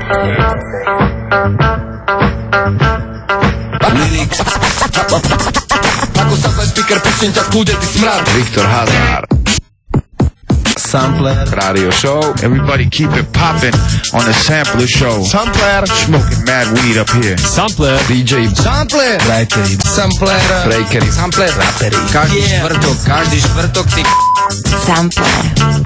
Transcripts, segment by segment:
Lyrics. Ako sa tvoj speaker, pustím ťa v kľude, ty smrad. Viktor Hazard. Sampler. Radio show. Everybody keep it poppin' on the Sampler show. Sampler. Smoking mad weed up here. Sampler. DJ Sampler. Breakery. Sampler. Breakery. Sampler. Rapery. Každý štvrtok, ty Sampler.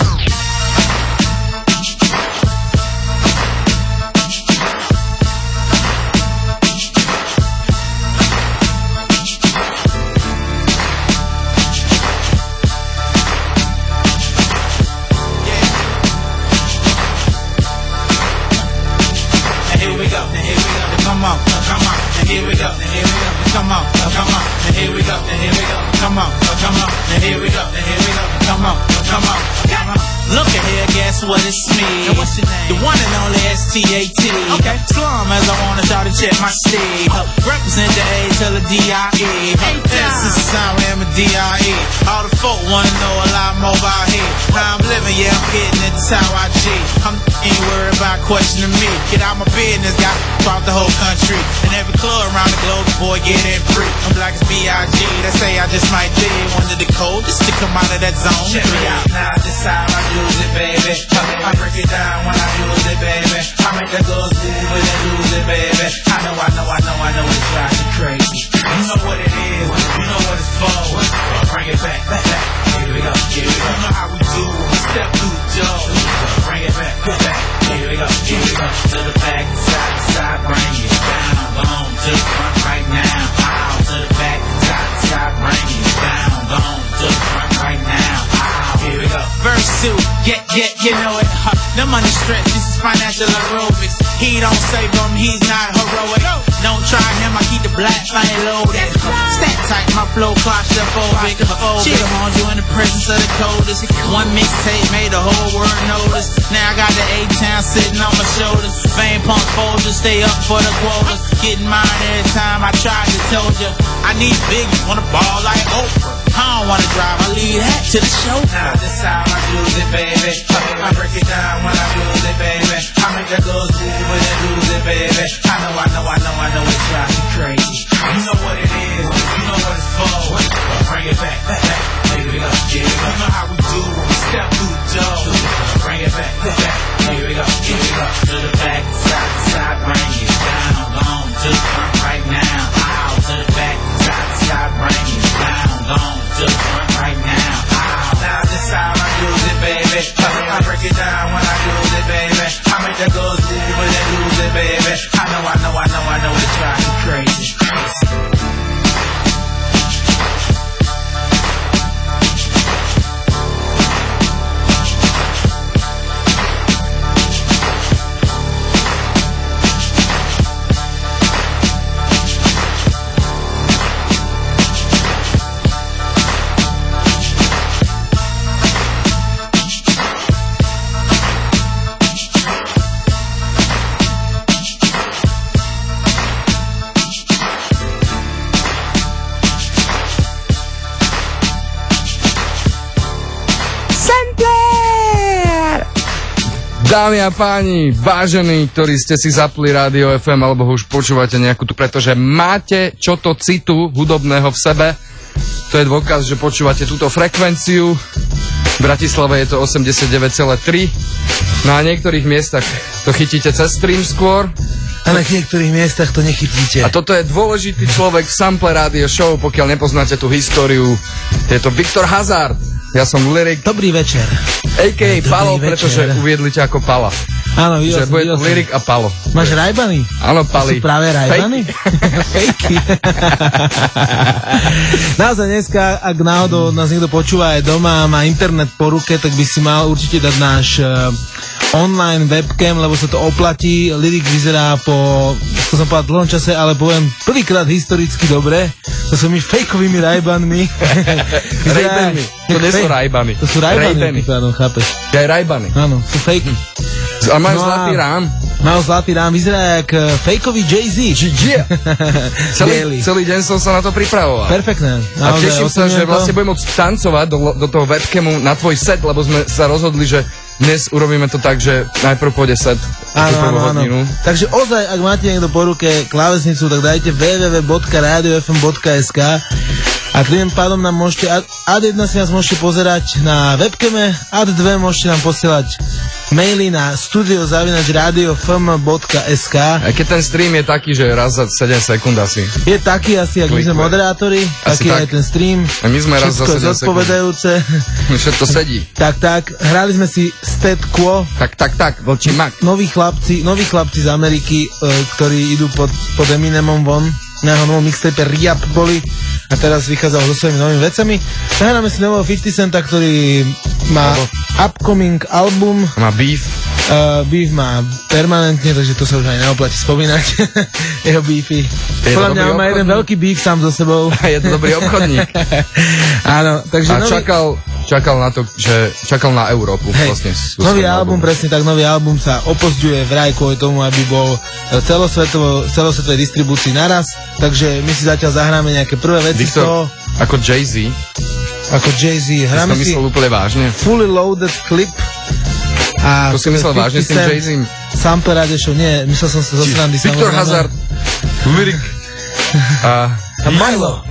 Look at here, guess what it's me. Now what's your name? The one and only S-T-A-T. Okay. Slum as I wanna try to check my steed. Represent the A till the D-I-E. This is the sound where I'm a D-I-E. All the folk wanna know a lot more about here. Now I'm living, yeah, I'm getting it, that's how I G. Ain't worried about questioning me. Get out my business, got throughout the whole country. And every club around the globe, boy, get in free. I'm black as B.I.G. They say I just might be one of the coldest to come out of that zone. Check me out now, this how I use it, baby. I break it down when I use it, baby. I make the girls move when they lose it, baby. I know it's drives you crazy. You know what it is, you know what it's for. Bring it back, back, back. Here we go, here we go. You know how we do, we step through the door. Bring it back, back, back. Here we go, here we go. To the back, side to side, bring it down. Boom, to the front right now. Ow, to the back, side to side, bring it down. Boom, to the front right now. Here we go. Verse 2, you know it. The money stretch, this is financial aerobics. He don't save him, he's not heroic. Don't try him, I keep the black flame loaded. Stat tight, my flow claustrophobic. Shit, I'm on you in the presence of the coldest. One mixtape made the whole world notice. Now I got the A-Town sitting on my shoulders. Vein pump Folgers, stay up for the quotas. Getting mine every time I tried to told you. I need biggie, wanna ball like Oprah. I don't wanna drive, I leave that to the show. Now this how I use it, baby. I break it down when I use it, baby. I make the girls move when they lose it, baby. I know it drives you crazy. You know what it is, you know what it's for. Bring it back, back, back. Here we go, here we go. You know how we do when we step through the door. Bring it back, back, back. Here we go, here we go. To the back, side to side, bring it down. Boom, to the front right now. Ow, to the back, side to side, bring it down. Boom, to the front right now. Ow, now this how I use it, baby. I break it down when I use it, baby. I make the girls move when they lose it, baby. I know it drives you crazy. Dámy a páni, vážení, ktorí ste si zapli Rádio FM alebo ho už počúvate nejakú tu, pretože máte čo to citu hudobného v sebe. To je dôkaz, že počúvate túto frekvenciu. V Bratislave je to 89,3. Na niektorých miestach to chytíte cez stream skôr. A na niektorých miestach to nechytíte. A toto je dôležitý človek v Sample Radio Show, pokiaľ nepoznáte tú históriu. Je to Viktor Hazard. Ja som Lyrik. Dobrý večer. A.k.a. Palo, pretože uviedli ťa ako Pala. Áno, že bude to Lyrik a Palo. Máš rajbany? Áno, Pali. To sú práve rajbany? Fejky. Naozaj dneska, ak náhodou nás niekto počúva aj doma a má internet po ruke, tak by si mal určite dať náš online webcam, lebo sa to oplatí. Lyrik vyzerá po, to som povedal, dlhom čase, ale poviem prvýkrát historicky dobre. To sú mi fejkovými rajbanmi. Rajbany. To nie sú rajbany. To sú rajbany. Pardon, chápeš. Aj rajbany. Áno, sú fejky. A majú zlatý rám. Majú zlatý rám, vyzerá jak fejkový Jay-Z. Celý deň som sa na to pripravoval. Perfektné. A teším sa, že vlastne budem môcť tancovať do toho webcamu na tvoj set, lebo sme sa rozhodli, že dnes urobíme to tak, že najprv pôjde set hodinu. Takže ozaj, ak máte niekto po ruke klávesnicu, tak dajte www.radiofm.sk a tým pádom nám môžete ad 1 si nás môžete pozerať na webkeme, ad 2 môžete nám posielať maily na studio@radiofm.sk. A keď ten stream je taký, že raz za 7 sekúnd asi. Je taký asi, ak my sme moderátori, taký aj ten stream. A my sme raz za 7 sekúnd. Zodpovedajúce. Všetko sedí. Tak, hrali sme si Stat Quo. Tak, vlčí mak. Noví chlapci z Ameriky, ktorí idú pod Eminemom von. Na jeho novom mixtape Riap boli a teraz vychádzal so svojimi novými vecami. Zahráme si nového 50 Centa, ktorý má upcoming album. Má beef. Beef má permanentne, takže to sa už aj neoplatí spomínať. Jeho beefy. Podľa mňa má jeden veľký beef sám so sebou. A je to dobrý obchodník. Áno, takže a čakal na to, že čakal na Európu. Vlastne, nový album, presne tak, nový album sa opozďuje vraj kvôli tomu, aby bol celosvetovej distribúcii naraz, takže my si zatiaľ zahráme nejaké prvé veci z toho. Ako Jay-Z. Hráme si myslel úplne vážne. Fully Loaded Clip. A to si myslel vážne s tým Jay-Z? Sample Radio Show, nie, myslel som sa zo srandy. Viktor Hazard, Lyric a Milo.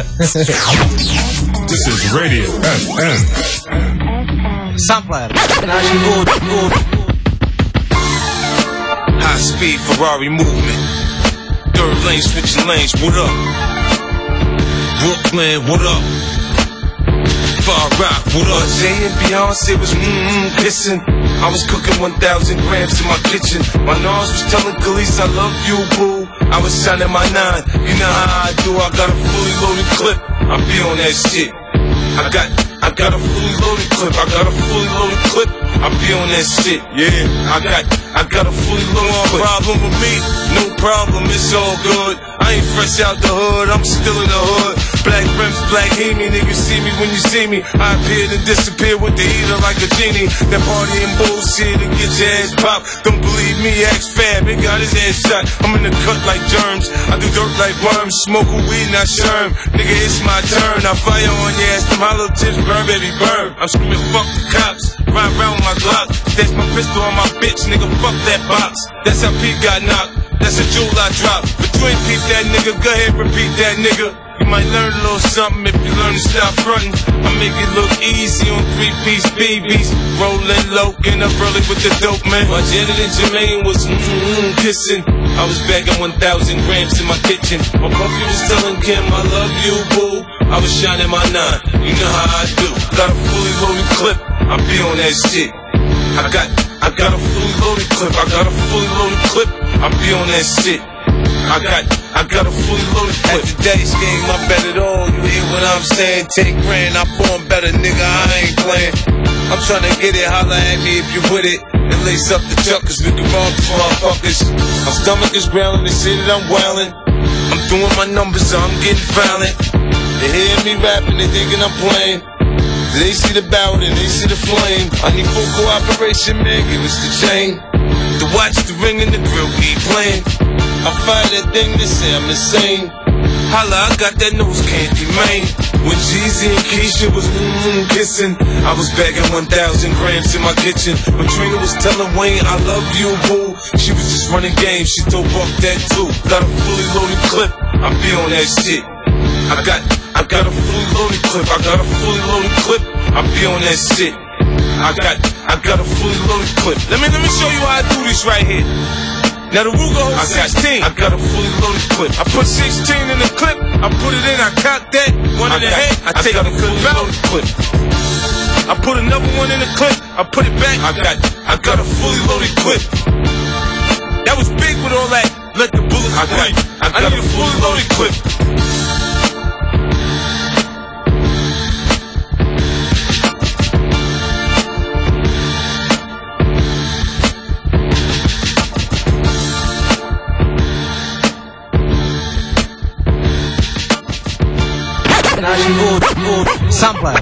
This is Radio FM. Sampler. High speed Ferrari movement. Third lane switching lanes. What up? Brooklyn. What up? Far Rock. What up? Jay and Beyonce was kissing. I was cooking 1,000 grams in my kitchen. My nose was telling Khalees I love you, boo. I was shining my 9. You know how I do. I got a fully loaded clip. I be on that shit. I got a fully loaded clip. I be on that shit. Yeah, I got a fully loaded clip. Problem with me? No problem. It's all good. I ain't fresh out the hood. I'm still in the hood. Black rims, black Hemi. Niggas see me when you see me. I appear to disappear with the heater like a genie. That partying bullshit and get your ass popped. Don't believe me? Ask Fab. He got his ass shot. I'm in the cut like germs. I do dirt like worms. Smoking weed, not sherm. Nigga, it's my turn. I fire on your ass. Them hollow tips burn, baby, burn. I'm screaming, fuck the cops. Ride around with my Glock. That's my pistol on my bitch, nigga. Fuck that box. That's how Pete got knocked. That's a jewel I dropped. But you ain't peep that nigga. Go ahead, repeat that nigga. You might learn a little something if you learn to stop frontin'. I make it look easy on 3-piece BBs. Rollin' low, getting up early with the dope, man. My Janet and Jermaine was kissing. I was bagging 1,000 grams in my kitchen. My coffee was telling Kim, I love you, boo. I was shining my 9. You know how I do. Got a fully loaded clip. I be on that shit. I got a fully loaded clip. I be on that shit. I got a fully loaded clip. At today's game, I bet it all. You hear what I'm saying? Take grand, I form better, nigga. I ain't playing. I'm trying to get it. Holla at me if you with it. And lace up the chuck, cause we can rob these motherfuckers. My stomach is growling. They say that I'm wildin'. I'm doing my numbers, so I'm getting violent. They hear me rapping, they thinking I'm playing. They see the bout and they see the flame. I need full cooperation, man, give us the chain. The watch, the ring, and the grill, we ain't playing. I fire that thing, they say I'm insane. Holla, I got that nose candy, man. When Jeezy and Keisha was kissing, I was bagging 1,000 grams in my kitchen. When Trina was telling Wayne, I love you, boo. She was just running games, she told Buck that too. Got a fully loaded clip, I be on that shit. I got a fully loaded clip. I be on that shit. I got a fully loaded clip. Let me show you how I do this right here. Now the Ruger holds 16. I got a fully loaded clip. I put 16 in the clip. I put it in. I cock that one in the head. I take a fully loaded clip. I put another one in the clip. I put it back. I got a fully loaded clip. That was big with all that. Let the bullets breathe. I need a fully loaded clip. Sampler.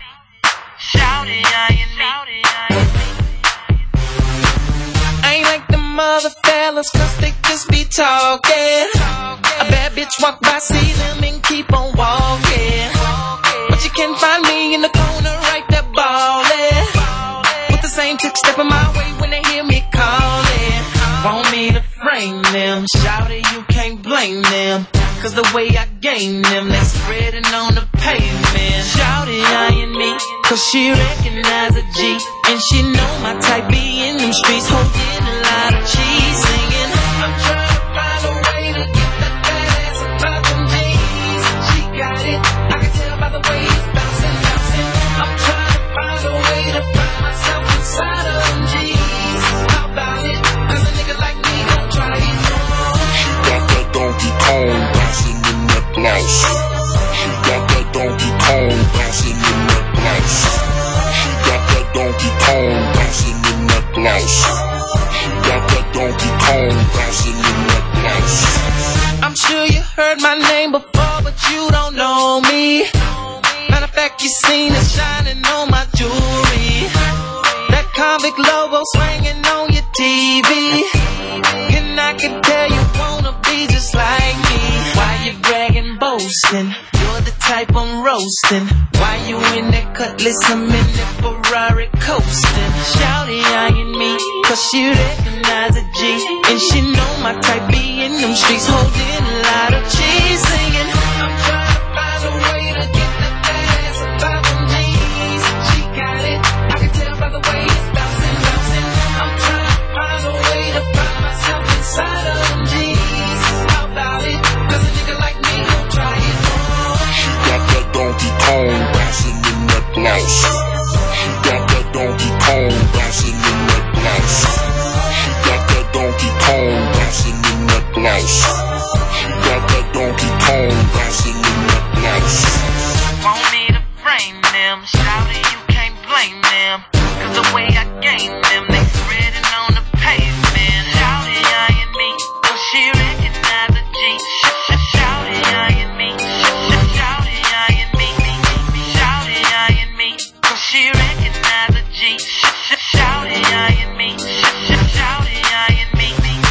I ain't like them other fellas, cause they just be talking. A bad bitch walk by, see them and keep on walking. But you can't find me in the corner right there ballin'. With the same chick stepping my way when they hear me calling. Want me to frame them, shout it, you can't blame them. Cause the way I game them, they spreading on the pavement. Shout it, eyeing me, cause she recognize a G. And she know my type be in them streets, holding a lot of cheese, singing. I'm trying to find a way to get that ass about them G's. She got it, I can tell by the way it's bouncing, bouncing. I'm trying to find a way to find myself inside of them G's. How about it? Cause a nigga like me gon' try it. She got that Donkey Kong bouncing in that blouse. She got that Donkey Kong bouncing in that blouse. She got that Donkey Kong bouncing in that blouse. She got that Donkey Kong bouncing in that blouse. I'm sure you heard my name before, but you don't know me. Matter of fact, you seen it shining on my jewelry. That convict logo swinging on your TV. And I can tell you wanna be just like me. Why you bragging, boasting? You're the type I'm roasting. Why you in that cutlass? I'm in that Ferrari coasting. Shouty eyeing me, cause she recognize a G. And she know my type be in them streets, holding a lot of cheese, singing. I'm trying to find a way to get that ass about them G's. She got it, I can tell by the way it's bouncing, bouncing. I'm trying to find a way to find myself inside of them G's. How about it? Cause a nigga like me gon' try it. She got that Donkey Kong bouncing in that blouse. She got that Donkey Kong bouncing in that blouse. She got that Donkey Kong bouncing in that blouse. She got that Donkey Kong bouncing in that blouse. Want me to frame them, shout it, you can't blame them. Cause the way I game them, they spreading on the pavement. Shout it, eyeing me, cause she recognize the G. Shout it, eyeing me, shout it, eyeing me. Shout it, eyeing me, cause she recognize the G. Shout it, eyeing me, shout it, eyeing me.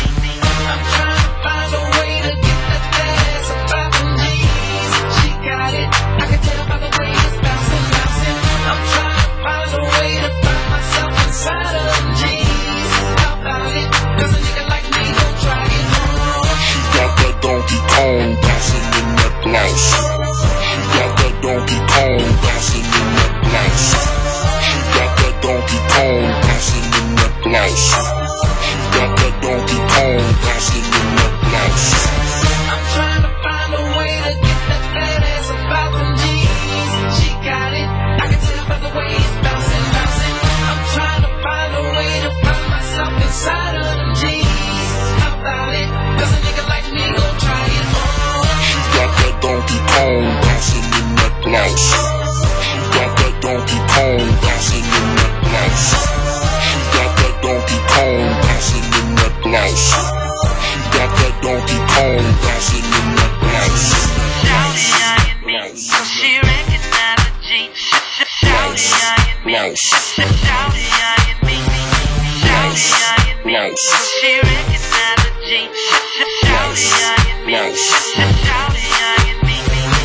I'm trying to find a way to get that ass about them G's. She got it, I can tell by the way it's bouncing, bouncing. I'm trying to find a way to find myself inside of them G's. How about it? Cause a nigga like me gon' try it. She got that Donkey Kong bouncing in that blouse. She got that Donkey Kong bouncing in that blouse. She got that Donkey Kong bouncing in that blouse. She got that Donkey Kong bouncing in that blouse. I'm trying to find a way to get that ass about them G's. She got it, I can tell by the way it's bouncing, bouncing. I'm trying to find a way to find myself inside of them G's. How about it? Cause a nigga like me gon' try it. She got that Donkey Kong bouncing in that blouse. She got that Donkey Kong bouncing in that blouse. She got that Donkey Kong bouncing in that blouse. She got that Donkey Kong bouncing in that blouse. Shout it, eyeing me, cause she recognize the G. Shout it, eyeing me, shout it, eyeing me. Shout it, eyeing me, cause she recognize the G. Shout it, eyeing me, shout it, eyeing me.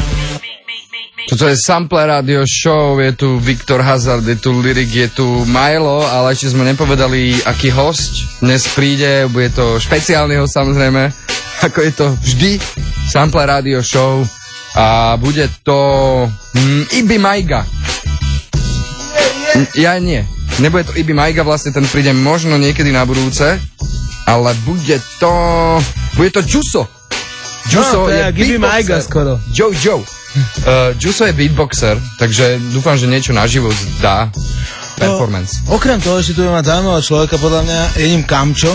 Toto je Sample Radio Show, je tu Viktor Hazard, je tu Lyrik, je tu Milo, ale ešte sme nepovedali, aký hosť dnes príde, bude to špeciálny host samozrejme, ako je to vždy, Sample Radio Show a bude to Ibi Maiga. Ja nie, nebude to Ibi Maiga, vlastne ten príde možno niekedy na budúce, ale bude to Juso. Juso je beatboxer. skoro. Joe. Juso je beatboxer, takže dúfam, že niečo naživo dá. Performance. Okrem toho, že tu budeme mať zaujímavého človeka, podľa mňa je ním Kamčo.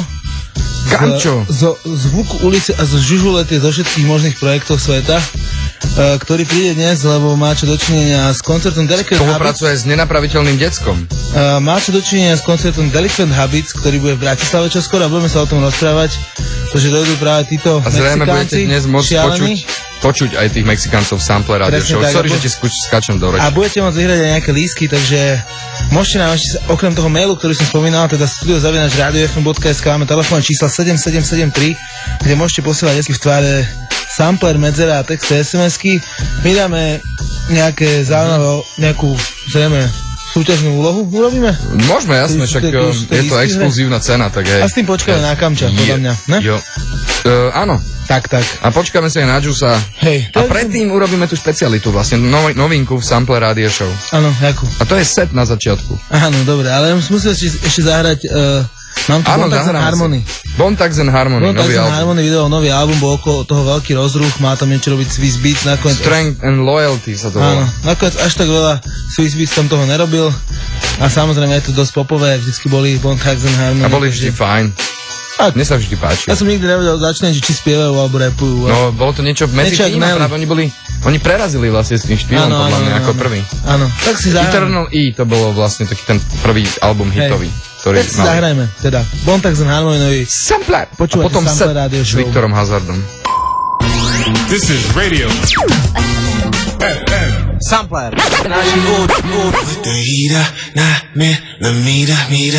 Z Vuku ulice a z Žužulety, zo všetkých možných projektov sveta, ktorý príde dnes, lebo má čo dočinenia s koncertom Delinquent Habits. Spolupracuje s nenapraviteľným deckom. Má čo dočinenia s koncertom Delinquent Habits, ktorý bude v Bratislave čoskoro a budeme sa o tom rozprávať, pretože dojdú práve títo a zrejme budete dnes môcť počuť počuť aj tých Mexikáncov v Sample Radio Presne Show. tak, Sorry, že ti skáčem do reči. A budete môcť vyhrať aj nejaké lístky, takže môžete nám ešte, okrem toho mailu, ktorý som spomínal, teda studio@radiofm.sk, máme telefón čísla 7773, kde môžete posielať v tváre sampler, medzera a text SMS-ky. My dáme nejaké zaujímavé, nejakú, zrejme, súťažnú úlohu urobíme? Môžeme, jasne, však je to exkluzívna cena, tak hej. A s tým počkáme na Kamča, podľa mňa, ne? Jo. Áno. Tak. A počkáme sa aj na Jusa. Hej. A predtým urobíme tú špecialitu, vlastne novinku v Sample Radio Show. Áno, jakú? A to je set na začiatku. Áno, dobre, ale musíme ešte zahrať... Mám tu Bontax and Harmony. Bontax and Harmony, nový album. Harmony vydal nový album, bol okolo toho veľký rozruch, má tam niečo robiť Swiss Beats, nakoniec... Strength and Loyalty sa to volá. Áno, nakoniec až tak veľa Swiss Beats tam toho nerobil a samozrejme je to dosť popové, vždycky boli Bontax and Harmony. A boli vždy fajn. Mne sa vždy páči. Ja som nikdy nevedel začínať, či spievajú alebo rapujú. No, bolo to niečo medzi tým a práve oni prerazili vlastne s tým štýlom, podľa mňa, ako prvý. Áno, tak si zahrajme. Eternal E, to bolo vlastne taký ten prvý album hitový. Tak si zahrajme, teda Bontax and Harmony nový Sampler. Počúvate a potom Sampler Radio s Show. Viktorom Hazardom. This is Radio FM. Sampler. With the heater, nah, man, mira.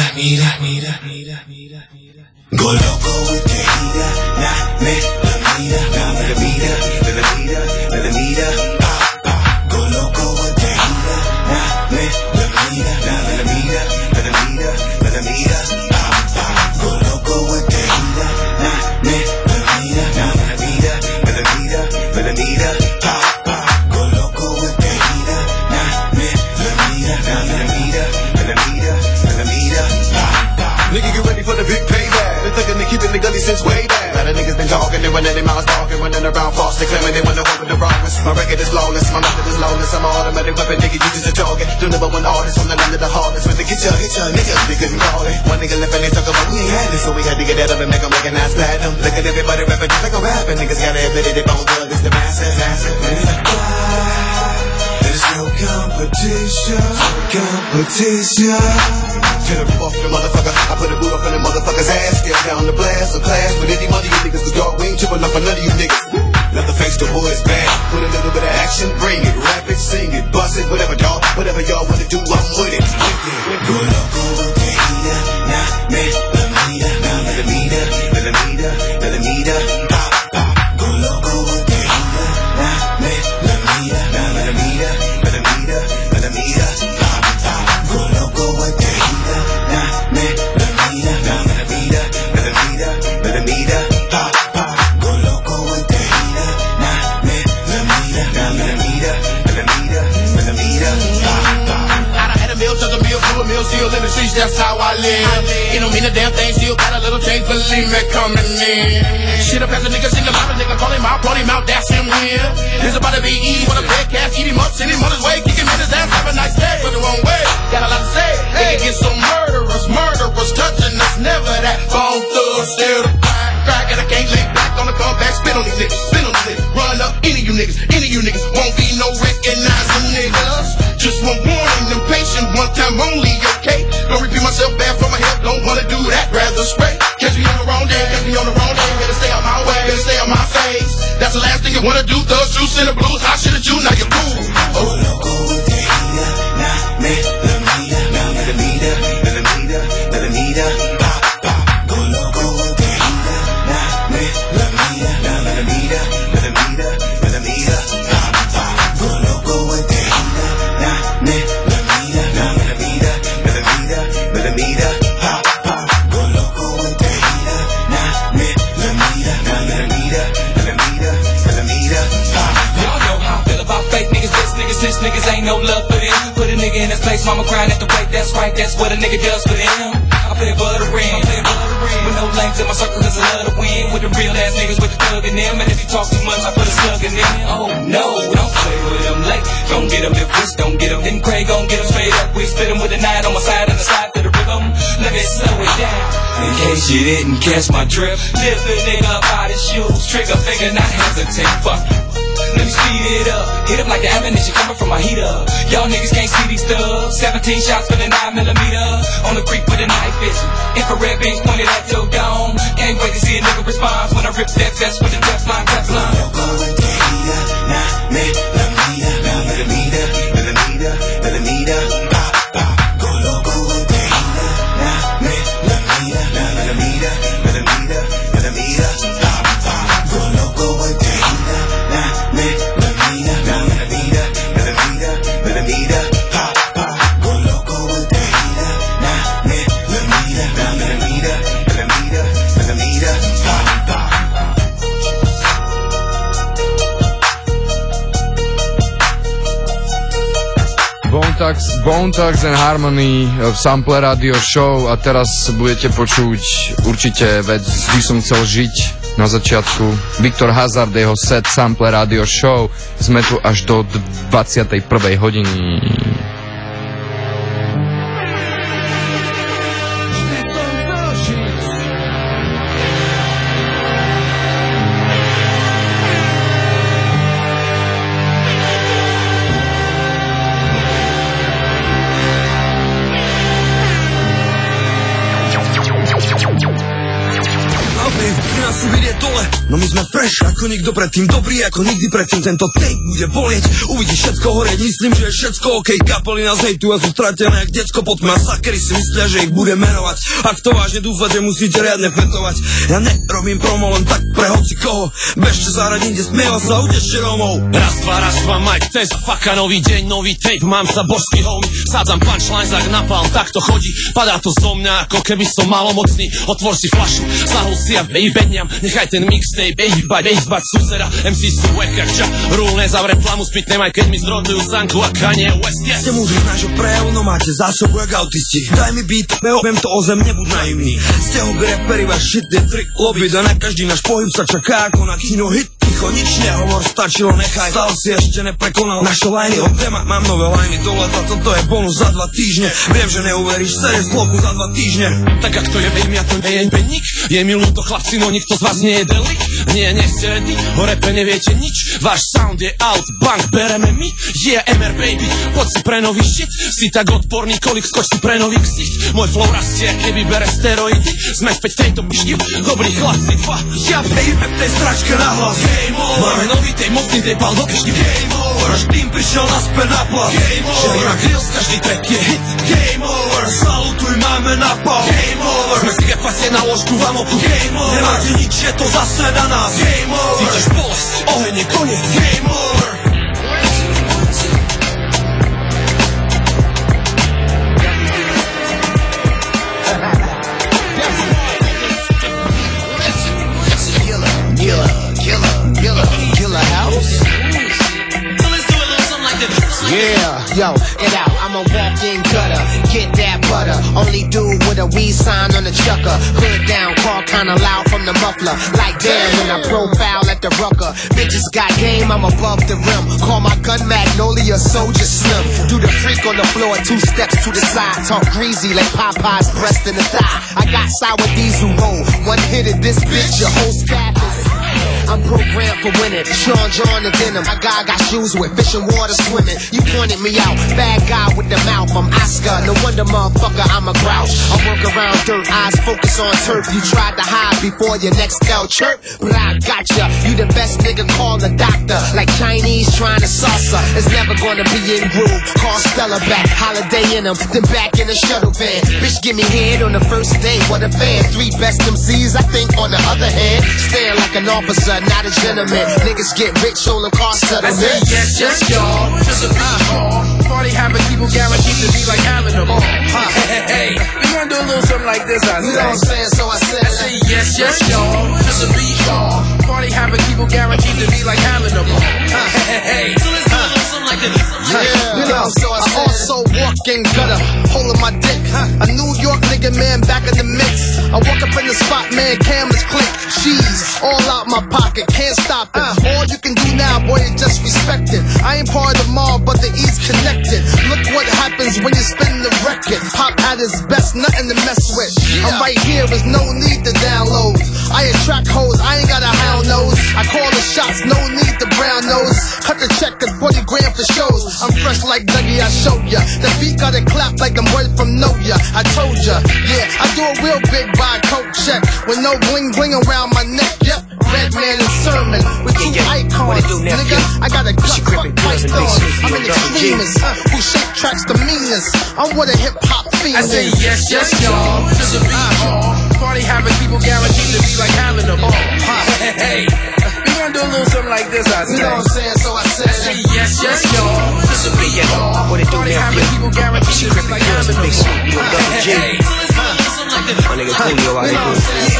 Go loco with the heater, nah, man, mira. Go loco with the heater, nah, man, mira. Go loco with the heater, nah, man, mira. Go loco with the heater, nah, man, mira. Nigga, get ready for the big payback. Been thinking to keep it in the gully since way back. Now the niggas been talking, they running their mouths talking, running around false, they claiming they wanna work with the wrongness. My record is lawless, my method is lawless. I'm an automatic weapon, nigga, you just a target. The number one artist from the land of the hardest. When they get ya, niggas, they couldn't call it. One nigga left and they talk about we ain't had it, so we had to get that up and make them recognize platinum. Look at everybody rapping just like a rapper. Niggas gotta admit it, they bone thug is the master. There's no competition. Turn it off the motherfucker. I put a boot up in the motherfucker's ass. Step down the blast or clash with any one of you niggas. Cause dog, we ain't tripping up for none of you niggas. Let the face the boys back. Put a little bit of action. Bring it, rap it, sing it, bust it, whatever dog. Whatever y'all wanna do, I'm with it. Go loco with the heater. Nah, man, millimeter. Go loco with the heater. Nah, man, millimeter. Go loco with the heater. Nah, man, millimeter. Go loco with the heater. Nah, man, millimeter. I done had a meal, took a meal, full of meal, still in the streets, that's how I live. You don't mean a damn thing, still got a little change, believe me, coming in. Shit up as a nigga, sing a lot of nigga, call him out, that's him here. It's about to be easy, wanna play cash, eat him up, send him on his way, kick him in his ass, have a nice day, but the wrong way. Got a lot to say, hey, get some murderers touching us, never that phone thug, still the crack, and I can't lay back on the comeback, spit on these niggas, run up any of you niggas, won't be no recognizing niggas. Just one warning, impatient, one time only, okay? Don't repeat myself, bad for my health, don't wanna do that, rather spray. Catch me on the wrong day, better stay on my way, better stay on my face. That's the last thing you wanna do, thugs, juice in the blues, hot shit at you, now you're cool. Oh, loco with the heater, nah, man, millimeter. Go loco with the heater, nah, man, millimeter. Go loco with the heater, nah, man, millimeter. Go loco with the heater, nah, man, millimeter. Y'all know how I feel about fake niggas, bitch niggas, since niggas ain't no love for them. Put a nigga in his place, mama crying at the plate, that's right, that's what a nigga does for them. I play buttering, with no lanes in my circle cause I love to win. With the real ass niggas with the thug in them, and if you talk too much I put a slug in them. Oh no, don't play with them late, don't get them if Rich don't get them, then Craig gon' get them straight up. We split them with a 9 on my side and the side to the rhythm. Let me slow it down, in case you didn't catch my drip. Lift the nigga up out his shoes, trigger finger not hesitate, fuck you. Let me speed it up, hit him like the ammunition coming from my heater. Y'all niggas can't see these thugs, 17 shots for the 9mm. On the creek with a knife vision, infrared beams pointed at your dome. Can't wait to see a nigga respond when I rip that vest with the Teflon. Go with the heater. Bone Thugs and Harmony v Sample Radio Show a teraz budete počuť určite vec, vždy som chcel žiť na začiatku. Viktor Hazard, jeho set Sample Radio Show. Sme tu až do 21. hodiny. No my sme fresh ako nikto predtým, dobrý ako nikdy predtým. Tento tape bude bolieť, uvidíš všetko horieť. Myslím, že je všetko OK, kapely nás hejtujú a sú stratené jak decko pod tma. Sakery si myslia, že ich bude menovať. Ak to vážne dúfate, musíte riadne fetovať. Ja nerobím promo len tak pre hoci koho. Bežte zahrať inde, smieva sa, utešte Romov. Raz, dva, Mike, test, faka, nový deň, nový tape. Mám sa božský homie, sádzam punchlines jak napalm, tak to chodí. Padá to zo mňa, ako keby som malomocný. Otvor si flašu, zahol si a bedňam. Nechaj ten mixtape bejbať suseda. MC sú wack jak ča, rúl nezavre plamu, spiť nemaj, keď mi zrodujú Sanku a Kanye West, yes. Ste múdri z nášho prejavu, no máte zásobu jak autisti. Daj mi beat, viem to o zem, nebuď naivný. Ste hobby raperi, váš shit je trick lobby. A na každý náš pohyb sa čaká ako na kino hit. Ticho, nič nehovor, stačilo nechaj. Stále si ešte neprekonal naše lajny od téma. Mám nové lajny do leta, toto je bonus za 2 týždne. Viem, že neuveríš, sere sloku za 2 týždne. Tak ak to je vejmi a to je nik. Je mi ľúto, chlapci, no nikto z vás nie je delik. Nie ste ready, o repe neviete nič. Váš sound je out, bank bereme my. Yeah, MR baby, poď si pre nový shit. Si tak odporný, kolik skoč si pre nový ksicht. Môj flow rastie, keby bere steroidy. Sme späť tejto pišti, dobrý chlapci, dva. Ja baby, v tej stračke na hlas. Game over. Máme nový tej mocný, tej pal do pišti. Game over. Až tým prišiel naspäť na plas. Game over. Šeli na grills, každý track je hit. Game over. Salutuj, máme napal. Game over. Sme si gepacie na ložku v amoku. Game over. Nemáte nič, je to zase na nás. Game over. Cítiš bolesť, oheň je koniec. Game over. Killer house. So let's do a little something like this. Yeah, yo, get out. I'm a walk-in gutter. Get that butter. Only dude with a weed sign on the chucker. Hood down, car kinda loud from the muffler. Like damn, when I profile at the rucker. Bitches got game, I'm above the rim. Call my gun Magnolia, Soldier Slim. Do the freak on the floor, 2 steps to the side. Talk greasy like Popeye's breast in the thigh. I got sour diesel roll. One hit at this bitch, your whole staff is. I'm programmed for winning. Sean John the denim. My guy got shoes with fish and water swimming. You pointed me out. Bad guy with the mouth. I'm Oscar. No wonder, motherfucker, I'm a grouch. I work around dirt. Eyes focus on turf. You tried to hide before your next cow chirp. But I got ya. You the best nigga, call the doctor. Like Chinese trying to salsa. It's never gonna be in groove. Call Stella back. Holiday in them. Then back in the shuttle van. Bitch, give me head on the first day. What a fan. 3 best MCs. I think on the other hand. Stand like an officer. Not a gentleman. Niggas get rich on the car settlement. I say yes, y'all. Just a party happen, people guaranteed to be like having them all. Hey, we gonna do a little something like this, I say. You know what I'm saying? So I say yes, y'all. Just a beat, y'all. Party happen, people guaranteed to be like having them all. Hey, so let's do a little something like this. Yeah, you know, so I also walk in gutter, holding my dick. A New York nigga, man, back in the mix. I walk up in the spot, man, cameras click. Cheese, all out my pocket, can't stop it. All you can do now, boy, is just respect it. I ain't part of the mob, but the East connected. Look what happens when you spin the record. Pop at his best, nothing to mess with. I'm right here, there's no need to download. I attract hoes, I ain't got a hound nose. I call the shots, no need to brown nose. Cut the check at 40 grand for shows. I'm fresh like Dougie, I show ya. The beat got it clapped like them boys from Know Ya. I told ya, yeah, I do a real big buy coat check with no bling bling around my neck. Yep, red dead man and sermon with two icons, nigga. I got a gut fuck python. I'm an extremist who shake tracks the meanest. I'm what a hip hop fiend is. I say yes, yes, y'all. To the beat, party having people guaranteed to be like having a ball. Hey, we gonna do a little something like this, I say. You know what I'm saying? So I said, I say yes, yes, y'all. To the beat, party having people guaranteed to be like having a ball. Hey, my nigga Julio out here.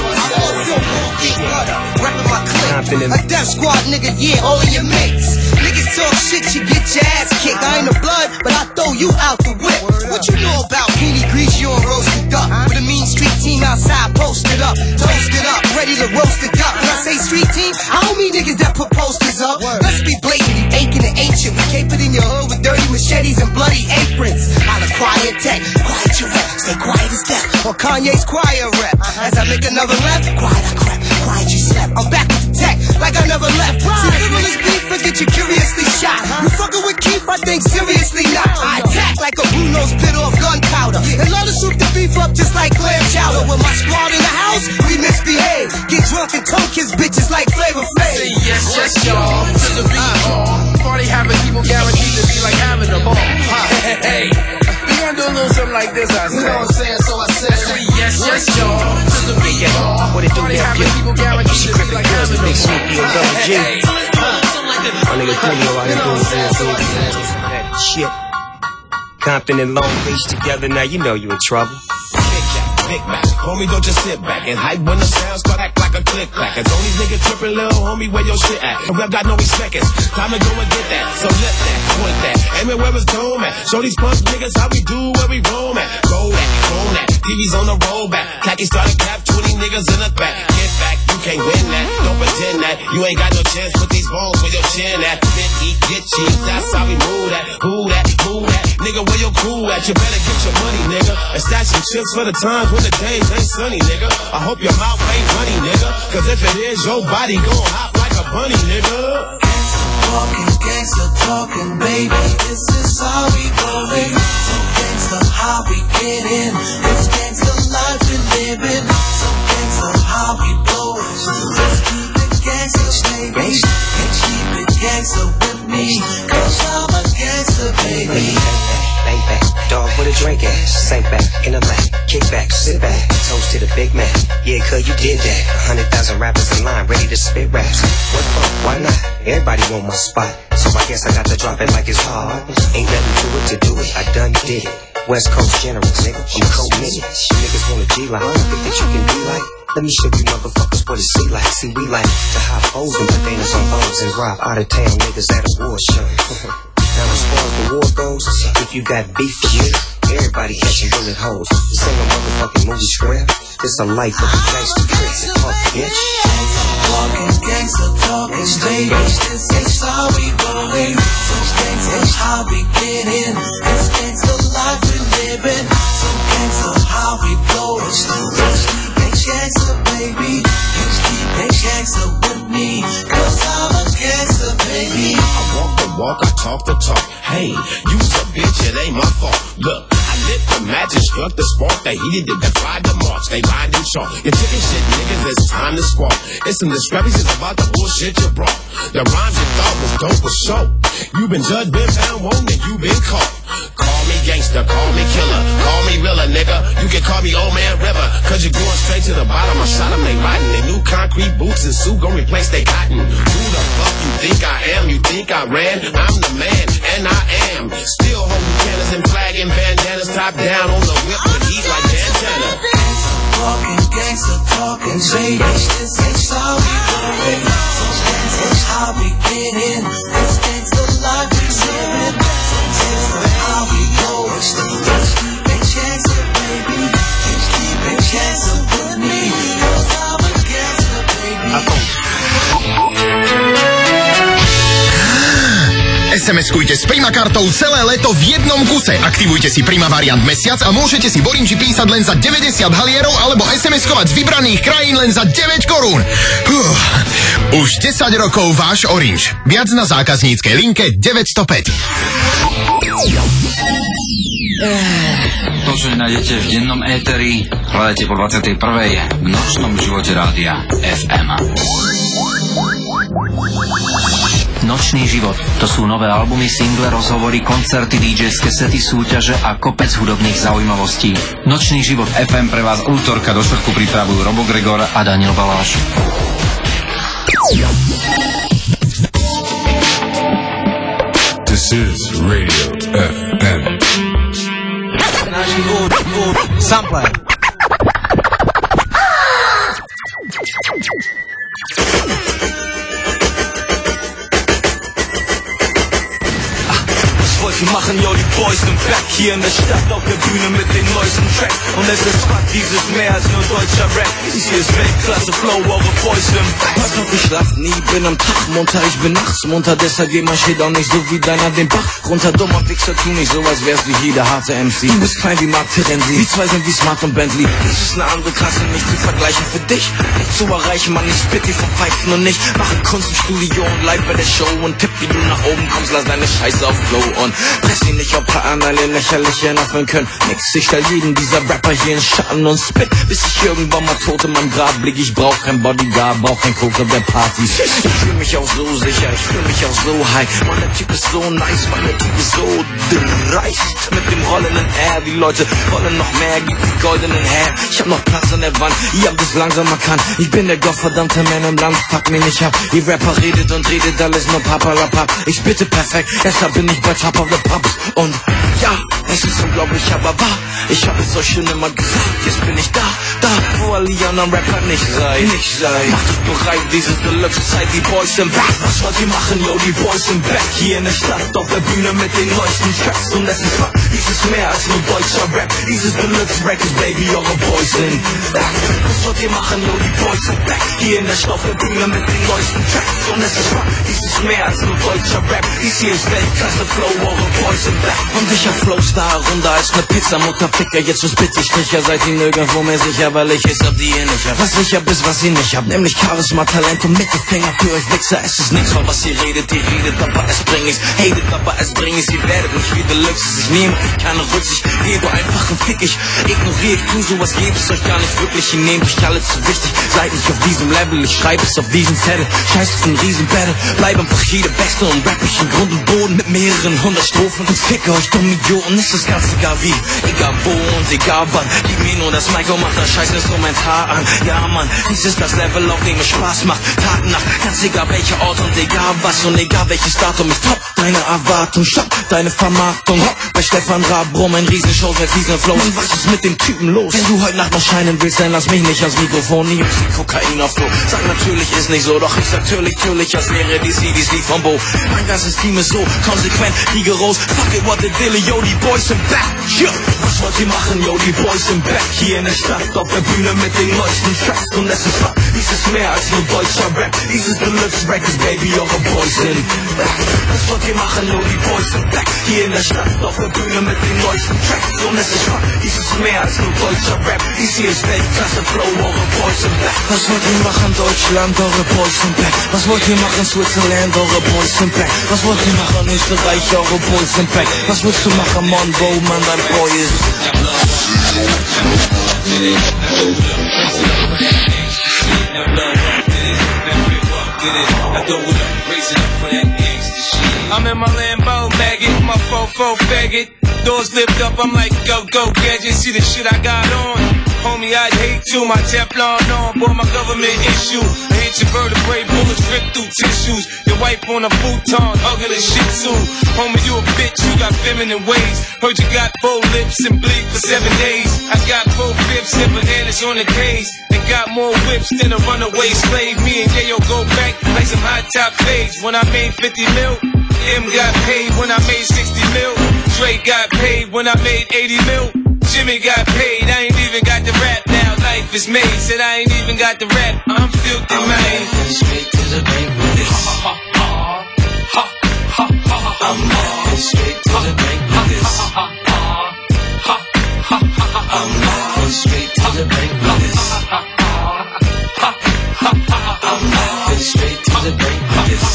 A death squad nigga, yeah, all of your mates. Niggas talk shit, you get your ass kicked. I ain't a blood, but I throw you out the whip. What you know about Beanie Greasy on roasted up? With a mean street team outside, posted up, toasted up, ready to roast it up. When I say street team, I don't mean niggas that put posters up. Let's be blatant, you aching and ancient. We capered in your hood with dirty machetes and bloody aprons. I'll quiet tech, quiet your rep, stay quiet as death. Or Kanye's choir rep. As I make another left, quiet I crap, quiet you slept. I'm back with the tech, like I never left. See, frivolous beef, forget you curiously shot. You fucking with Keith, I think seriously not. I attack like a Bruno's pit off gunpowder. And love to soup the beef up just like clam chowder. With my squad in the house, we misbehave. Get drunk and tongue kiss bitches like Flavor Flav. Say yes, yes, y'all. To the beat, party having people guaranteed to be like having a ball. Hey, we gonna do a little something like this, I say. You know what I'm saying? So I said, yes, yes, y'all. To the beat, party having people guaranteed to be like having a ball. Hey, my nigga Julio out here doing that shit. Compton and Long Beach together, now you know you in trouble. Big Mac, homie, don't just sit back and hype when the sound start act like a click clack. It's only nigga trippin', little homie, where your shit at? And rap got no respect, it's time to go and get that. So lift that, point that, aim it where it's dome at. Show these punk niggas how we do where we roam at. Go that, phone that, TV's on the roll back. Khaki started cap, 20 niggas in the back. Get back, you can't win that, don't pretend that. You ain't got no chance, put these bones where your chin at. Fit, eat, get cheap, that's how we move that. Who that, move that, nigga, where your crew at? You better get your money, nigga, and stash some chips for the times when the days ain't sunny, nigga. I hope your mouth ain't runny, nigga. Cause if it is, your body gon' hop like a bunny, nigga. Gangsta talking, baby. This is how we going. So gangsta, how we get in. It's gangsta life we living. So gangsta, how we blowin'. Let's keep it gangsta, baby. And keep it gangsta with me. Cause I'm a gangsta, baby. Bang back, dog with a drink at. Sink back in the lap, kick back, sit back. Toast to the big man. Yeah, cuz you did that. 100,000 rappers in line, ready to spit raps. What fuck? Why not? Everybody want my spot. So I guess I got to drop it like it's hard. Ain't nothing to it to do it. I done did it. West Coast general, nigga. I'm committed. Niggas want a G-line. Think that you can be like? Let me show you motherfuckers what it see like. See, we like to hop O's and bananas on bones and rob out of town niggas at award show. Now as far as the war goes, if you got beef, yeah, everybody catching bullet holes. This ain't no motherfucking movie script. This a life of a gangster tricks and punk, bitch. Walking gangsta talking, baby. This is how we going. So gangsta, how we get in. It's gangsta life we living. So gangsta, how we blowin'. Let's keep it gangsta, baby. You keep it gangsta with me. Cause I'm a gangsta, baby. I walk the walk, I talk the talk. Hey, you's a bitch, it ain't my fault. Look, I lit the match and struck the spark. They heated it, they fried the marks. They lined and chalk. You're chicken shit, niggas, it's time to spark. It's some discrepancies about the bullshit you brought. The rhymes you thought was dope was show. You been judged, been found wrong, and you been caught. Call me gangster, call me killer, call me realer, nigga. You can call me Old Man River, cause you're going straight to the bottom. I shot them, they rotten. They new concrete boots and suit gon' replace they cotton. Who the fuck you think I am? You think I ran? I'm the man, and I am. Still holding cannons and flagging bandanas, top down on the whip with heat like Santana. Walking gangsta talking, baby. This is how we going. So gangsta, how we get in. It's gangsta life we living. So gangsta, how we going. Let's keep it gangsta, baby. You keep it gangsta with me. Cause I'm a gangsta, baby. SMS-kujte s Prima kartou celé leto v jednom kuse. Aktivujte si Prima variant mesiac a môžete si v Orange písať len za 90 halierov alebo SMS-kovať z vybraných krajín len za 9 korún. Už 10 rokov váš Orange. Viac na zákazníckej linke 905. To, čo nájdete v dennom éteri, hľadajte po 21. v nočnom živote rádia FM. Nočný život. To sú nové albumy, single, rozhovory, koncerty, DJ-ské sety, súťaže a kopec hudobných zaujímavostí. Nočný život FM pre vás od útorka do štvrtku pripravujú Robo Gregor a Daniel Baláš. This is Radio FM. Sampler. Die machen ja die Boys im Back hier in der Stadt auf der Bühne mit dem neuesten Track. Und es ist Fakt, dieses mehr als nur deutscher Rap. Dies hier ist Weltklasse Flow, eure Boys im Back. Hast noch geschlafen? Nie, bin am Tag munter, ich bin nachts munter. Deshalb geht mein Shit auch nicht so wie deiner den Bach runter. Dummer Wichser, tu nicht so, als wärst wie jeder harte MC. Du bist klein wie Mark Terenzi, die zwei sind wie Smart und Bentley. Das ist eine andere Klasse, nicht zu vergleichen für dich. Nicht zu erreichen, man, ich spit die verpfeifen und nicht. Mache Kunst im Studio und live bei der Show. Und tipp, wie du nach oben kommst, lass deine Scheiße auf Flow und press ihn nicht, ob paar andere lächerliche nachfüllen können. Nix, ich stell jeden dieser Rapper hier in Schatten und spit, bis ich irgendwann mal tot in meinem Grab blick. Ich brauch kein Bodyguard, brauch kein Koker der Partys. Ich fühl mich auch so sicher, ich fühl mich auch so high. Mann, der Typ ist so nice, Mann, der Typ ist so dreist. Mit dem rollenden R, die Leute wollen noch mehr, gibt die goldenen her. Ich hab noch Platz an der Wand, ihr habt es langsam erkannt. Ich bin der gottverdammte Mann im Land, fuck mich nicht ab. Ihr Rapper redet und redet alles nur papalapap. Ich bitte perfekt, deshalb bin ich bei Top of the Pops. Und ja, es ist unglaublich, aber wahr. Ich hab es euch schon immer gesagt, jetzt bin ich da, wo alle anderen Rapper nicht seid. Macht euch bereit, dieses Deluxe-Zeit, die Boys im Back. Was wollt ihr machen, yo, die Boys im Back. Hier in der Stadt, auf der Bühne mit den neuesten Tracks. Und es ist wahr, dies ist mehr als nur deutscher Rap. Dieses Deluxe-Records, Baby, eure Boys sind back. Was wollt ihr machen, yo, die Boys im Back. Hier in der Stadt, auf der Bühne mit den neuesten Tracks. Und es ist wahr, dies ist mehr als nur deutscher Rap. Dies hier ist Weltklasse Flow, eure Boys sind back. Und ich hab Flows da runter als ne Pizza, Mutterficker, jetzt wird's bitte Stricher, seid ihr nirgendwo mehr sicher, weil ich es auf die ihr nicht habt. Was ich hab, ist was ihr nicht habt, nämlich Charisma, Talent und Mittelfinger für euch Wichser. Es ist nix, von was ihr redet, aber es bringt nichts. Hatet, aber es bringt nichts, ihr werdet nicht wie Deluxe. Ich nehme euch keine Rücksicht, gebe einfach einen Fick, ich ignoriere, tu sowas, gebe es euch gar nicht wirklich. Ihr nehmt euch alle zu wichtig, seid nicht auf diesem Level, ich schreibe es auf diesem Zettel. Scheiß auf ein Riesen-Battle, bleib einfach hier der Beste und rapp ich in Grund und Boden mit mehreren 100 Strophen und ficke euch dumm Idioten, ist das ganz egal wie, egal wo und egal wann. Gib mir nur das Mic und mach das scheiß Instrumental an. Ja Mann, dies ist das Level, auf dem es Spaß macht. Tag, Nacht, ganz egal welcher Ort und egal was und egal welches Datum ist top. Deine Erwartung, stopp, deine Vermarktung, hopp. Bei Stefan Raab, Brumm, ein Riesenshow mit fiesen Flow. Und was ist mit dem Typen los? Wenn du heute Nacht noch scheinen willst, dann lass mich nicht ans Mikrofon. Die Jungs, die Kokain auf Klo. Sag natürlich ist nicht so, doch ich sag natürlich, als wäre die CDs Lied vom Bo. Mein ganzes Team ist so konsequent, rigoros. Fuck it, what the deal, yo, die Boys sind back. Yeah. Was wollt ihr machen, yo, die Boys sind back. Hier in der Stadt, auf der Bühne mit den neuesten Tracks. Und es ist wahr, dies ist mehr als nur deutscher Rap. Dieses Deluxe Records, Baby, eure Boys sind back. Was wollt ihr machen, yo, die Boys sind back. Hier in der Stadt, auf der Bühne mit den neuesten Tracks. Und es ist wahr, dies ist mehr als nur deutscher Rap. Dies hier ist Weltklasse Flow, eure Boys sind back. Was wollt ihr machen, Deutschland, eure Boys sind back. Was wollt ihr machen, Switzerland, eure Boys sind back. Was wollt ihr machen, Österreich, eure Boys sind back. Was willst du machen, Monbo, man, dein Boy ist I'm in my Lambo, maggot, my fofo faggot. Doors lift up, I'm like, go, gadget. See the shit I got on. Homie, I'd hate to. My Teflon on, boy, my government issue. I hit your vertebrae, bullets rip through tissues. Your wife on a futon, hugging a shih tzu. Homie, you a bitch, you got feminine ways. Heard you got 4 lips and bleed for 7 days. I got 4/5 and bananas on the case. And got more whips than a runaway slave. Me and Yayo go back like some hot top fades. When I made 50 mil, M got paid when I made 60 mil. Dre got paid when I made 80 mil. Jimmy got paid, I ain't even got the rap now. Life is made, said I ain't even got the rap. I'm filthy, man. Straight to the bank with this. I'm laughing straight to the bank with this. I'm laughing straight to the bank with this. I'm laughing straight to the bank with this.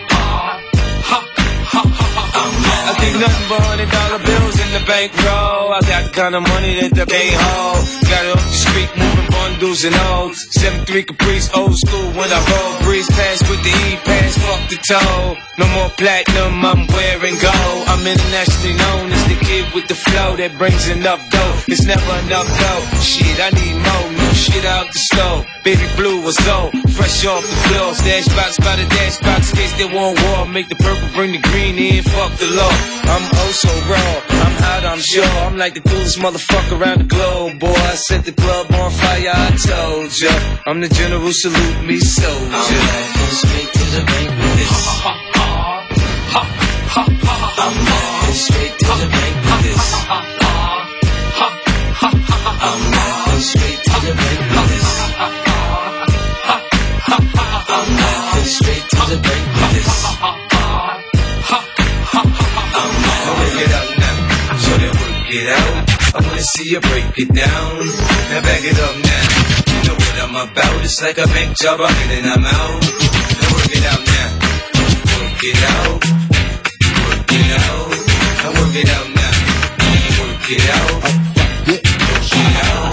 I think nothing but $100 bills in the bankroll. I got the kind of money that the pay hold. Got it off the street, moving bundles and O's. 7-3 Caprice, old school when I roll, breathe. Series pass with the E-Pass, fuck the toll. No more platinum, I'm wearing gold. I'm internationally known as the kid with the flow that brings enough dough. It's never enough dough. Shit, I need more, new shit out the store. Baby blue was gold, fresh off the floor. Stash box by the dash box, case they want war. Make the purple, bring the green in, fuck the law. I'm oh so raw, I'm hot, I'm sure. I'm like the coolest motherfucker around the globe, boy. I set the club on fire, I told ya. I'm the general, salute me, soldier. I'm going straight to the bank with this. I'm going straight to the bank with this. I'm going straight to the bank with this. I'm going straight to the bank with this. Work it out now, so they work it out. I wanna see you break it down. Now back it up now. You know what I'm about. It's like a bank job, I'm in and I'm out. Now work it out now. Work it out. Work it out. Now work it out now. Work it out. Work it out.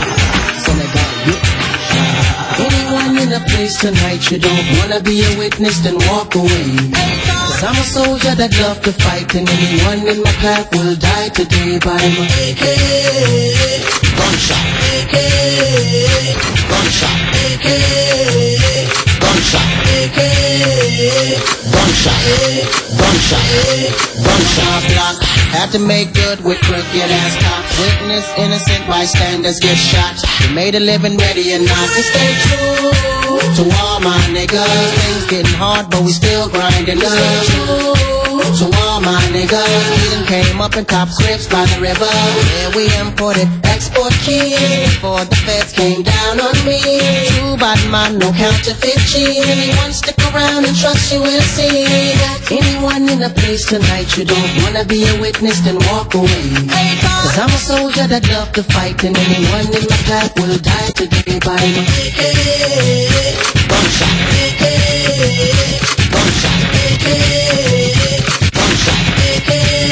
Anyone in a place tonight, you don't wanna be a witness, then walk away. Cause I'm a soldier that love to fight, and anyone in my path will die today by my AK. Gunshot, AK. Gunshot, AK. Gunshot, AK. Gunshot, gunshot, gunshot block. Had to make good with crooked ass cops. Witness innocent bystanders get shot. We made a living ready or not to stay true to all my niggas. Things getting hard, but we still grinding up. To all my niggas, we done came up in top scripts by the river. Yeah, we imported export keys before the feds came down on me. True bad man, no counterfeit cheese. Anyone stick around and trust you will see. Anyone in a place tonight, you don't wanna be a witness, then walk away. Cause I'm a soldier that love to fight, and anyone in my path will die today by my AK. Gunshot, AK. Gunshot, AK. Gunshot, AK.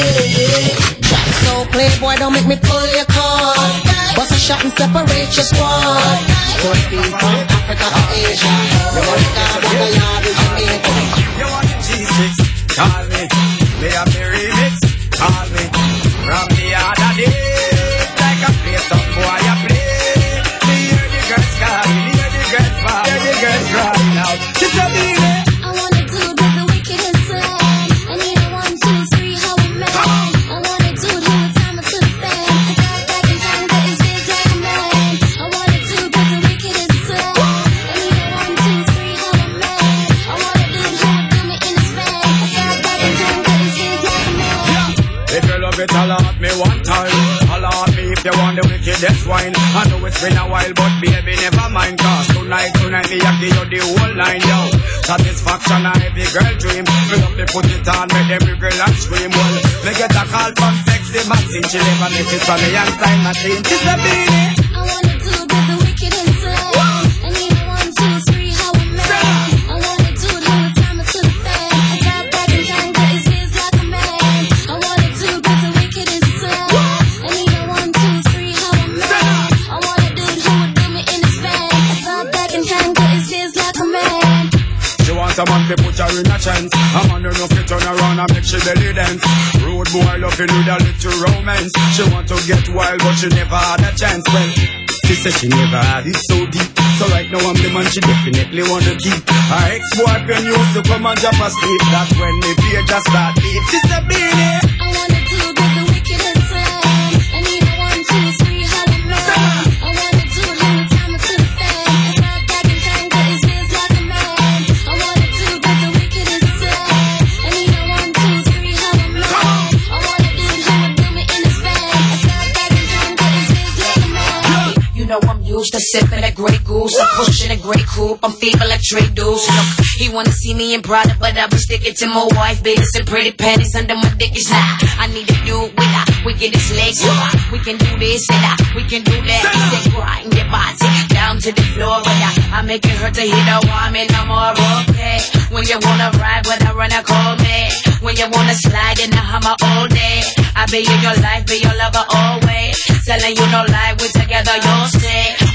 So playboy, don't make me pull your cord. Bust a shot and separate your squad. Could be from Africa or Asia. America, Bagayard, Jamaica. You want the G6? Call me. They have the remix. Call me. From the other day, like a play some boy I play. Me hear the girls calling, hear the girls fall, hear the girls crying out. She's a baby. I wanna do the wicked and slam. I need a 1, 2, 3, how a man. I wanna do the time to the fan. I got back in time, but it's just like a man. I wanna do the wicked and slam. I need a 1, 2, 3, how a man. I wanna do me in his van. I got back in time, but it's just like a man. If you love it, holla at me one time. Holla at me if you want the wickedest wine. I know it's been a while, but baby, never mind. Cause tonight, me I give you the whole line, yo. Satisfaction a every girl dream. Me love me put it on, make every girl and scream. Well, me get a call from sexy Maxine. She never make it from me and sign machine. She's a beanie. I wanna do the wicked and slam. I need a 1, 2, 3, how a man. I wanna do the time to the fan. I got back in time, but it's just like a man. I wanna do the wicked and slam. I need a 1, 2, 3, how a man. I wanna do me in his van. I got back in time, but it's just like a man. She want a man to put her in a chance. A man enough to turn around and make she belly dance. Rude boy loving with a little romance. She want to get wild but she never had a chance. Well, she said she never had it so deep. So right now I'm the man she definitely want to keep. Her ex-boyfriend used to come and drop asleep. That's when the beer just start deep. She said, Beanie, I wanna do the wicked and slam. I need a 1, 2, 3, how a man. I wanna do the time to the fan. I got back in time, but it's just like a man. I wanna do the wicked and slam. I need a 1, 2, 3, how a man. I wanna do me in his van. I got back in time, but it's just like a man. You know I'm used to sipping that Grey Goose. I'm pushing a Grey Coupe. I'm feeble like Trey Deuce. Look, he wanna see me in Prada, but I be sticking to my wife, baby. Some pretty panties under my dick is high. I need to do with her. We get his legs up. We can do this and that. We can do that. He said grind your body down to the floor, but I make it hurt to hit a woman. I'm all okay. When you wanna ride, when I run, I call me. When you wanna slide in the Hummer all day, I be in your life, be your lover always. Telling you no lie, we together, you'll stay.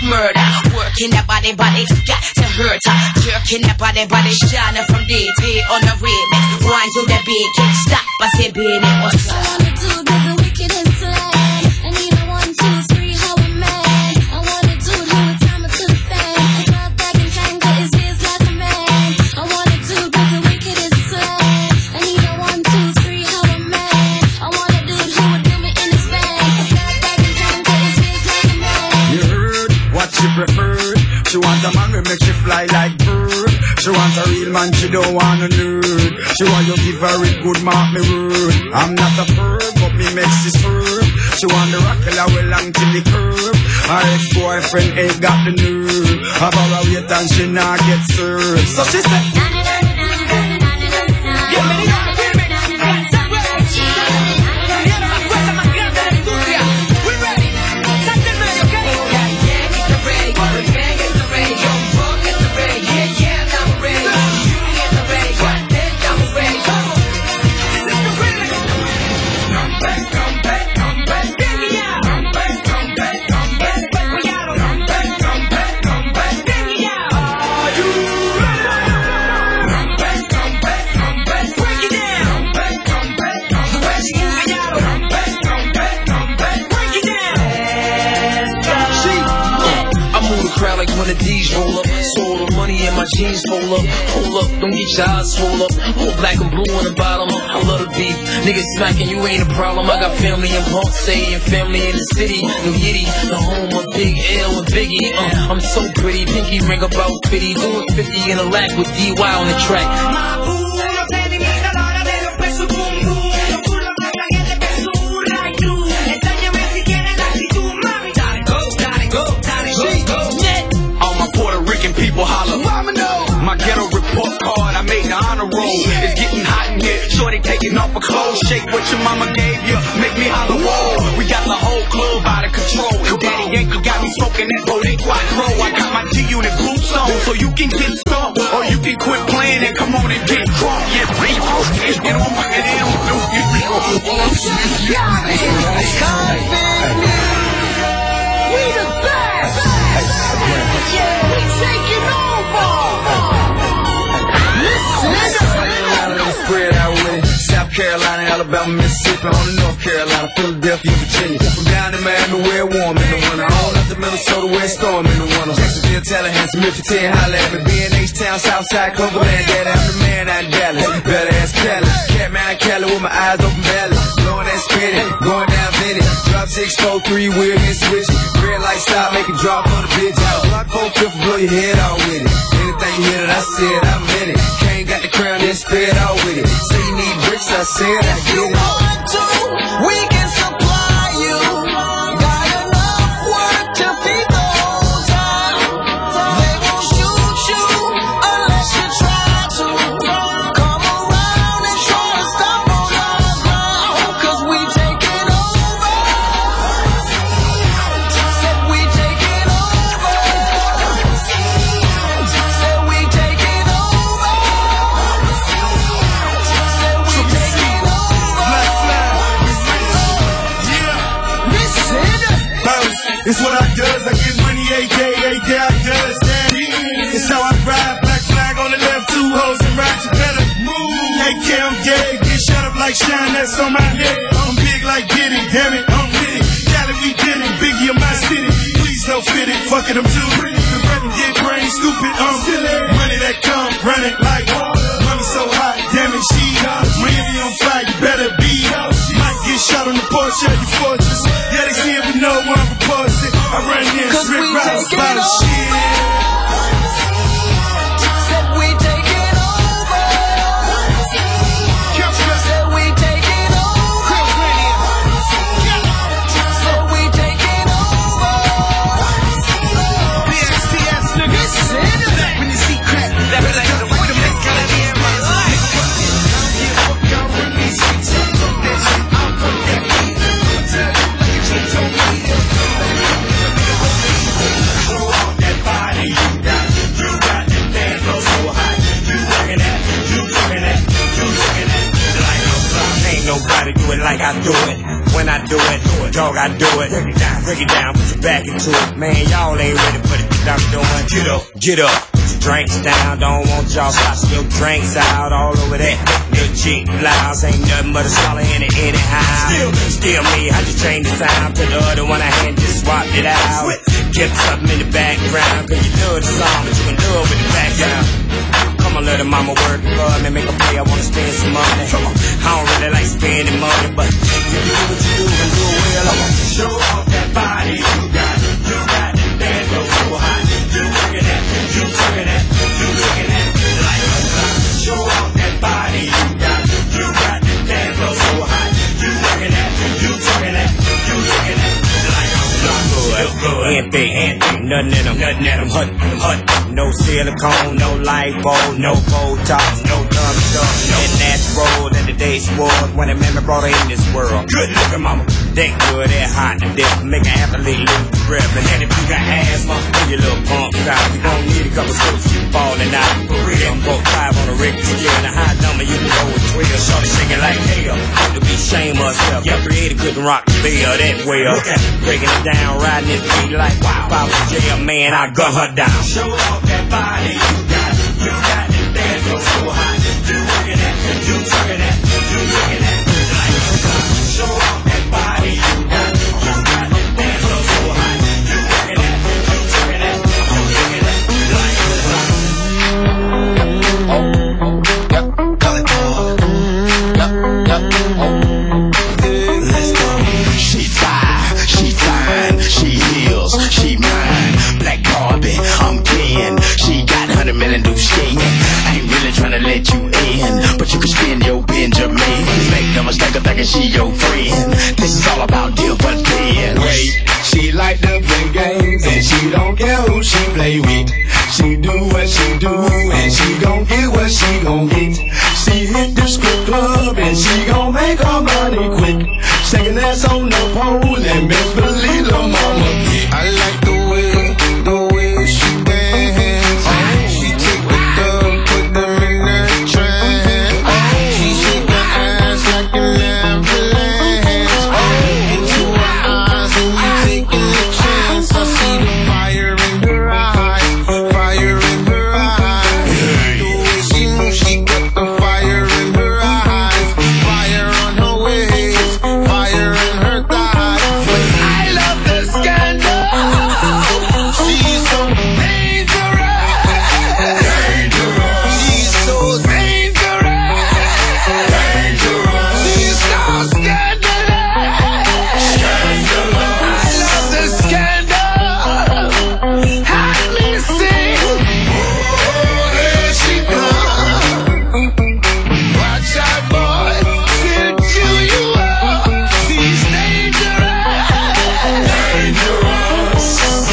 murder. Working that body, got to hurt her. Jerking that body, shining from day to day on the remix. Wind to the beat, can't stop, I say, baby, what's up? I wanna do the wicked and slang. I need a 1, 2, 3, how a man. I wanna do it with time to the fan. I thought back and tangle his ears like a man. I wanna do the wicked and slang. I need a 1, 2, 3, how a man. I wanna do it who would do me in his band. I thought back and tangle his ears like a man. You heard what she preferred. She want a man who make she fly like bird. She want a real man, she don't want a nerd. She want you give her a good mark, me word. I'm not a perv, but me makes it swerve. She want the rock till I will long till the curb. Her ex-boyfriend ain't got the nerve. Have her wait and she not get served. So she said, like one of these roll up. So all the money in my jeans roll up. Hold up, don't get your eyes swole up. All black and blue on the bottom. I love the beef. Niggas smacking, you ain't a problem. I got family in Ponce and family in the city. New Yiddy, the home of Big L and Biggie. I'm so pretty, pinky ring about 50. Doing 50 in a lack with DY on the track. People holler, my ghetto report card, I made the honor roll. It's getting hot in here, shorty taking off her clothes. Shake what your mama gave you, make me holler, whoa. We got the whole club out of control. And Daddy Yankee got me smoking that Bodé Quattro. I got my G-Unit boots on, so you can get stumped. Or you can quit playing and come on and get drunk. Yeah, please, get on my head. We the best! Yeah, we taking over! Listen! Spread out with it. South Carolina, Alabama, Mississippi, on to North Carolina, Philadelphia, Virginia. From down in Miami, where it's warm in the winter. On up to Minnesota, where it's storm in the winter. Jacksonville, Tallahassee, Memphis, 10, holla at me. B&H-Town, Southside, Cumberland, Daddy, I'm the man out in Dallas. Better ass Cali. Catman out Cali with my eyes open belly. Blowing that spinning, going down Vinny. Drop 6, 4, 3, wheel and switch it. Red light stop, make it drop on the bitch out. Block 4, 5, blow your head out with it. Anything you hear that I said, I'm in it. Kane got the crown, then spread out with it. Say you need bricks, I said I get it. Want to, we can supply you. Got enough work to feed the whole town. They won't shoot you unless you try to. Come around and try to stop on our ground. Cause we taking over. Said we taking over. Said we taking over. Said we taking over. It's what I does, I get money every day I does that. It's how I ride, black flag on the left, 2 hoes and ride, you better move. AK, I'm dead, get shut up like shine, that's on my head. I'm big like Diddy, damn it, I'm with it. Cali, we did it, Biggie of my city. Please don't fit it, fuck it, I'm too pretty. The record get brain stupid, silly. Money that come, running like water. Money so hot, damn it, she Miami on fire, you better be. Might get shot on the porch of your fortress. Yeah, they see it, but no one reports it. I run here, strip routes, by the shit. Said we taking over. Said we taking over. Said we taking over. BXTS, nigga. When you see crack, that be like the way the next gotta be in my life. Y'all with me, I'll put that beat like a G told me. Throw out that body, you got the dance floor so hot. You working that, you working that, you working that. Like no fly, ain't nobody do it like I do it. when I do it. Dog, I do it. Break it down, put your back into it. Man, y'all ain't ready for the shit I'm doing. Get up. Drinks down, don't want y'all sloshing your drinks out all over that. Little cheap blouse ain't nothing but a swallow in it anyhow. Still me, I just changed the sound to the other one I had just swapped it out. Kept something in the background, cause you do the song, but you can do it with the background. Come on, let the mama work for me, make a play, I wanna spend some money. I don't really like spending money, but if you do what you do and do it well, I'm gonna show off that body you got. You got that dance floor so hot. You working that, you working that, you working that like a clock. Show off that body you got. You got that dance floor so hot. You working that, you working that, you working that like a clock. Good, big, nothing in them, hut. No silicone, no lipo, no Botox, no dumb stuff, no natural in today's world. When a man brought her in this world, good looking mama, that good, that hot, and that make an athlete lose breath. And then if you got asthma, pull your little pumps out. You gon' need a couple scoops, you falling out. For real, I'm both 5 on a Richter scale, and a high number you can go with 12. Shorty shaking like hell, have to be ashamed of herself. Your creator couldn't rock the bell that well. Breaking it down, riding this beat like wow. If I was jail, man, I gun her down. Show off that body you got. You got that dance floor so hot. You working that, you working that, you working that like a clock. Show off that body you got. You got that dance floor so hot. You working that, you working that, you working that like a clock. Let's go. She fine, she heals, she mine. Black Barbie, I'm Ken. She got 100 million new skin. I ain't really tryna let you in, but you can spend your Benjamin. Make no mistake of thinking she your friend. This is all about dividends. Wait, she like to play games and she don't care who she play with. She do what she do and she gon' get what she gon' get. She hit the strip club and she gon' make her money quick. Shaking ass on the pole and best believe lil' mama get. I like the way she dance. She take the dub, put them in that trance. She shake her ass like an ambulance. Into her eyes and you taking a chance. I see the fire in her eyes, fire in her eyes. The way she moves, she got the fire in her eyes, fire on her waist, fire in her thighs. But I love the scandal. She's so dangerous. She's so dangerous. She's so scandalous. I love the scandal. Hot missing. Oh, there she comes. Watch out, boy. She'll chew you up. She's dangerous. Dangerous.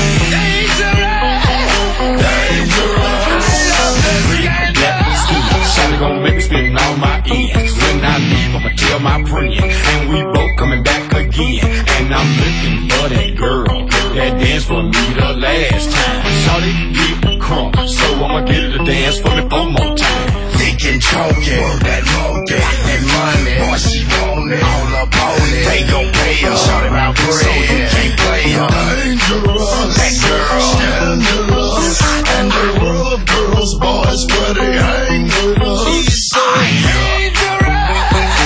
Shawty gon' make me spend all my ends. When I leave, I'ma tell my friend. And we both coming back again. And I'm looking for that girl that danced for me the last time. Shawty get crunk, so I'ma get her to dance for me 4 more times. Thick and chunky, that monkey, that money, boy she want it, all up on it. They gon' pay her, shawty round bread, so you can't play her. Dangerous, that girl, scandalous, and the world of girls, boys, where they hang with us. She's so dangerous,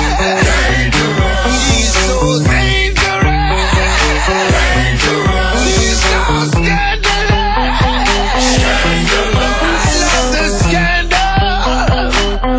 she's so dangerous, she's so scandalous, I love the scandal.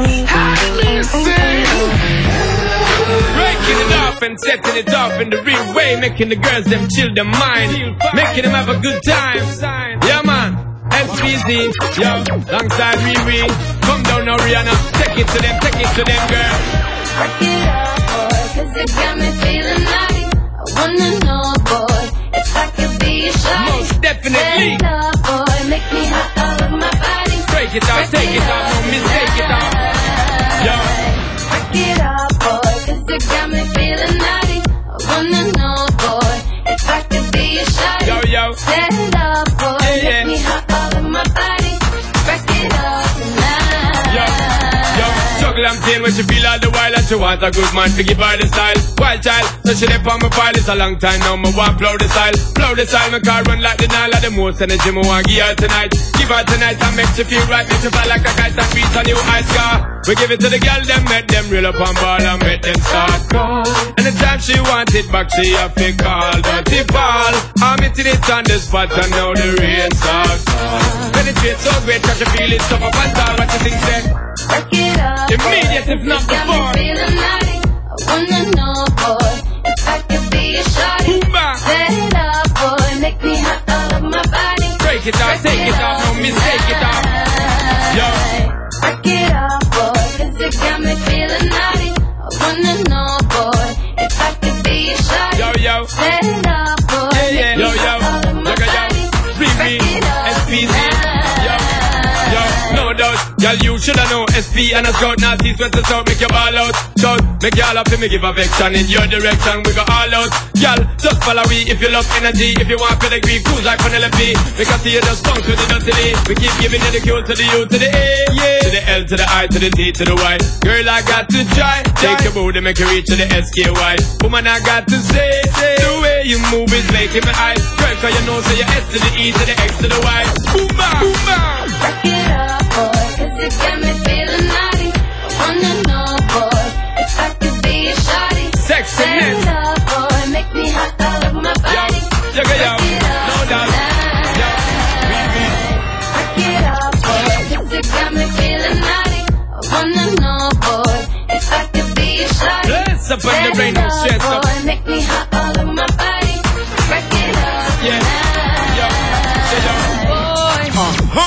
Breaking it off and setting it off in the real way, making the girls them chill their mind, making them have a good time. Yeah man, SBZ, yo, alongside Riri. Come down now Rihanna, take it to them girl. Work it out, boy, 'cause it got me feeling nice. I wanna know, boy, if I could be a shot. Most definitely. Stand up, boy, make me hot all of my body. Break it off, take it off, don't mistake it off. Yo. Work it out, boy, 'cause it got me feeling nice. I wanna know, boy, if I could be a shot. Yo. Stand up, boy, make me hot all of my body. Break it off tonight. Yo, juggle champagne when she feel all the while, and she want a good man to give her the style. Wild child, so she left on my file. It's a long time now, me want blow the style. Blow the style, my car run like the Nile. The most energy me want give her tonight. Give her tonight and make she feel right. Make she fly like a kite and beat a new ice car. We give it to the girl, them make them reel up on ball and make them start call. Anytime she want it back, she have to call. Dirty ball, I'm hitting it on the spot and now the rain starts. Penetrate so great, cause you feel it up and down. What you think, say? Break it up. Immediate if not You got me before. feeling naughty. I wanna know, boy, if I could be a shawty. Set it up, boy, make me hot all of my body. Break it off, take it off, no mistake it off. Yo. Break it up, boy, cause it got me feeling naughty. I wanna know, boy, if I could be a shawty. Yo, yo. Set it up, boy, Yeah, yeah. make me Yo, yo. hot all of my Look at body. yo. Free me, SPZ. Yo, yo, no doubt. Y'all, you shoulda know SP and a scout, not east, west, and south. Make your ball out, shout. Make y'all up to me, give affection in your direction. We go all out. Y'all, just follow we if you love energy. If you want pedigree, cruise like Penelope. Because you just bounce with the dirty. We keep giving you the Q to the U to the A, yeah. To the L to the I to the T to the Y. Girl, I got to try. Take your booty, make you reach to the SKY. Woman, I got to say, the way you move is making my eyes. Girl, cause you know, say your S to the E to the X to the Y. Boom, bam, boom, bam. Break it up, boy, cause it got me feeling naughty. I wanna know, boy, if I could be a shawty. Sexy Set it up, boy, make me hot all over my body. Yo, yo, yo, no doubt. Yo, Break it up, boy, cause it got me feeling naughty. I wanna know, boy, if I could be a shawty. Bless up on the Set rain, it no stress up, up. boy, make me hot all over my body. Break it up, Yeah, yo, boy.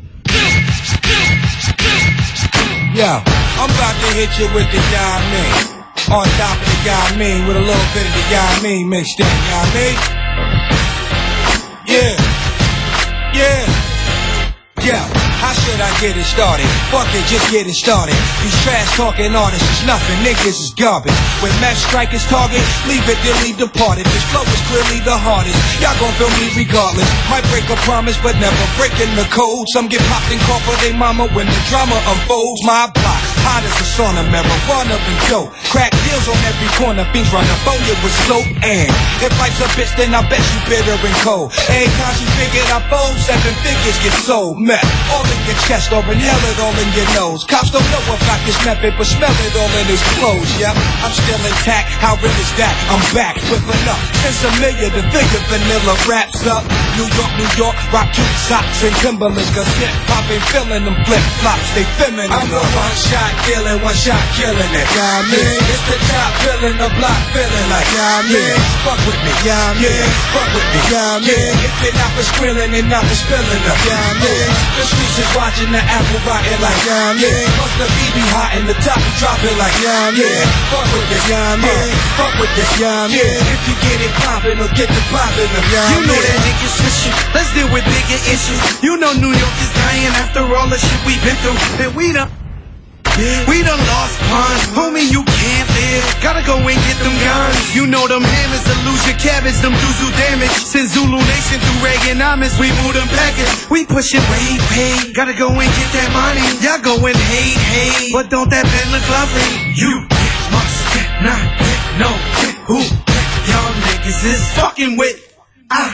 Yo, I'm about to hit you with the Yah-Mean. On top of the Yah-Mean with a little bit of the Yah-Mean mixed in, Yah-Mean. Yeah, yeah. Yo, how should I get it started? Fuck it, just get it started. These trash talking artists is nothing, niggas is garbage. When meth strike his target, leave it till he departed. This flow is clearly the hardest. Y'all gon' feel me regardless. Might break a promise, but never breaking the code. Some get popped and caught for their mama when the drama unfolds. My block, hot as a sauna, marijuana and dope. Crack deals on every corner, fiends run up on you with slope. And if life's a bitch, then I bet you bitter and cold. Every time she figured I fold, 7 figures get sold. Meth, all in your chest or inhale it all in your nose. Cops don't know about this method, but smell it all in his clothes. Yep, I'm still intact. How real is that? I'm back with enough. Since $1 million, the bigger vanilla wraps up. New York, rock 2 socks and Timberlands. Cause hip hop ain't feeling them flip flops. They feminine. I'm the one shot killing, one shot killing it. Yeah, I mean, it's the top filling the block, feeling like, yeah, I mean, fuck with me, yeah, I mean, fuck with me, yeah, I mean, if you're not for squealing and not for spilling up, yeah, I mean, the streets is watching the apple rotting like, yeah, I mean, plus the BB hot and the top is dropping like, yeah, I mean, fuck with this, yeah, I mean, fuck with this, yeah, I mean, if you get it poppin' or get the poppin' up, yeah, I You know mean. that niggas switching. Let's deal with bigger issues. You know New York is dying after all the shit we've been through. And we done lost pawns. Homie, you can't live. Gotta go and get them guns. You know them hammers that lose your cabbage, them dudes who damage. Since Zulu Nation through Reaganomics, we move them package. We pushing way, pay. Gotta go and get that money. Y'all going hey. But don't that bed look lovely? You must not know who y'all niggas is fucking with. I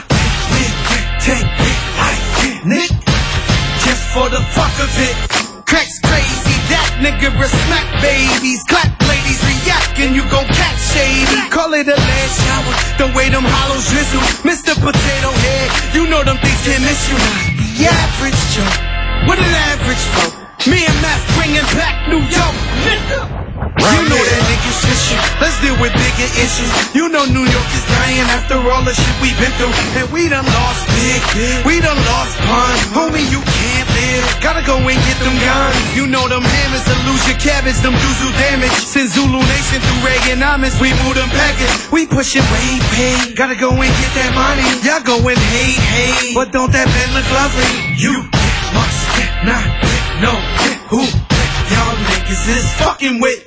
Nick, just for the fuck of it. Crack's crazy, that nigga smack babies. Clap ladies, react and you gon' catch shady. Call it a last shower, the way them hollows drizzle. Mr. Potato Head, you know them things can't miss you. The average Joe, what an average folk. Me and Math bringing back New York, nigga. You know that niggas switching. Let's deal with bigger issues. You know New York is dying after all the shit we've been through. And we done lost big, we done lost pawns. Homie, you can't live. Gotta go and get them guns. You know them hammers that lose your cabbage, them dudes who damage. Since Zulu Nation through Reaganomics, we move them package. We pushing way, pay. Gotta go and get that money. Y'all going hey. But don't that bed look lovely? You must not know who y'all niggas is fucking with.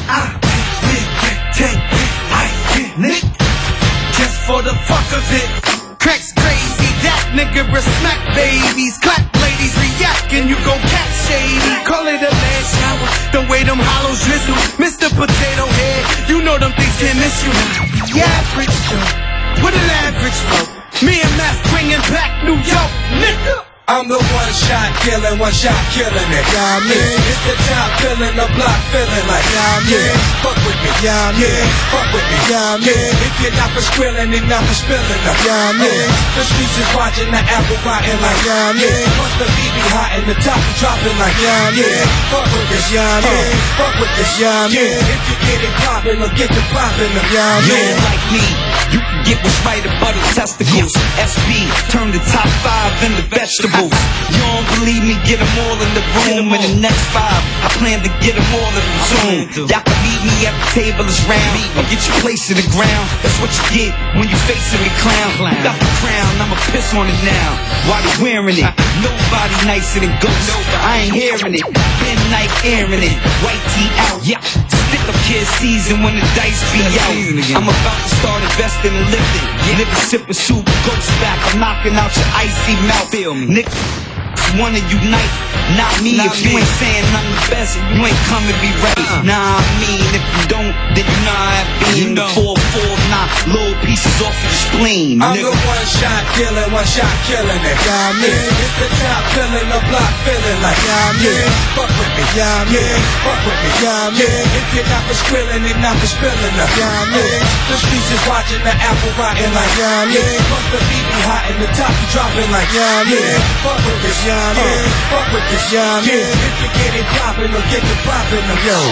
Nick, just for the fuck of it. Crack's crazy, that nigga smack babies. Clap ladies, react and you gon' catch shady. Call it it a last shower, the way them hollows drizzle. Mr. Potato Head, you know them things can't miss you. The average Joe, with an average flow. Me and Math bringing back New York, nigga. I'm the one shot killing, one shot killing it. Yeah, I mean, it's the top filling the block, feeling like, yeah, I mean, fuck with me, yeah, I mean, fuck with me, yeah, I mean, if you're not for squilling, then not for spilling up, yeah, I mean, the streets is watching the apple rotting like, yeah, I mean, once the beat be hot and the top is dropping like, yeah, I mean, fuck with this, yeah, I mean, fuck with this, yeah, I mean, if you get it poppin' or get the poppin' up, yeah, I mean. You don't like me, you can get what's right about the testicles. SB, turn the top 5 into vegetables. You don't believe me, get them all in the room. In the next 5, I plan to get them all in the Zoom. Y'all can meet me at the table, it's round. Or get your place to the ground. That's what you get when you facing me, clown. Got the crown, I'ma piss on it now. While they wearing it, nobody nicer than Ghost. I ain't hearing it, been night airing it. White tee out, yeah. Stick up kid season when the dice be out. I'm about to start investing and lifting. Niggas sipping soup, Ghost back. I'm knocking out your icy mouth. Feel me, nigga. Wanna unite, not me. If you ain't saying I'm the best, you ain't coming be right. Nah, I mean, if you don't, then you know I beam. The 4-4, knock little pieces off of your spleen. I'm the one shot killing, one shot killing it. Yeah, I mean, it's the top filling the block, feeling like, yeah, I mean, fuck with me, yeah, I mean, fuck with me, yeah, I mean, if you're not for squilling, then not for spilling up, yeah, I mean, the streets is watching the apple rotting like, yeah, I mean, once the beat be hot and the top be dropping like, yeah, I mean, fuck with this, yeah, I mean, fuck with this, yeah, I mean, if you get it poppin' or get the poppin' up, yo.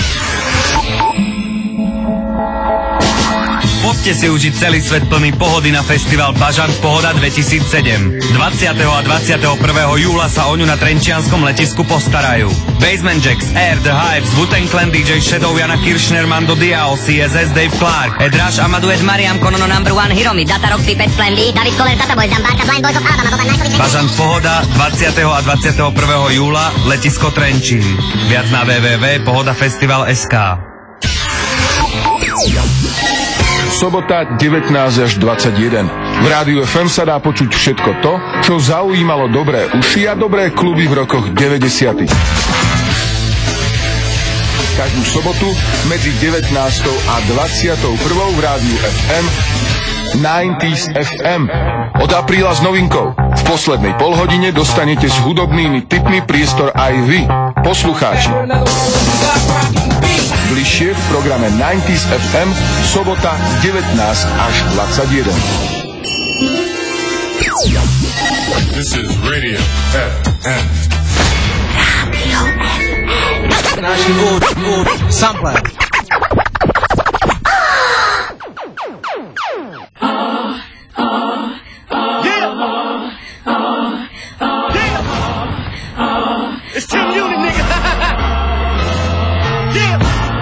Poďte si užiť celý svet plný pohody na festival Bažant Pohoda 2007. 20. a 21. júla sa o ňu na trenčianskom letisku postarajú. Basement Jacks, Air, The Hives, Wu-Tang Clan, DJ Shadow, Jana Kiršner, Mando Diao, CSS, Dave Clark, Edraž, Amadou Ed Mariam, Konono Number One, Hiromi, Data Rock, Pipet, Plan B, David Koller, Data Boys, Zambarka, Blind Boys of Alabama, Boba Najkovič. Bažant Pohoda 20. a 21. júla, letisko Trenčín. Viac na www.pohodafestival.sk. Sobota 19 až 21. V Rádiu FM sa dá počuť všetko to, čo zaujímalo dobré uši a dobré kluby v rokoch 90. Každú sobotu medzi 19. a 21. v Rádiu FM 90s FM. Od apríla s novinkou. V poslednej polhodine dostanete s hudobnými tipmi priestor aj vy, poslucháči. Bližšie v programe 90s FM, sobota 19 až 21. This is Radio FM. Radio FM. Náš sampler. It's Tim Unit, nigga. Yeah.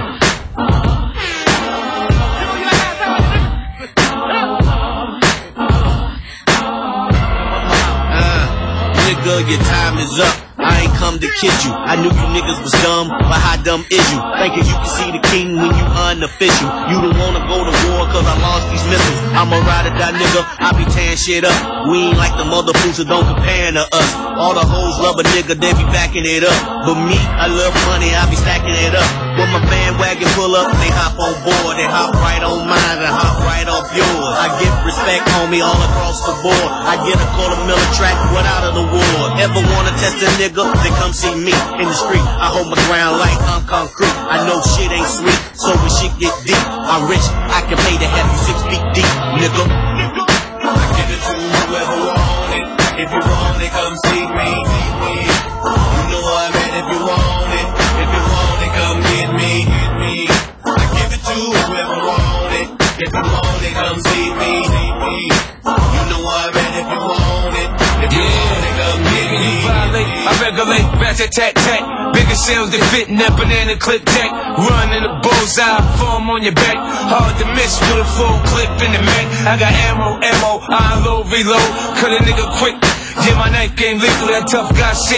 Nigga, your time is up. I ain't come to kid you. I knew you niggas was dumb, but how dumb is you? Thinking you can see the king when you unofficial. You don't wanna go to war cause I lost these missiles. I'm a ride or die nigga, I be tearing shit up. We ain't like the mother fools that don't compare to us. All the hoes love a nigga, they be backing it up. But me, I love money, I be stacking it up. When my bandwagon pull up, they hop on board. They hop right on mine and hop right off yours. I give respect, homie, all across the board. I get a $250,000 track without an award. Ever wanna test a nigga? Then come see me in the street. I hold my ground like I'm concrete. I know shit ain't sweet, so when shit get deep, I'm rich, I can pay to have you 6 feet deep, nigga. I give it to whoever want it. If you want it, come see me. You know I mean if you want it. If you want it, come get me. I give it to whoever want it. If you want it, come see me. You know I mean if you want it. If you want it, come get me. I regulate, rat-tat-tat-tat. Bigger shells that fit in that banana clip deck. Run in a bullseye, form on your back. Hard to miss with a full clip in the Mac. I got ammo, I unload, reload. Cut a nigga quick. Yeah, my knife game lethal, that tough guy shit.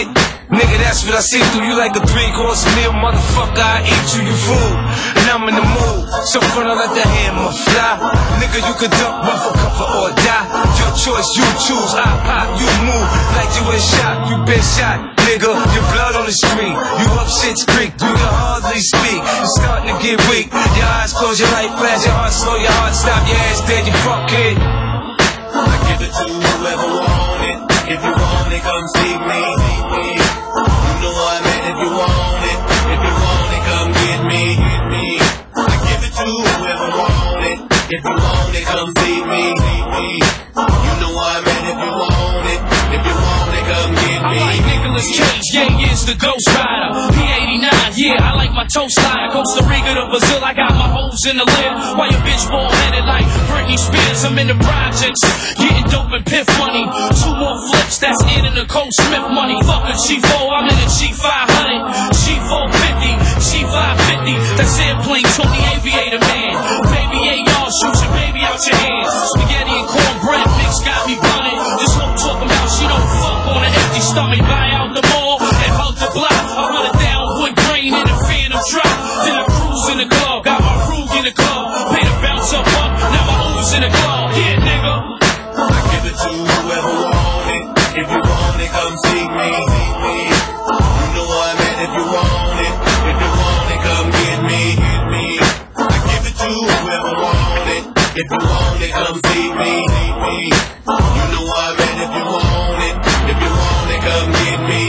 Nigga, that's what I see through you like a 3-course meal. Motherfucker, I eat you, you fool. And I'm in the mood, so front I let the hammer fly. Nigga, you could dump one for comfort or die. Your choice, you choose. I pop, you move. Like you in shot, you been shot. Nigga, your blood on the street. You up Shit's Creek, you can hardly speak. It's starting to get weak. Your eyes close, your light flash, your heart slow, your heart stop, your ass dead, you fuck kid. I give it to whoever want it. If you want it, come see me. You know what I mean. If you want it, come get me. I give it to whoever want it. If you want it, come see me. You know what I mean. If you want it, come get me. I'm like Nicolas Cage, yeah, is the Ghost Rider. P89, yeah, I like my toast slider. Costa Rica to Brazil, I got my hoes in the lid. Why your bitch bald-headed like Britney Spears? I'm in the projects, getting dope and piff money. 2 more flips, that's in and Nicole Smith money. Fuck a G4, I'm in a G500, G450, G550. That's airplane, Tony Aviator man. Baby AR, shoot your baby out your hands. Spaghetti and cornbread mix got me blunted. This whole talk about she don't fuck on an empty stomach. Buy out the mall and hug the block. I run it down wood grain in a Phantom truck. Then I cruise in the club, got my Rug in the club. Pay the bounce up, now my U's in the club. Yeah, nigga. I give it to whoever want it. If you want it, come see me. You know what I mean. If you want it, come get me. I give it to whoever want it. If you want it, come see me. You know what I mean. If you want it, come get me.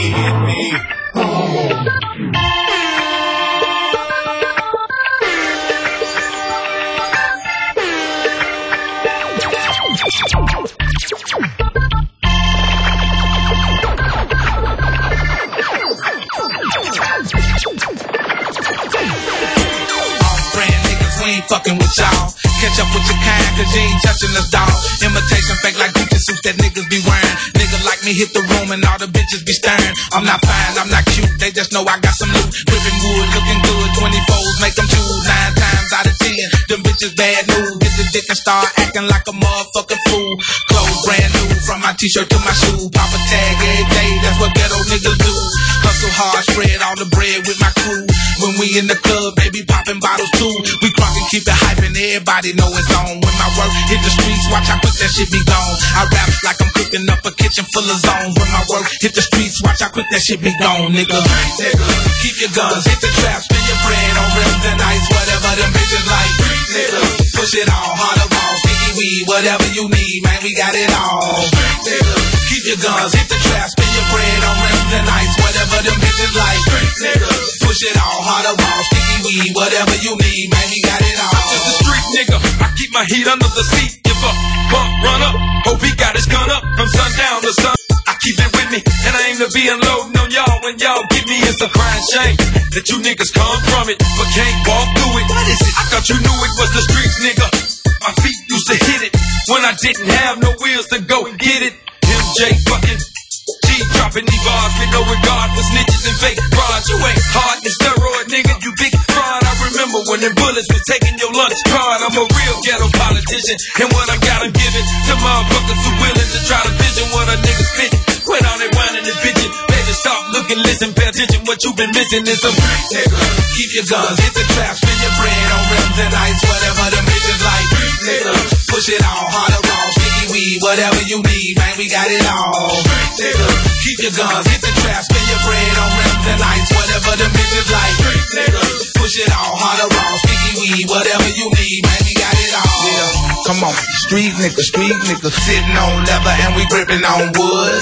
Fucking with y'all, catch up with your kind, cause you ain't touching us, dawg. Imitation fake like Gucci suits that niggas be wearing. Nigga like me hit the room and all the bitches be staring. I'm not fine, I'm not cute, they just know I got some loot. Gripping wood, looking good, 24s make them choose. 9 times out of 10, them bitches bad news. Get the dick and start acting like a motherfucking fool. Clothes brand new, from my t-shirt to my shoe. Pop a tag every day, that's what ghetto niggas do. Hustle hard, spread all the bread with my crew. When we in the club, baby, popping bottles too. We crunk and keep it hyping, everybody know it's on. When my work hit the streets, watch how quick that shit be gone. I rap like I'm cooking up a kitchen full of zones. When my work hit the streets, watch how quick that shit be gone, nigga. Keep your guns, hit the trap, spin your bread on rims and ice, whatever them bitches like. Nigga, push it all, harder ball, sticky weed, whatever you need, man, we got it all. Nigga, keep your guns, hit the trap, spin your bread on rims and ice, whatever them bitches like. Nigga, push it all, harder ball, sticky weed, whatever you need, man, we got it all. I'm just a street nigga, I keep my heat under the seat. If a bump run up, hope he got his gun up from sundown to sun. I keep it with me, and I aim to be unloading on y'all. When y'all get me, it's a crying shame that you niggas come from it, but can't walk through it. What is it? I thought you knew it was the streets, nigga. My feet used to hit it when I didn't have no wheels to go and get it. MJ fucking G dropping these bars with no regard for snitches and fake frauds. You ain't hard and steroid, nigga, you big fraud. I remember when them bullets was taking your lunch card. I'm a real ghetto politician, and what I got, I'm giving to motherfuckers who willing to try to vision what a nigga spit. Quit all that whining and bitching, baby, stop looking, listen, pay attention. What you been missing is some nigga. Keep your guns, hit the trap, spin your bread on rims and ice, whatever them bitches like. Nigga, push it all, harder raw, sticky weed, whatever you need, man, we got it all. Nigga, keep your guns, hit the trap, spin your bread on rims and ice, whatever them bitches like. Nigga, push it all, harder raw, sticky weed, whatever you need, man, we got it all. Yeah, come on, street nigga, sitting on leather and we gripping on wood.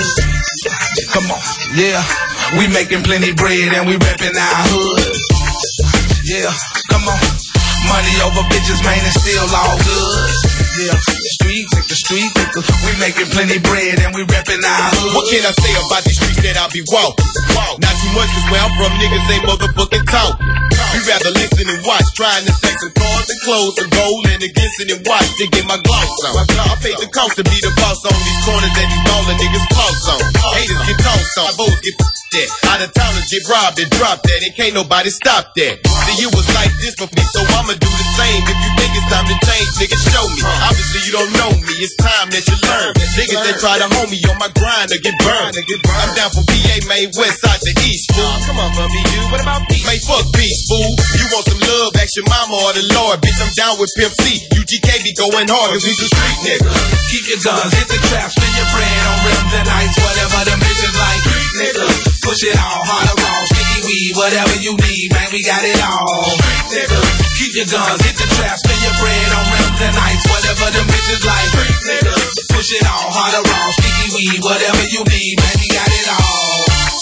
Come on, yeah, we making plenty bread and we repping our hood. Yeah, come on, money over bitches, man, it's still all good. Yeah, street nigga, we making plenty bread and we repping our hood. What can I say about these streets that I be walking? Not too much, cause where I'm from, niggas ain't motherfucking talk. We rather listen and watch, trying to stack some cars and clothes and roll and against it and watch to get my gloss on. I paid the cost to be the boss on these corners that these ballin' niggas floss on. Haters get tossed on, foes get that. Out of towners get robbed and drop that, and can't nobody stop that. The it was like this for me, so I'ma do the same. If you think it's time to change, nigga, show me. Obviously you don't know me, it's time that you learn. Niggas that try to hold me on my grind to get burned. I'm down from PA, made west side to east, fool. Come on, mummy, you, what about peace? Mate, fuck peace, fool. You want some love, ask your mama or the Lord. Bitch, I'm down with Pimp C. UGK be going hard, cause we some street niggas. Keep your guns, hit the trap, spin your bread on rims and ice, whatever the bitches like. Street niggas, push it all, harder raw, sticky weed, whatever you need, man, we got it all. Street niggas, keep your guns, hit the trap, spin your bread on rims and ice, whatever the bitches like. Street niggas, push it all, harder raw, sticky weed, whatever you need, man, we got it all.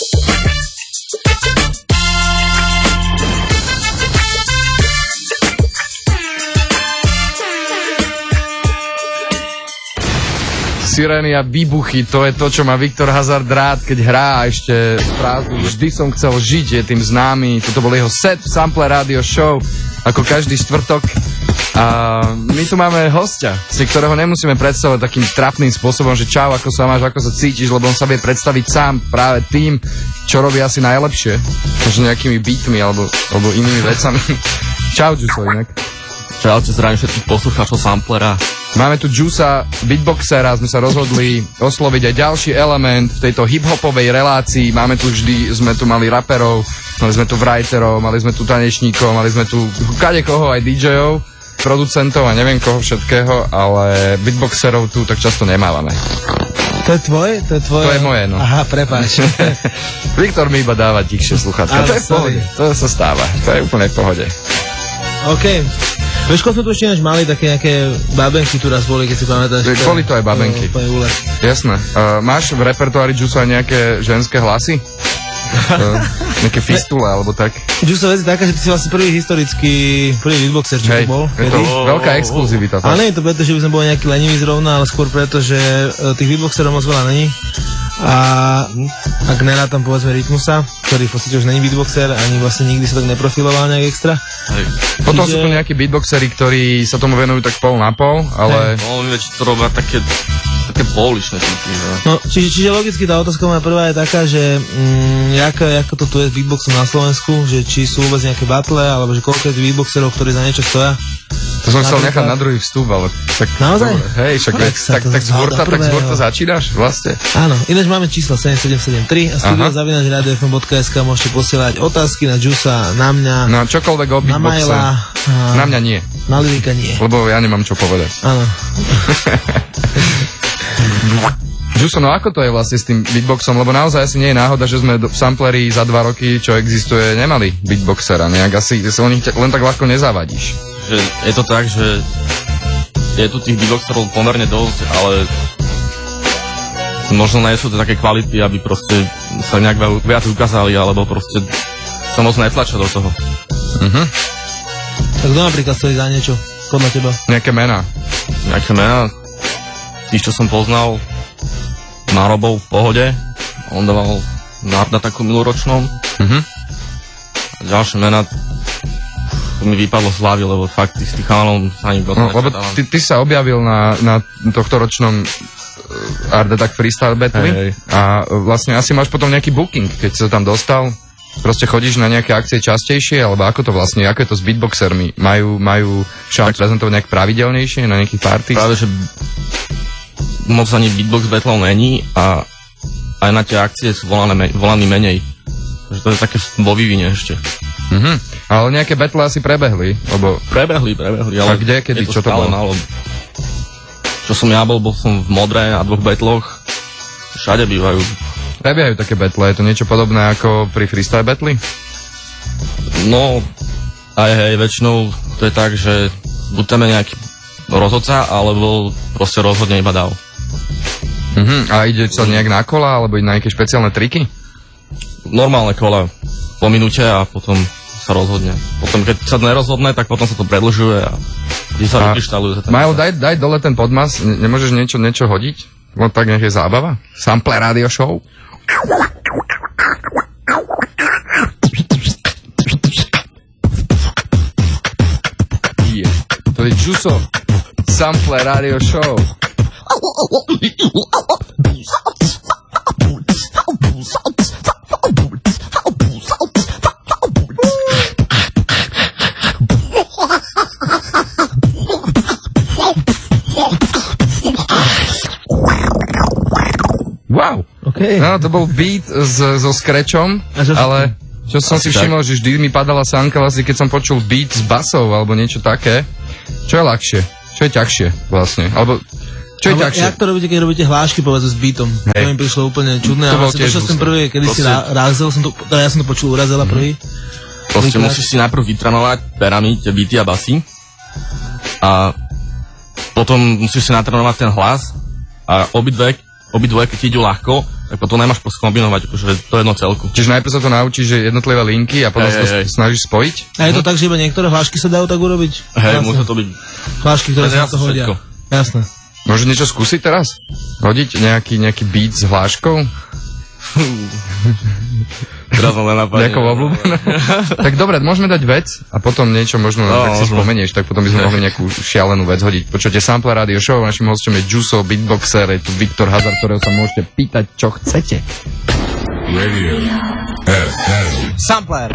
Sirény a výbuchy, to je to, čo má Viktor Hazard rád, keď hrá a ešte prázdnu. Vždy som chcel žiť, je tým známy. Toto bol jeho set v Sample Radio Show, ako každý štvrtok. A my tu máme hostia, si ktorého nemusíme predstavovať takým trapným spôsobom, že čau, ako sa máš, ako sa cítiš, lebo on sa vie predstaviť sám práve tým, čo robí asi najlepšie. Možno nejakými beatmi alebo inými vecami. Čau, Juso, inak. Čaute, zdravím všetkých poslucháčov Samplera. Máme tu Jusa, beatboxera, sme sa rozhodli osloviť aj ďalší element v tejto hip-hopovej relácii. Sme tu mali raperov, mali sme tu writerov, mali sme tu tanečníkov, mali sme tu kadekoho aj DJov, producentov a neviem koho všetkého, ale beatboxerov tu tak často nemávame. To je tvoje? To je moje, no. Aha, prepáč. Viktor mi iba dáva tichšie sluchátka. To je v pohode, to sa stáva, to je úplne v pohode. OK. Veško sme tu ešte mali také nejaké babenky tu raz boli, keď si pamätáš. Boli to aj babenky. Jasné. Máš v repertoári Juso aj nejaké ženské hlasy? Nejaké fistule, alebo tak? Juso, vec je taká, že ty si vlastne prvý beatboxer, čo tu bol. Je to veľká exkluzivita. Ale nie je to preto, že by sme boli nejaký lenivý zrovna, ale skôr preto, že tých beatboxerov moc veľa není. A ak nerátam povedzme Rytmusa, ktorý v podstate už není beatboxer, ani vlastne nikdy sa tak neprofiloval nejak extra. Hej. Potom sú tu nejakí beatboxeri, ktorí sa tomu venujú tak pol na pol, ale... No, oni väčšinou to robia také pouličné typy. No, čiže logicky tá otázka moja prvá je taká, že ako to tu je s beatboxom na Slovensku, že či sú vôbec nejaké battle, alebo že koľko je beatboxerov, ktorí za niečo stoja. To som chcel nechať na druhý vstup, ale tak... Naozaj? Hej, však tak zhôr to začínaš vlastne. Áno, ináč máme číslo 7773 a studio@radiofm.sk môžete posielať otázky na Jusa, na mňa, no, čokoľvek o beatboxe. Na Maila. Na mňa nie. Na Lyrika nie. Lebo ja nemám čo povedať. Áno. Juso, no ako to je vlastne s tým beatboxom? Lebo naozaj asi nie je náhoda, že sme v Sampleri za 2 roky, čo existuje, nemali beatboxera. Nejak asi o nich len tak ľahko nezavadíš. Že je to tak, že je tu tých beatboxerov pomerne dosť, ale možno nie sú to také kvality, aby proste sa nejak viac ukázali, alebo proste sa moc netlačia do toho. Tak kto napríklad stojí za niečo, podľa teba? Nejaké mená. Tých, čo som poznal, Marobov v pohode, on dával na takú minuloročnom. Ďalšie mená mi vypadlo z hlavy, lebo fakt s tých chalanov sa nikto lebo ty sa objavil na tohto ročnom Art Attack Freestyle Battle a vlastne asi máš potom nejaký booking, keď sa tam dostal. Proste chodíš na nejaké akcie častejšie, alebo ako to vlastne, ako je to s beatboxermi? Majú šancu prezentovať nejak pravidelnejšie na nejakých parties? Práve, že moc ani beatbox battle není a aj na tie akcie sú volaní menej. Takže to je také vo vývine ešte. Ale nejaké battle asi prebehli, lebo... Prebehli, ale... A kde, kedy, čo to bolo? Málo. Čo som ja bol som v Modre a 2 battloch. Všade bývajú. Prebiehajú také battle, je to niečo podobné ako pri freestyle battle? No, aj väčšinou to je tak, že buď tam je nejaký rozhodca, alebo proste rozhodne iba dal. A ide sa nejak na kola, alebo na nejaké špeciálne triky? Normálne kola po minúte a potom sa rozhodne. Potom, keď sa nerozhodne, tak potom sa to predĺžuje a sa vykryštáluje. Majo, daj dole ten podmas, nemôžeš niečo hodiť? No tak nech je zábava. Sample Radio Show. To je Juso. Sample Radio Show. No, to bol beat so scratchom, ale čo som si všimol, že vždy mi padala sánka vlastne, keď som počul beat s basou alebo niečo také. Čo je ľahšie? Čo je ťažšie vlastne? Alebo čo je ťažšie? Jak to robíte, keď robíte hlášky, povedzme, s beatom? To mi prišlo úplne čudné. To a vlastne došiel som prvý, kedy si Razel, ja som to počul u Razela prvý. Proste musíš si najprv vytrénovať perami tie beaty a basy a potom musíš si natrénovať ten hlas a obidve, keď ti idú ľahko, tak potom nemáš skombinovať akože to jedno celku. Čiže najprv sa to naučíš, že jednotlivé linky a potom sa to snažíš spojiť? A je to tak, že iba niektoré hlášky sa dajú tak urobiť? Hej, musí to byť. Hlášky, ktoré sa na to hodia. Jasné. Môže niečo skúsiť teraz? Hodiť nejaký beat s hláškou? Teraz som len napadne. Nejakou obľúbenou? Tak dobre, môžeme dať vec a potom niečo možno, tak si spomenieš, tak potom by sme mohli nejakú šialenú vec hodiť. Počujete Sample Radio Show, našim hostom je Juso, beatboxer, je tu Viktor Hazard, ktorého sa môžete pýtať, čo chcete. Radio FM. Sampler.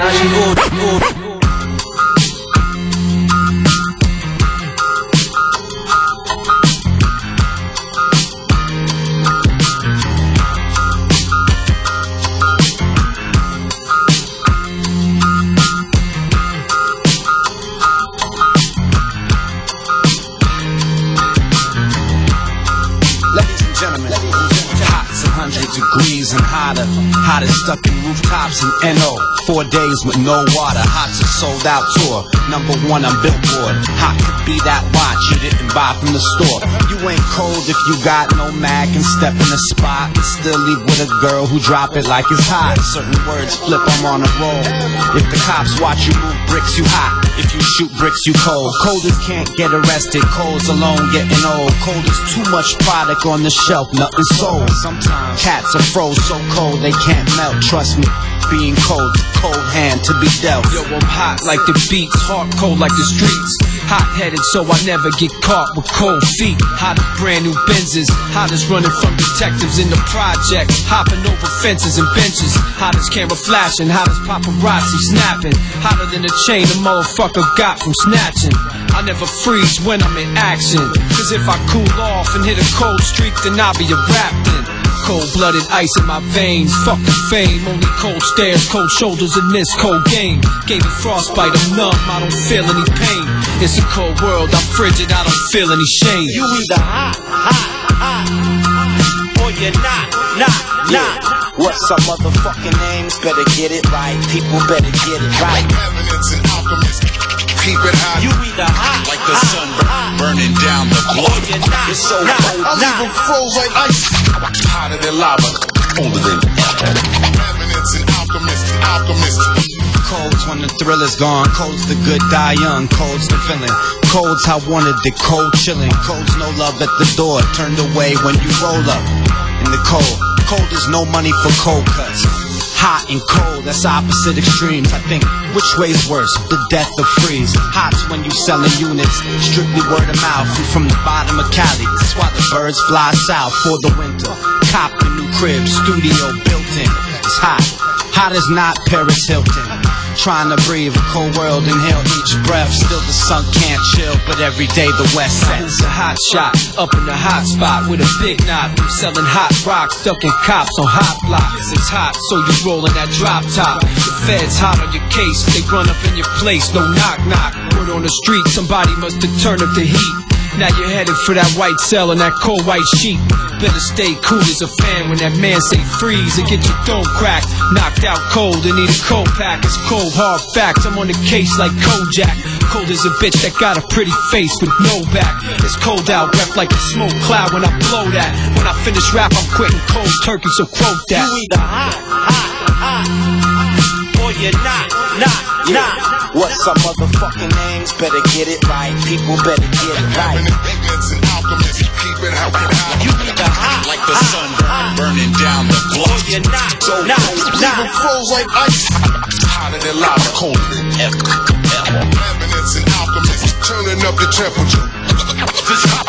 Degrees and hotter stuck in rooftops in NO. 4 days with no water, Hot's a sold out tour. #1 on Billboard. Hot could be that watch you didn't buy from the store. You ain't cold if you got no mag and step in the spot and still leave with a girl who drop it like it's hot. Certain words flip, I'm on a roll. If the cops watch you move bricks, you hot. If you shoot bricks, you cold. Coldest can't get arrested, cold's alone getting old. Cold is too much product on the shelf, nothing sold. Sometimes cats are froze so cold they can't melt, trust me. Being cold's a cold hand to be dealt. Yo, I'm hot like the beats, hard cold like the streets. Hot-headed so I never get caught with cold feet. Hot as brand new Benzes, hot as running from detectives in the projects. Hopping over fences and benches, hot as camera flashing, hot as paparazzi snapping. Hotter than a chain a motherfucker got from snatching. I never freeze when I'm in action, cause if I cool off and hit a cold streak then I'll be a raptin'. Cold-blooded ice in my veins, fuck the fame. Only cold stares, cold shoulders in this cold game. Gave me frostbite, I'm numb, I don't feel any pain. It's a cold world, I'm frigid, I don't feel any shame. You either hot, or you're not. What's some motherfucking names? Better get it right, people better get it right. Evidence and alchemists, keep it hot. You either hot, like the sun burning down the block. or you're not. It's so cold, I leave them froze like ice. Hotter than lava, colder than evidence and alchemists. Cold's when the thrill is gone. Cold's the good die young. Cold's the feeling. Cold's how wanted the cold chilling. Cold's no love at the door. Turned away when you roll up in the cold. Cold is no money for cold cuts. Hot and cold, that's opposite extremes. I think which way's worse, the death or freeze? Hot's when you selling units, strictly word of mouth. You from the bottom of Cali, that's why the birds fly south for the winter. Cop a new crib, studio built in. It's hot as not Paris Hilton. Trying to breathe a cold world, inhale each breath. Still the sun can't chill, but every day the west sets. It's a hot shot, up in the hot spot with a big knot. From selling hot rocks, ducking cops on hot blocks. It's hot, so you rollin' that drop top. The feds hot on your case, they run up in your place, no knock knock. Word on the street, somebody must have turned up the heat. Now you're headed for that white cell and that cold white sheet. Better stay cool as a fan when that man say freeze and get your dome cracked. Knocked out cold and need a cold pack. It's cold hard facts, I'm on the case like Kojak. Cold as a bitch that got a pretty face with no back. It's cold out, rep like a smoke cloud when I blow that. When I finish rap, I'm quitting cold turkey, so quote that. You either hot, or you're not. What's some motherfucking names? Better get it right, people better get it right. Evidence and alchemists, keep it hot. You either hot, like the sun burning down the block. or you're not. So cold, leaving froze like ice. Hotter than lava, colder than ever. Evidence and alchemists, turning up the temperature. This hot.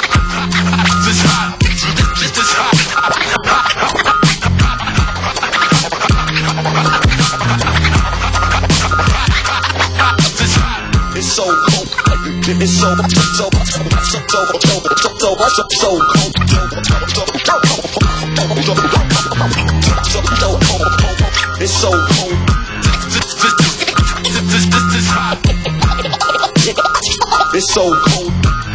It's so cold. It's so it's so cold. It's so cold.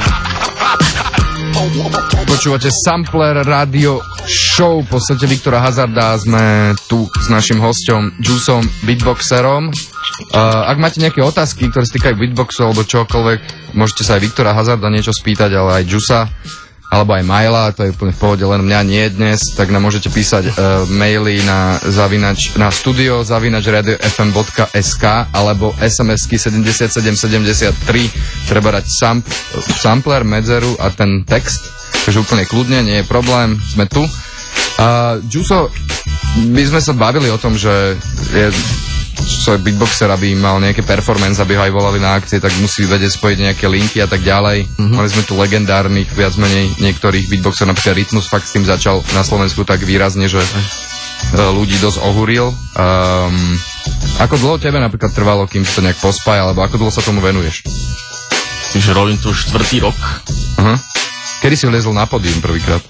Počúvate Sampler Radio Show po sete Viktora Hazarda. Sme tu s našim hosťom Juicom, beatboxerom. Ak máte nejaké otázky, ktoré sa týkajú beatboxu alebo čokoľvek, môžete sa aj Viktora Hazarda niečo spýtať, ale aj Juica alebo aj Maila, to je úplne v pohode, len mňa nie dnes, tak nám môžete písať maily na studio@radiofm.sk alebo SMS-ky 7773, treba dať sampler, medzeru a ten text, takže úplne kľudne, nie je problém, sme tu. Juico, my sme sa bavili o tom, že je beatboxer, aby mal nejaké performance, aby ho aj volali na akcie, tak musí vedieť spojiť nejaké linky a tak ďalej. Mali sme tu legendárnych, viac menej niektorých beatboxer, napríklad Rytmus fakt s tým začal na Slovensku tak výrazne, že ľudí dosť ohúril. Ako dlho tebe napríklad trvalo, kým si to nejak pospája, alebo ako dlho sa tomu venuješ? Čiže robím to 4. rok. Kedy si vlezol na pódium prvýkrát?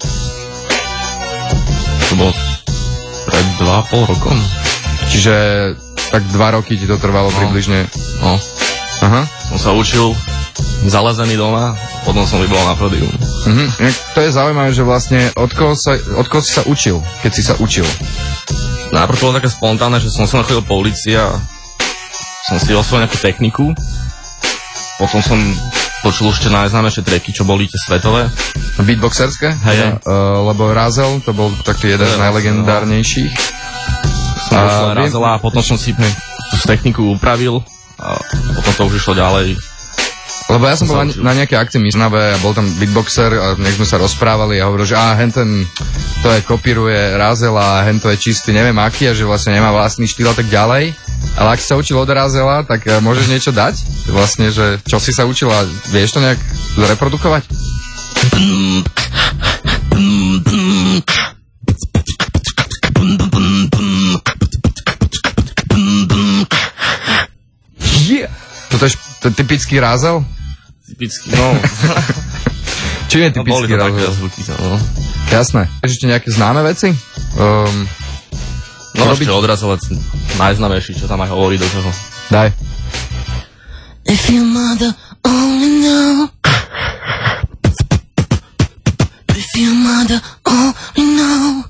To bolo pred 2,5 rokom. Čiže tak 2 roky ti to trvalo približne. No. Som sa učil zalezený doma, potom som vybol na pódium. To je zaujímavé, že vlastne od koho si sa učil, keď si sa učil? Najprv to bolo také spontánne, že som sa nachodil po ulici a som si osvojil nejakú techniku. Potom som počul už tie najznámejšie tracky, čo boli tie svetové. Beatboxerské? Hej. Lebo Razel, to bol taký jeden z najlegendárnejších. A potom som si tú techniku upravil a potom to už išlo ďalej. Lebo ja som bol na nejakej akcii Mysnave a bol tam beatboxer a nejak sme sa rozprávali a hovoril, že henten to je kopíruje Razela a hento je čistý, neviem aký a že vlastne nemá vlastný štýl a tak ďalej. Ale ak si sa učil od Razela, tak môžeš niečo dať? Vlastne, že čo si sa učil a vieš to nejak reprodukovať? To je typický Razel? Typický, no. Čím je typický Razel? Jasné. Ešte nejaké známe veci? No ešte odrazovať najznámejší, čo tam aj hovorí do toho. Daj. If your mother only know, if your mother only know,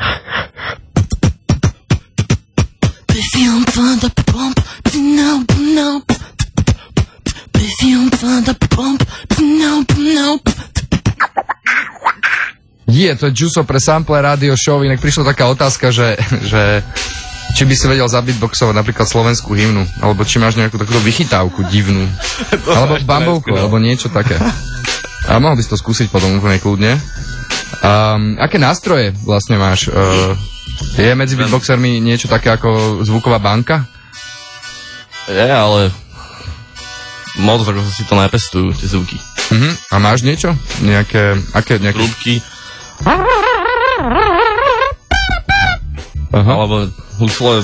if your mother bump, no, no. To je Juico pre Sampler Radio Show. Inak prišla taká otázka, že či by si vedel zabeatboxovať napríklad slovenskú hymnu, alebo či máš nejakú takúto vychytávku divnú, alebo bambovku, alebo niečo také. A mohol by si to skúsiť potom úplne kľudne. Aké nástroje vlastne máš? Je medzi beatboxermi niečo také ako zvuková banka? Je, ale moc ako si to nepestujú, tie zvuky. A máš niečo? Nejaké trúbky? Alebo husle.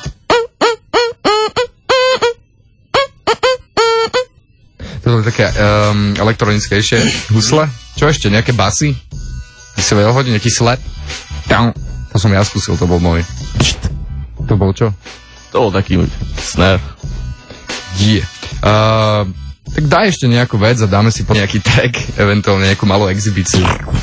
To bolo také elektronickejšie husle. Čo ešte? Nejaké basy? Ty si vedel hodiť? Nejaký slap? To som ja skúsil, to bol môj. To bol čo? To bol taký snare. Tak daj ešte nejakú vec a dáme si po nejaký track, eventuálne nejakú malú exhibíciu.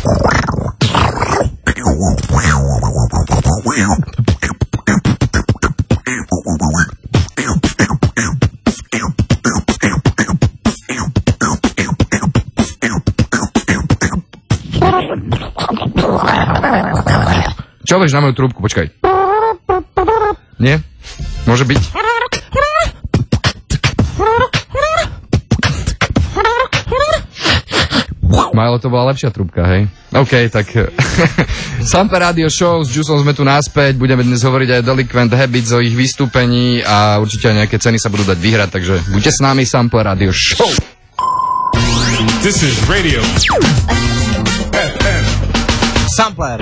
Čo vieš na moju trúbku? Počkaj. Nie? Môže byť? Milo, to bola lepšia trúbka, hej? OK, tak Sampler Radio Show, s Juicom sme tu naspäť, budeme dnes hovoriť aj o Delinquent Habits, o ich vystúpení a určite aj nejaké ceny sa budú dať vyhrať, takže buďte s nami, Sampler Radio Show. This is Radio FM. Sampler.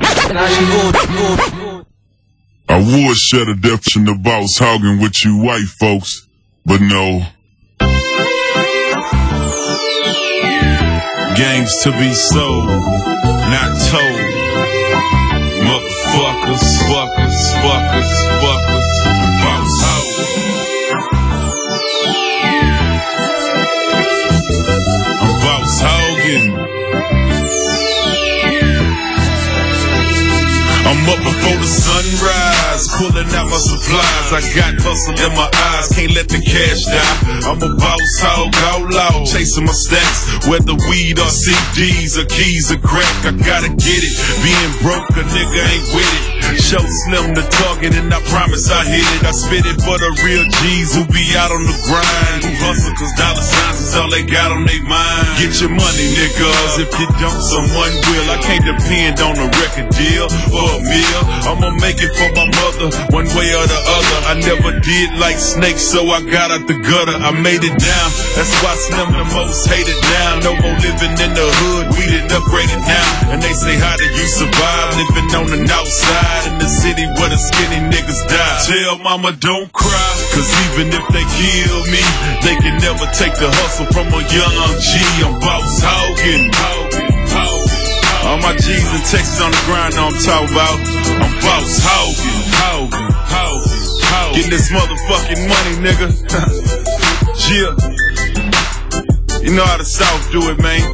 I would shut a deaf in the boss hogging with you white folks, but no. Games to be sold, not told. Motherfuckers, fuckers, fuckers, fuckers, boss hoes. I'm Boss Hogan. I'm up before the sunrise, pulling out my supplies. I got hustle in my eyes, can't let the cash die. I'm a boss hog, outlaw, chasing my stacks. Whether weed or CDs or keys or crack, I gotta get it. Being broke, a nigga ain't with it. Show Slim the target and I promise I hit it. I spit it for the real G's who be out on the grind, who hustle cause dollar signs is all they got on their mind. Get your money, niggas, if you don't, someone will. I can't depend on a record deal or a meal. I'ma make it for my mother, one way or the other. I never did like snakes, so I got out the gutter. I made it down, that's why Slim the most hated now. No more living in the hood, we done upgraded now. And they say, how did you survive living on the north side in the city where the skinny niggas die? Tell mama don't cry, cause even if they kill me, they can never take the hustle from a young G. I'm Boss Hogan. All my G's and Texas on the grind, know I'm talking about. I'm Boss Hogan. Getting this motherfucking money, nigga. Yeah. You know how the South do it, man.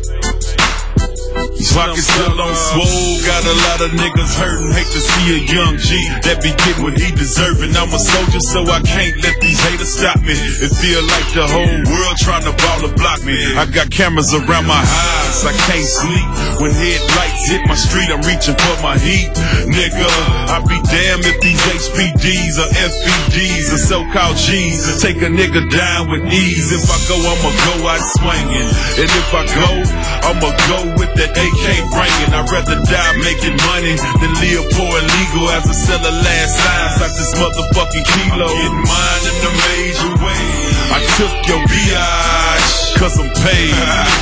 Pockets still on swole, got a lot of niggas hurting. Hate to see a young G that be getting what he deserving. I'm a soldier, so I can't let these haters stop me. It feel like the whole world trying to ball or block me. I got cameras around my eyes, I can't sleep. When headlights hit my street, I'm reaching for my heat. Nigga, I'd be damned if these HPDs or FBDs or so-called G's take a nigga down with ease. If I go, I'ma go out swinging. And if I go, I'ma go with that AK bringing. I'd rather die making money than live poor illegal as a seller last signs like this motherfucking kilo. Getting mine in a major way. I took your biatch, cause I'm paid.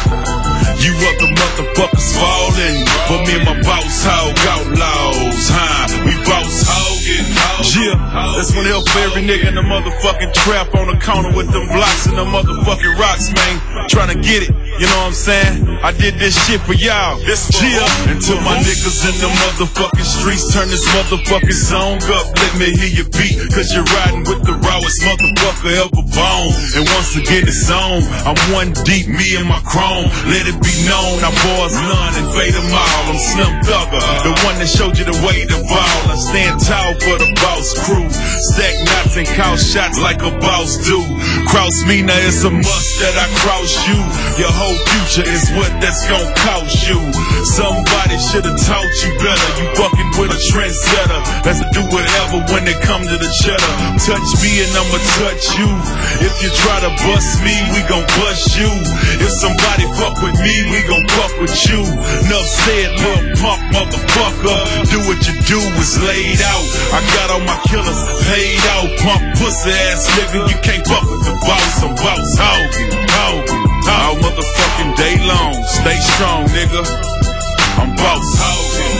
You other motherfuckers falling, but me and my boss hog outlaws, huh? We Boss Hogan. Yeah, that's one help for every nigga in the motherfucking trap on the corner with them blocks and them motherfucking rocks, man. Trying to get it, you know what I'm saying? I did this shit for y'all. Yeah, until my niggas in the motherfucking streets turn this motherfucking song up. Let me hear your beat, cause you're riding with the rawest motherfucker ever born. And once again it's on, I'm one deep, me and my chrome. Let it be known, I bars none and fade them all. I'm Slim Thugger, the one that showed you the way to ball. I stand tall for the boss crew. Stack knots and call shots like a boss do. Cross me, now it's a must that I cross you. Your whole future is what that's gonna cost you. Somebody should've taught you better. You fucking with a trendsetter. Let's do whatever when they come to the cheddar. Touch me and I'ma touch you. If you try to bust me, we gon' bust you. If somebody fuck with me, we gon' fuck with you. Enough said, little punk motherfucker. Do what you do, it's laid out. I got all my killers paid out. Punk pussy ass nigga, you can't fuck with the boss. I'm Boss Hogan. All motherfucking day long. Stay strong, nigga. I'm Boss Hogan.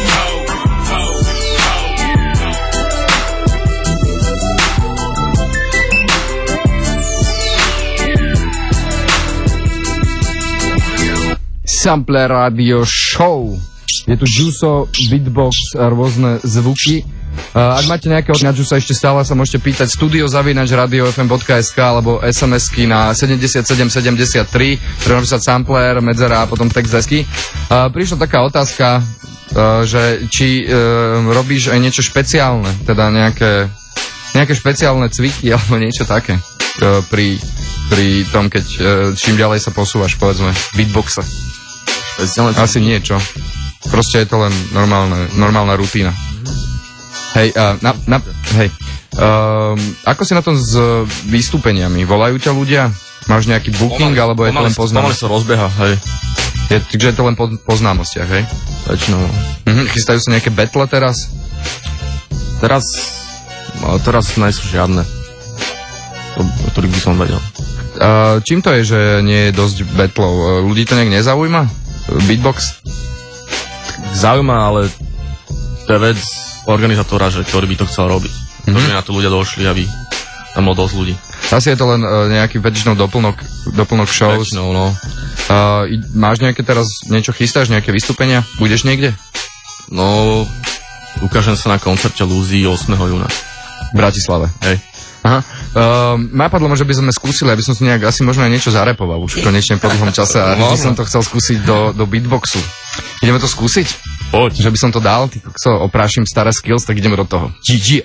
Sample Radio Show. Je tu Juso, beatbox a rôzne zvuky. Ak máte nejaké na Jusa ešte stále sa môžete pýtať studio@radiofm.sk alebo SMS-ky na 7773, treba napísať sampler, medzera a potom text desky. Prišla taká otázka, že či robíš aj niečo špeciálne, teda nejaké špeciálne cviky alebo niečo také pri tom, keď čím ďalej sa posúvaš, povedzme, beatboxe. Asi niečo. Proste je to len normálna rutína. Hej, hej. Ako si na tom s vystúpeniami? Volajú ťa ľudia? Máš nejaký booking, alebo je to len po známostiach? Pomaly sa rozbeha, hej. Takže je to len po známostiach, hej? Väčšinou. Chystajú sa nejaké battle teraz? Teraz nie sú žiadne, o ktorých by som vedel. Čím to je, že nie je dosť battlov? Ľudí to nejak nezaujíma? Beatbox? Zaujíma, ale to je vec organizátora, že ktorý by to chcel robiť. To by na to ľudia došli, aby tam bolo dosť ľudí. Asi je to len nejaký väčšinou doplnok shows. Väčšinou, no. Máš nejaké teraz, niečo chystáš, nejaké vystúpenia? Budeš niekde? No, ukážem sa na koncerte Lúzy 8. júna. V Bratislave. Hej. Aha. Napadlo ma, že by sme skúsili, aby som si nejak asi možno aj niečo zarepoval už konečne po dlhom čase a by som to chcel skúsiť do beatboxu. Ideme to skúsiť? Poď. Že by som to dal, oprášim staré skills, tak ideme do toho. GG.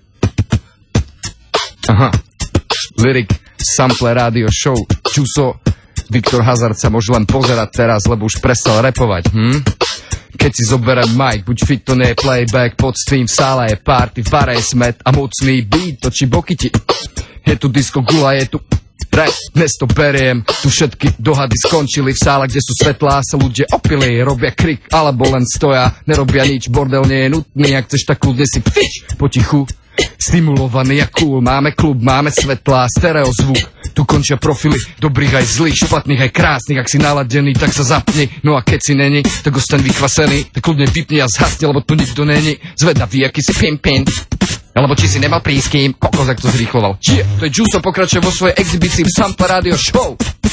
Aha. Lyric, sample, rádio, show, čuso. Viktor Hazard sa môže len pozerať teraz, lebo už prestal repovať. Keď si zoberem mic, buď fit, to nie je playback, pod stream v sále je party, v bare je smet a mocný beat točí boky ti. Je tu disco gula, je tu rap, dnes to beriem, tu všetky dohady skončili v sále, kde sú svetlá, sa ľudia opili, robia krik, alebo len stoja, nerobia nič, bordel nie je nutný, ak chceš tak kľudne si ptič, potichu. Stimulovaný a cool, máme klub, máme svetlá, stereozvuk. Tu končia profily dobrých aj zlých, špatných aj krásnych. Ak si naladený, tak sa zapni. No a keď si není, tak ostaň vykvasený. Tak kľudne vypni a zhasni, lebo tu nikto není. Zvedavý, aký si pimpin. Alebo či si nemal príským. Kokos, ak to zrýchloval. To je Juico, pokračuje vo svojej exhibícii v Sample Radio Show.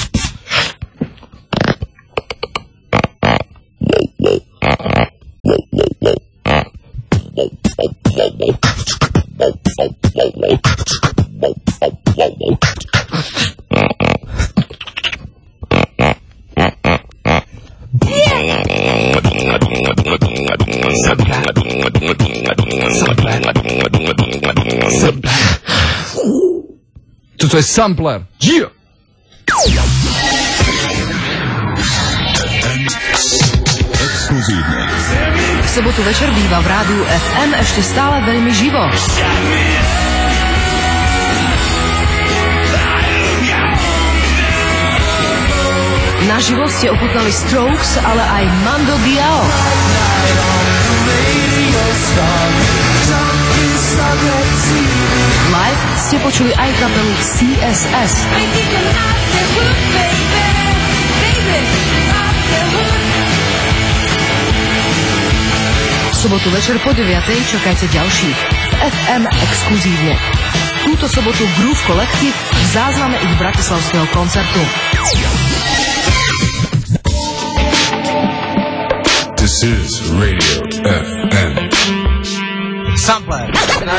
Toto je sampler. Yeah! Exkluzívne. V sobotu večer býva v rádiu FM ešte stále veľmi živo. Naživo ste ochutnali Strokes, ale aj Mando Diao. Live ste počuli aj kapelu CSS. V sobotu večer po 9:00 čakajte ďalších v FM exkluzívne. Túto sobotu Groove Collective v zázname ich bratislavského koncertu. This is Radio FM. Sampler.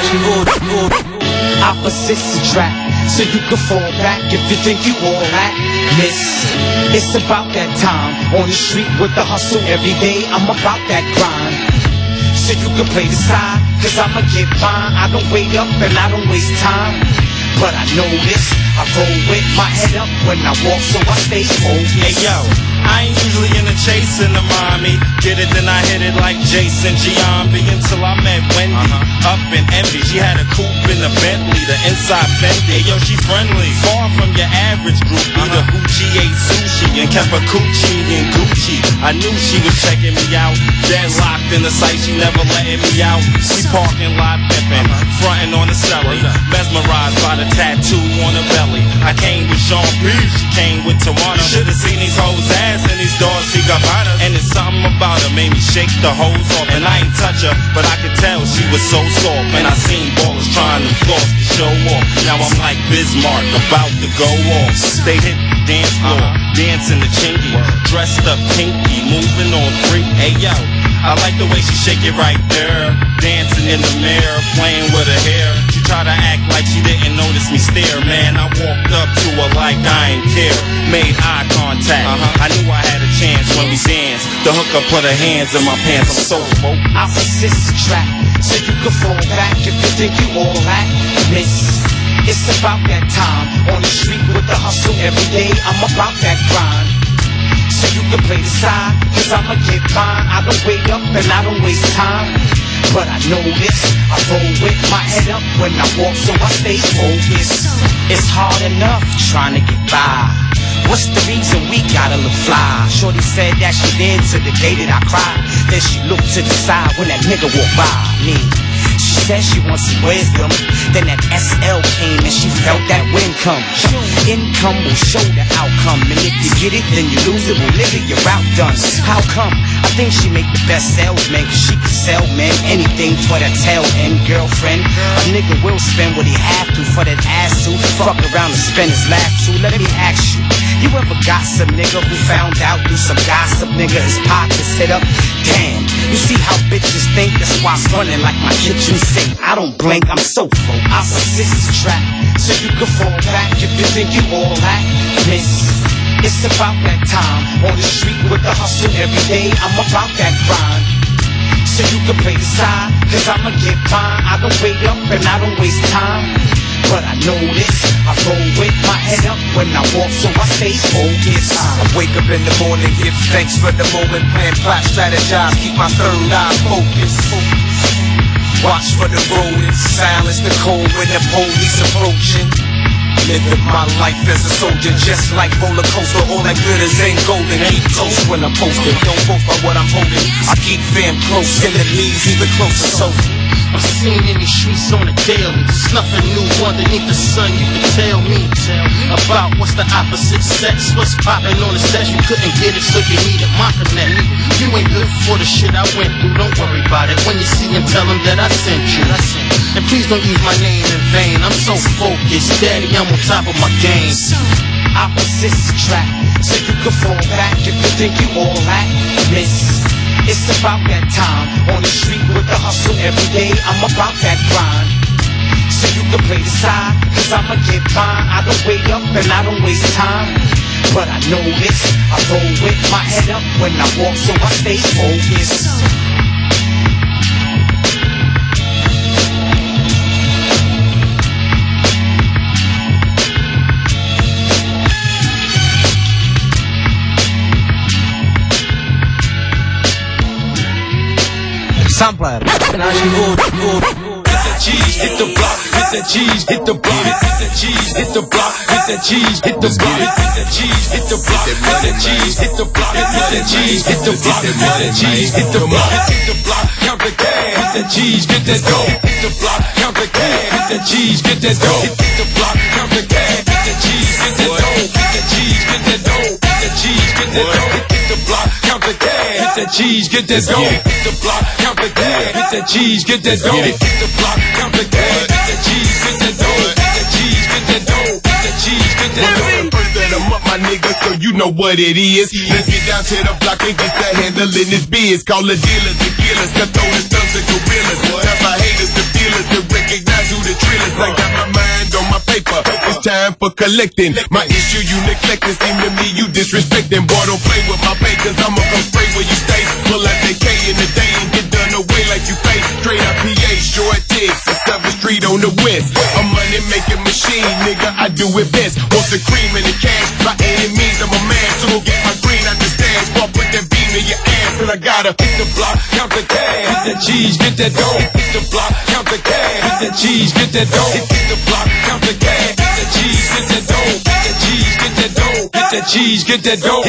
Opposites attract, so you can fall back if you think you all that. Miss, it's about that time on the street with the hustle every day. I'm about that grind. So you can play the side, cause I'ma get mine. I don't wait up and I don't waste time. But I know this, I roll with my head up when I walk, so I stay focused. Hey yo, I ain't usually in the chasing the mommy. Get it, then I hit it like Jason Giambi until I met Wendy. Up in envy, she had a coupe in the Bentley, the inside Fendi. Hey yo, she friendly, far from your average groupie. The hoochie ate sushi and kept a coochie in Gucci. I knew she was checking me out, deadlocked in the sight, she never letting me out. She parking lot pimping, fronting on the celly, mesmerized by the tattoo on her belly. I came with Sean P, she came with Tawana. Should've seen these hoes ass and these dogs she got bottom. And it's something about her made me shake the hoes off. And I ain't touch her, but I could tell she was so soft. And I seen ballers trying to floss to show off. Now I'm like Bismarck, about to go off. They hit the dance floor, dancing the chinky, dressed up kinky, moving on free. Hey yo, I like the way she shake it right there, dancing in the mirror, playing with her hair. She try to act like she didn't notice me stare. Man, I walked up to her like I ain't care. Made eye contact. I knew I had a chance when we danced. The hooker put her hands in my pants. I'm so focused. Opposites attract, so you can fall back if you think you all that. Miss, it's about that time on the street with the hustle every day. I'm about that grind. So you can play the side, cause I'ma get mine. I don't wait up and I don't waste time. But I know this, I roll with my head up when I walk, so I stay focused. It's hard enough trying to get by. What's the reason we gotta look fly? Shorty said that she did to the day that I cried. Then she looked to the side when that nigga walked by me. She She said she wants some wisdom. Then that SL came and she felt that wind come. Income will show the outcome, and if you get it, then you lose it. Well, nigga, you're outdone. How come? I think she make the best salesman, cause she can sell man anything for that tail end. Girlfriend, a nigga will spend what he have to for that ass to fuck around and spend his last two. Let me ask you ever got some nigga who found out through some gossip, nigga, his pockets hit up? Damn, you see how bitches think? That's why I'm running like my kitchen sink. I don't blink, I'm so full. Opposites attract, so you can fall back if you think you all that. Miss, it's about that time on the street with the hustle every day. I'm about that grind, so you can play the side, cause I'ma get mine. I don't wait up and I don't waste time, but I know this, I roll with my head up when I walk, so I stay focused. I wake up in the morning, give thanks for the moment, plan, plot, strategize, keep my third eye focused. Watch for the road and silence the cold when the police approaching. Living my life as a soldier, just like roller coaster. All that glitters ain't golden. Keep close when I'm posted. Don't boast by what I'm holding. I keep fam close, enemies even closer. So I'm seen in these streets on a daily. There's nothing new underneath the sun. You can tell me about what's the opposite sex. What's popping on the set? You couldn't get it, so you needed my connect. You ain't good for the shit I went through. Don't worry about it. When you see him, tell him that I sent you. And please don't use my name in vain. I'm so focused, daddy. I'm on top of my game. Opposites attract, so you can fall back if you think you all that. Miss, it's about that time on the street with the hustle every day. I'm about that grind, so you can play the side, cause I'ma get mine. I don't wait up and I don't waste time, but I know this, I roll with my head up when I walk, so I stay focused. Sampler. Hit the cheese, hit the block, hit the cheese, hit the block, hit the cheese, hit the block, hit the cheese, hit the block, hit the cheese, hit the block, hit the cheese, hit the block, hit the cheese, hit the block, hit the cheese, hit the block, hit the block, count the cash, hit the cheese, get that dough, hit the block, count the cash, hit the cheese, get that dough, hit the block, count the cash, hit the cheese, get that dough, hit the cheese, get that dough, hit the cheese, get that dough, hit the block, count the cash, hit the cheese, get that dough, hit the block, count the cash, hit the cheese, get that dough, hit the block, count the cash, hit the cheese, get that dough, hit the cheese, get that dough, hit the cheese, get that dough. First set 'em up, my nigga, so you know what it is. Let's get down to the block and get to handling this biz. Call the dealers, the killers, cutthroat thugs and gorillas. Tell my haters, the dealers, to recognize who the drillers. I got my mind on my paper. It's time for collecting. My issue you neglecting, seem to me you disrespecting. Boy, don't play with my pay, cause I'ma come straight where you stay. Pull out that K in the day and get done away like you pay. Straight out PA, short ticks, 7th Street on the west. A money making machine, nigga, I do it best. Want the cream and the cash, by any means I'm a man. So go get my green out the stash, ball put that beam in your ass. And I gotta hit the block, count the cash, hit the cheese, get that dough. Hit the block, count the cash, hit the cheese, get that dough. Hit the block, count the cash, hit the cheese, get that dough. Hit the cheese, get that dough. Hit the cheese, get that dough.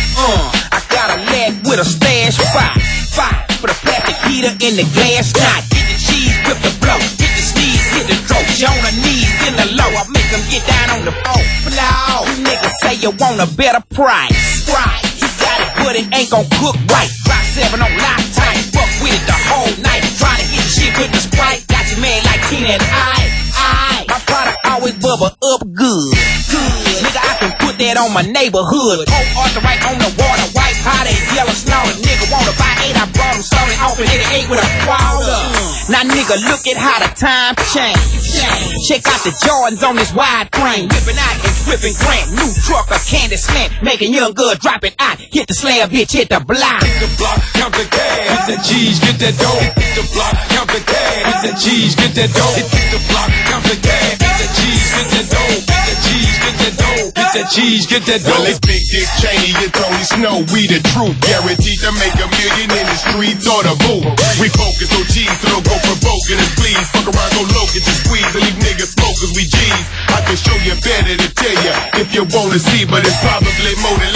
I got a leg with a stash fight for the plastic heater in the glass knot. Get the cheese with the blow, get the sneeze, hit the throat. You on the knees in the low, I make them get down on the floor. Flow, you niggas say you want a better price. You got it, but it ain't gon' cook right. Drop 7 on lifetime, fuck with it the whole night. Trying to hit shit with the Sprite, got your man like Tina and I. My product always bubble up good. Nigga, I can put that on my neighborhood. Oh, arthright on the water, white hot and yellow snow. Nigga wanna buy 8, I brought him starting off in 88 with a quarter. Now nigga, look at how the time changed. Check out the Jordans on this wide frame. Whipping out and whipping Grant. New truck, a candy slant. Making young good, drop it out. Hit the slab, bitch, hit the block. Hit the block, count the cash, hit the cheese, get that dough. Hit the block, count the cash, hit the cheese, get that dough. Hit the block, count the cash, hit the cheese, get that dough. Hit the cheese, get that dough. Hit the cheese, get that dough. Well, it's Big Dick Cheney and Tony Snow. We the truth, guaranteed to make $1 million in the streets or the booth. We focus on G's, so don't go provoking us, please. Fuck around, go low, get your squeeze, and leave niggas smokers, we G's. I can show you better to tell you if you wanna see, but it's probably more than likely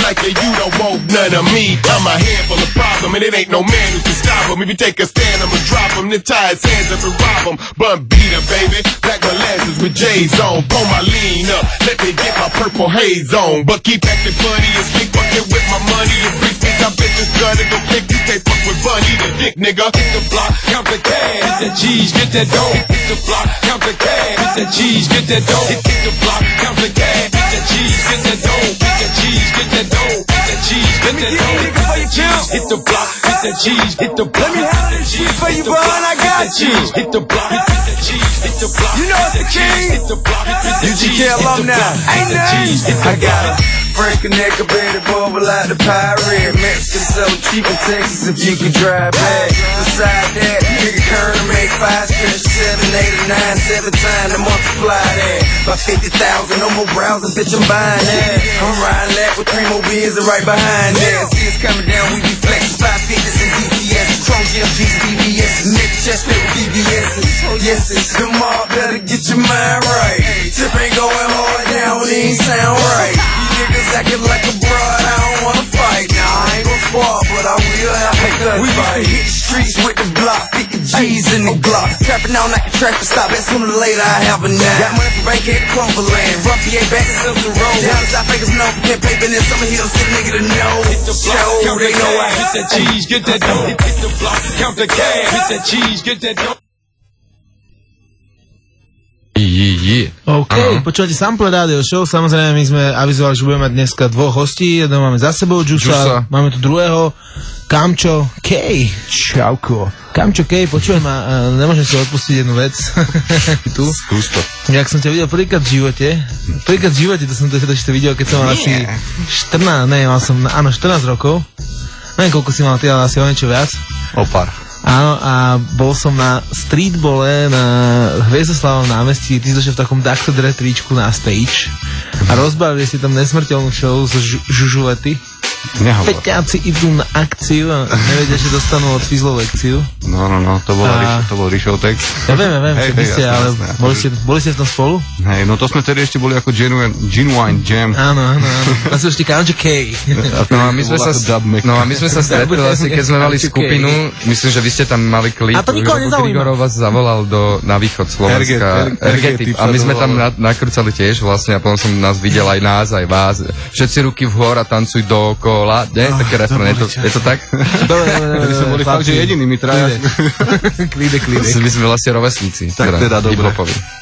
like you don't want none of me. I'm a handful of problem, and it ain't no man who can stop him. If you take a stand, I'ma drop him, then tie his hands up and rob him. Bun beater, baby, black molasses with J's on. Pull my lean up, let me get my purple haze on. But keep acting funny as me fucking with my money. And bitch, I bet this gun and go click. You can't fuck with Bunny, the dick nigga. Hit the block, count the cash. Hit that cheese, get that dough. Hit the block, count the cash. Hit that cheese, get that dough. Hit the block, count the cash. Hit that cheese, get that dough. Hit that cheese, get that dough. Hit that cheese, get that dough. Hit the block, hit that cheese, hit the block. Let me have that cheese for you, bud. I got you. Hit the block, hit that cheese, hit the block. You know it's the king. Hit the block, hit that cheese, hit the block. Ain't that? I got a Frank a neck, a baby bubble out the pirate. Mexican so cheap in Texas if you can drive back. Beside that, nigga Kern make 5 stretch 7, 8, 9, 7 times to multiply that. By 50,000, no more browsing, bitch, I'm buying that. I'm riding that with 3 more beers and right behind that. See it's coming down, we be flexing 550s and DTS. Chrome GMGs, BBS, nigga chest plate with BBS's. Yes, it's the mob, better get your mind right. Tip ain't going hard down, it ain't sound right. Niggas acting like a broad, I don't wanna fight. Nah, I ain't gon' spar, but I will have a gun. We used to hit the streets with the block, 50 G's in the Glock. Trapping out like a traffic stop, and sooner or later I have a nine. Got money from Bankhead to Cloverland, from PA back to Silver Road. Down to South Vegas, known for pimp paper, and Summer Hill, city nigga to know. Hit the block, count the cash, hit that cheese, get that dough. Hit the block, count the cash, hit that cheese, get that dough. OK, počúvate Sample Radio Show, samozrejme my sme avizovali, že budeme mať dneska 2 hostí, jedného máme za sebou, Jusa, máme tu druhého, Kamčo K. Čauko. Kamčo K, počujem ma, nemôžem si odpustiť jednu vec. Tu. Skús to. Jak som ťa videl prvýkrát v živote, to som to videl, keď som mal asi 14, ne, mal som, áno, 14 rokov. Neviem, koľko si mal ty, ale asi o niečo viac. O pár. Áno, a bol som na streetbole na Hviezdoslavom námestí, ty si došiel v takom Dr. Dre tričku na stage a rozbavili si tam nesmrteľnú show zo žužulety. Feťáci idú na akciu a nevedia, že dostanú od Fizlov lekciu. No, to bol Rišov text. Ja viem, že by ste, ale boli ste v tom spolu? Hej, no to sme tedy ešte boli ako Genuine Jam. Áno. A sú ešte Kamčo K. No a my sme sa stretli asi, keď sme mali skupinu, myslím, že vy ste tam mali klip. A to nikoho nezaujíma. Grigorov vás zavolal na východ Slovenska. Ergetip. A my sme tam nakrúcali tiež vlastne a potom som nás videl aj nás, aj vás. Všetci ruky vhor a tancuj dookola. Nie? Také refrén. Je to tak? Dobre. My sme boli fakt, že jedinými traja. Klíde. My sme vlastne rovesníci. Tak teda dobre.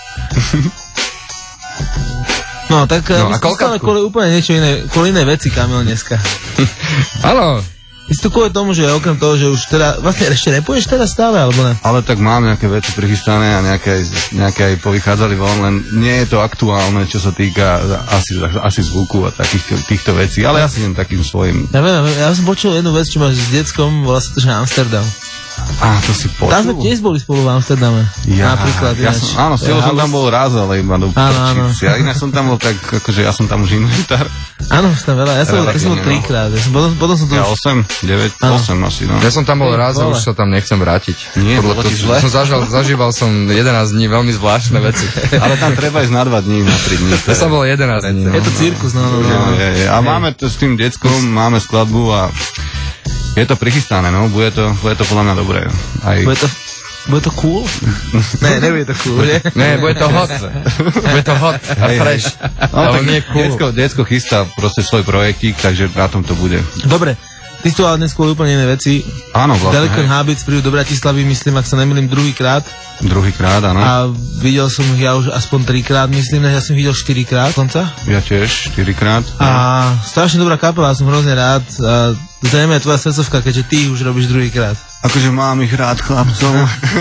No, tak my sme stále kvôli úplne niečo iné, kvôli inej veci, Kamil, dneska. Áno. My si tu kvôli tomu, že okrem toho, že už teda, vlastne ešte nepôjdeš teraz stále, alebo ne? Ale tak mám nejaké veci prichystané a nejaké aj povychádzali von, len nie je to aktuálne, čo sa týka asi zvuku a týchto vecí, ale ja si idem takým svojím. Ja som počul jednu vec, čo máš s deckom, volá sa to, že Amsterdam. Á, to si počul. Tam sme tiež boli spolu v Amsterdame. Napríklad. Áno, s tebou som tam bol raz, ale iba do prčic. Ja inak som tam bol tak, akože ja som tam už inventar. Áno, som tam veľa. Ja som bol 3-krát. Potom som tu... Ja 8, 9, 8 asi, no. Ja som tam bol raz a už sa tam nechcem vrátiť. Nie, bolo ti zle? Zažíval som 11 dní veľmi zvláštne veci. Ale tam treba ísť na 2 dní, na 3 dní. Ja som bol 11 dní. Je to cirkus, no. A máme to s tým deckom, máme skladbu a je to prichystané, no, bude to podľa mňa dobré. Bude to cool? Ne, nebude to cool, nie? Ne, bude to hot. Bude to hot a fresh. Ale nie cool. Decko chystá proste svoj projektík, takže na tom to bude. Dobre. Ty tu ale dnes kvôli úplne iné veci. Áno, vlastne. Delicon Habits prídu do Bratislavy, myslím, ak sa nemýlim, druhýkrát. Druhýkrát, áno. A videl som ich ja už aspoň 3-krát, myslím, že ja som ich videl 4-krát konca. Ja tiež 4-krát. A strašne dobrá kapela, som hrozne rád. A zrejme je tvoja srdcovka, keďže ty už robíš druhýkrát. Akože mám ich rád, chlapcov.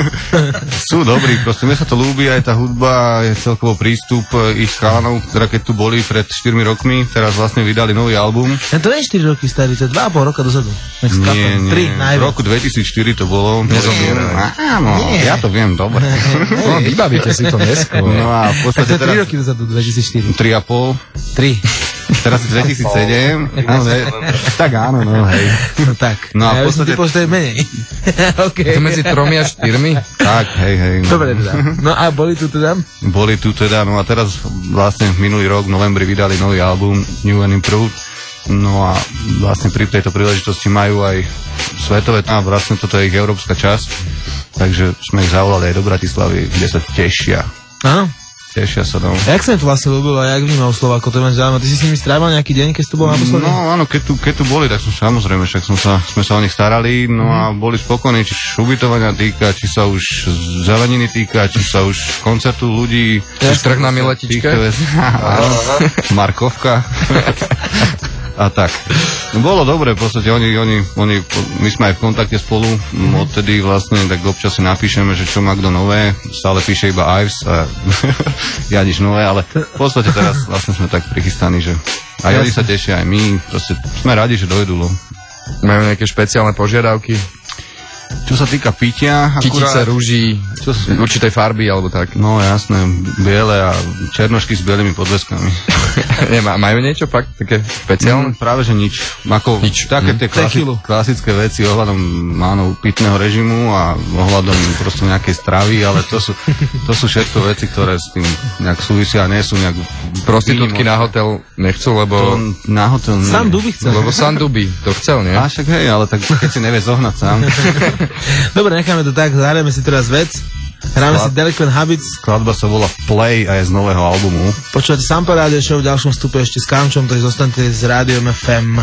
Sú dobrí, proste mne sa to ľúbi, aj tá hudba, aj celkovo prístup ich chalanov, ktorá keď tu boli pred 4 rokmi, teraz vlastne vydali nový album. Ja to nie je 4 roky starý, to je 2,5 roka dozadu. Nie, v roku 2004 to bolo. Áno, ja to viem, dobre. Vybavíte si to dnesko. No a v podstate to je 3 roky dozadu, 2004. 3,5. 3. Teraz je 2007. Tak áno, no hej. No tak. No a v podstate... Ja už menej. Okay. To medzi 3 a 4? Tak, hej. No. Dobre teda. No a boli tu teda? Boli tu teda, no a teraz vlastne minulý rok v novembri vydali nový album New and Improved. No a vlastne pri tejto príležitosti majú aj svetové, a vlastne toto je ich európska časť, takže sme ich zavolali aj do Bratislavy, kde sa tešia. Áno. Tešia sa, no. Jak sa mi to vlastne ľúbilo a jak vnímal Slovákov, to je zaujímavé. Ty si s nimi strával nejaký deň, keď si tu bol naposledy? No áno, keď tu boli, tak samozrejme, však sme sa o nich starali, no a boli spokojní, či ubytovania týka, či sa už zeleniny týka, či sa už koncertu ľudí... Či trh na miletičke? Markovka. A tak. No, bolo dobre, v podstate my sme aj v kontakte spolu, odtedy vlastne tak občas si napíšeme, že čo má kto nové, stále píše iba Ives a ja nič nové, ale v podstate teraz vlastne sme tak prichystaní, že aj oni sa tešia, aj my, proste sme radi, že dojdú. Majú nejaké špeciálne požiadavky? Čo sa týka pitia, kytice, rúží, určitej farby alebo tak. No jasné, biele a černošky s bielými podveskami. Majú niečo fakt také špeciálne? Práve že nič. Ako nič. Také tie klasické veci ohľadom pitného režimu a ohľadom proste nejakej stravy, ale to sú všetko veci, ktoré s tým nejak súvisia a nie sú nejak... Prostitútky na hotel nechcú, lebo... Na hotel nie. Sanduby chcel. Lebo Sanduby to chcel, nie? A však hej, ale tak keď si nevie zohnať sám. Dobre, necháme to tak, zahrajeme si teraz vec. Hráme si Delinquent Habits. Skladba sa volá Play a je z nového albumu. Počúvate Sample Radio Show, v ďalšom vstupe ešte s Kamčom, takže zostanete s Rádiom FM.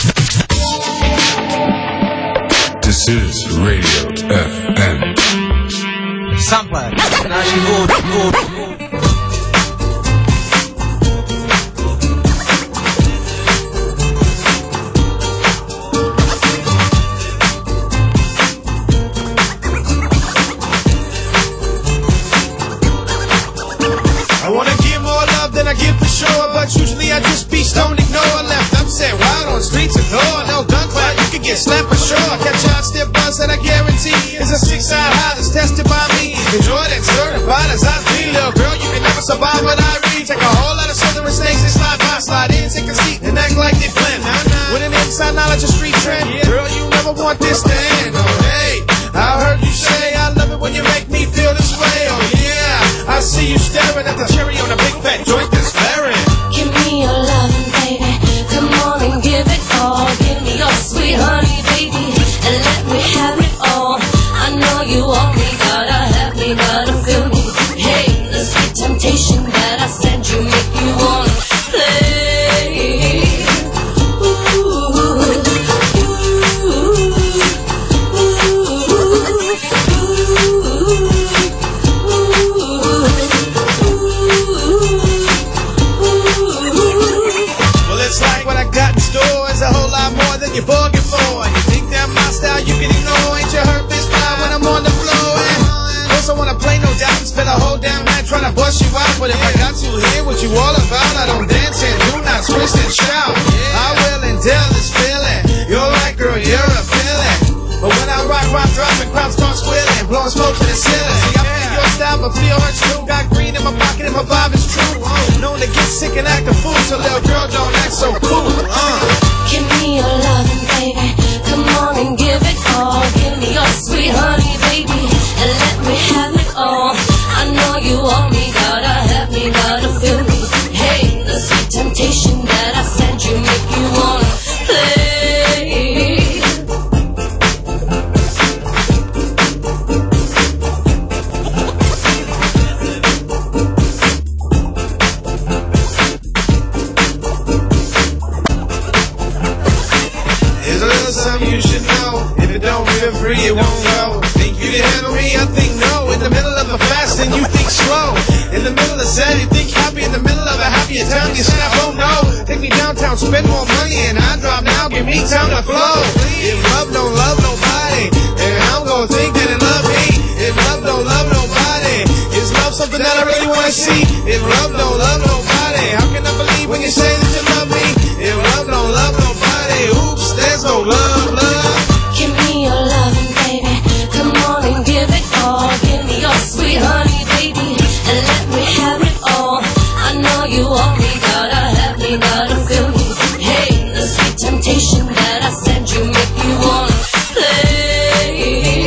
This is Radio FM. Sample, náš mood. But usually I just be stoned, ignore, left upset, wild on streets of gore. No gun clap, you can get slapped for sure. Catch out stiff buzz that I guarantee is a 6-side high that's tested by me. Enjoy that certified as I be, little girl. You can never survive what I read. Take a whole lot of southern snakes and slide by, slide in, take a seat and act like they blend. With an inside knowledge of street trend, girl, you never want this to end. Oh hey, I heard you say I love it when you make me feel this way. Oh yeah, I see you staring at the cherry on a big fat joint that's flaring. Give me your loving, baby. Come on and give it all. Give me your sweet honey, baby, and let me have it all. I know you want me, gotta have me, gotta feel me. Hey, the sweet temptation that I sent you make you wanna play. A whole lot more than you're bargained for. You think that my style you can ignore? Ain't you heard this fly when I'm on the floor? And also wanna play no doubt and spend a whole damn night trying to bust you out. But if I got you here, what you all about? I don't dance and do not twist and shout. I will endure this feeling. You're right, girl, you're a feeling. But when I rock, drop, and crowds start squealing, blowing smoke to the ceiling. See, I feel your style, but feel hurt too. Got green in my pocket and my vibe is true. Known to get sick and act a fool, so little girl don't act so cool. Give me your loving, baby. Come on and give it all. Give me your sweet honey, baby, and let me have it all. I know you want me, gotta have me, gotta feel me. Hey, the sweet temptation that I sent you make you wanna play. Free, it won't go. Think you can handle me? I think no. In the middle of a fast and you think slow. In the middle of sad, you think happy. In the middle of a happier time, you snap, oh no. Take me downtown, spend more money, and I drop now. Give me time to flow. If love don't love nobody, then I'm gonna think that it love me. If love don't love nobody, is love something that I really wanna see? If love don't love nobody, how can I believe when you say that you love me? If love don't love nobody, oops, there's no love. Give me your loving, baby. Come on and give it all. Give me your sweet honey, baby, and let me have it all. I know you want me, gotta have me, gotta feel me. Hey, the sweet temptation that I sent you make you wanna play.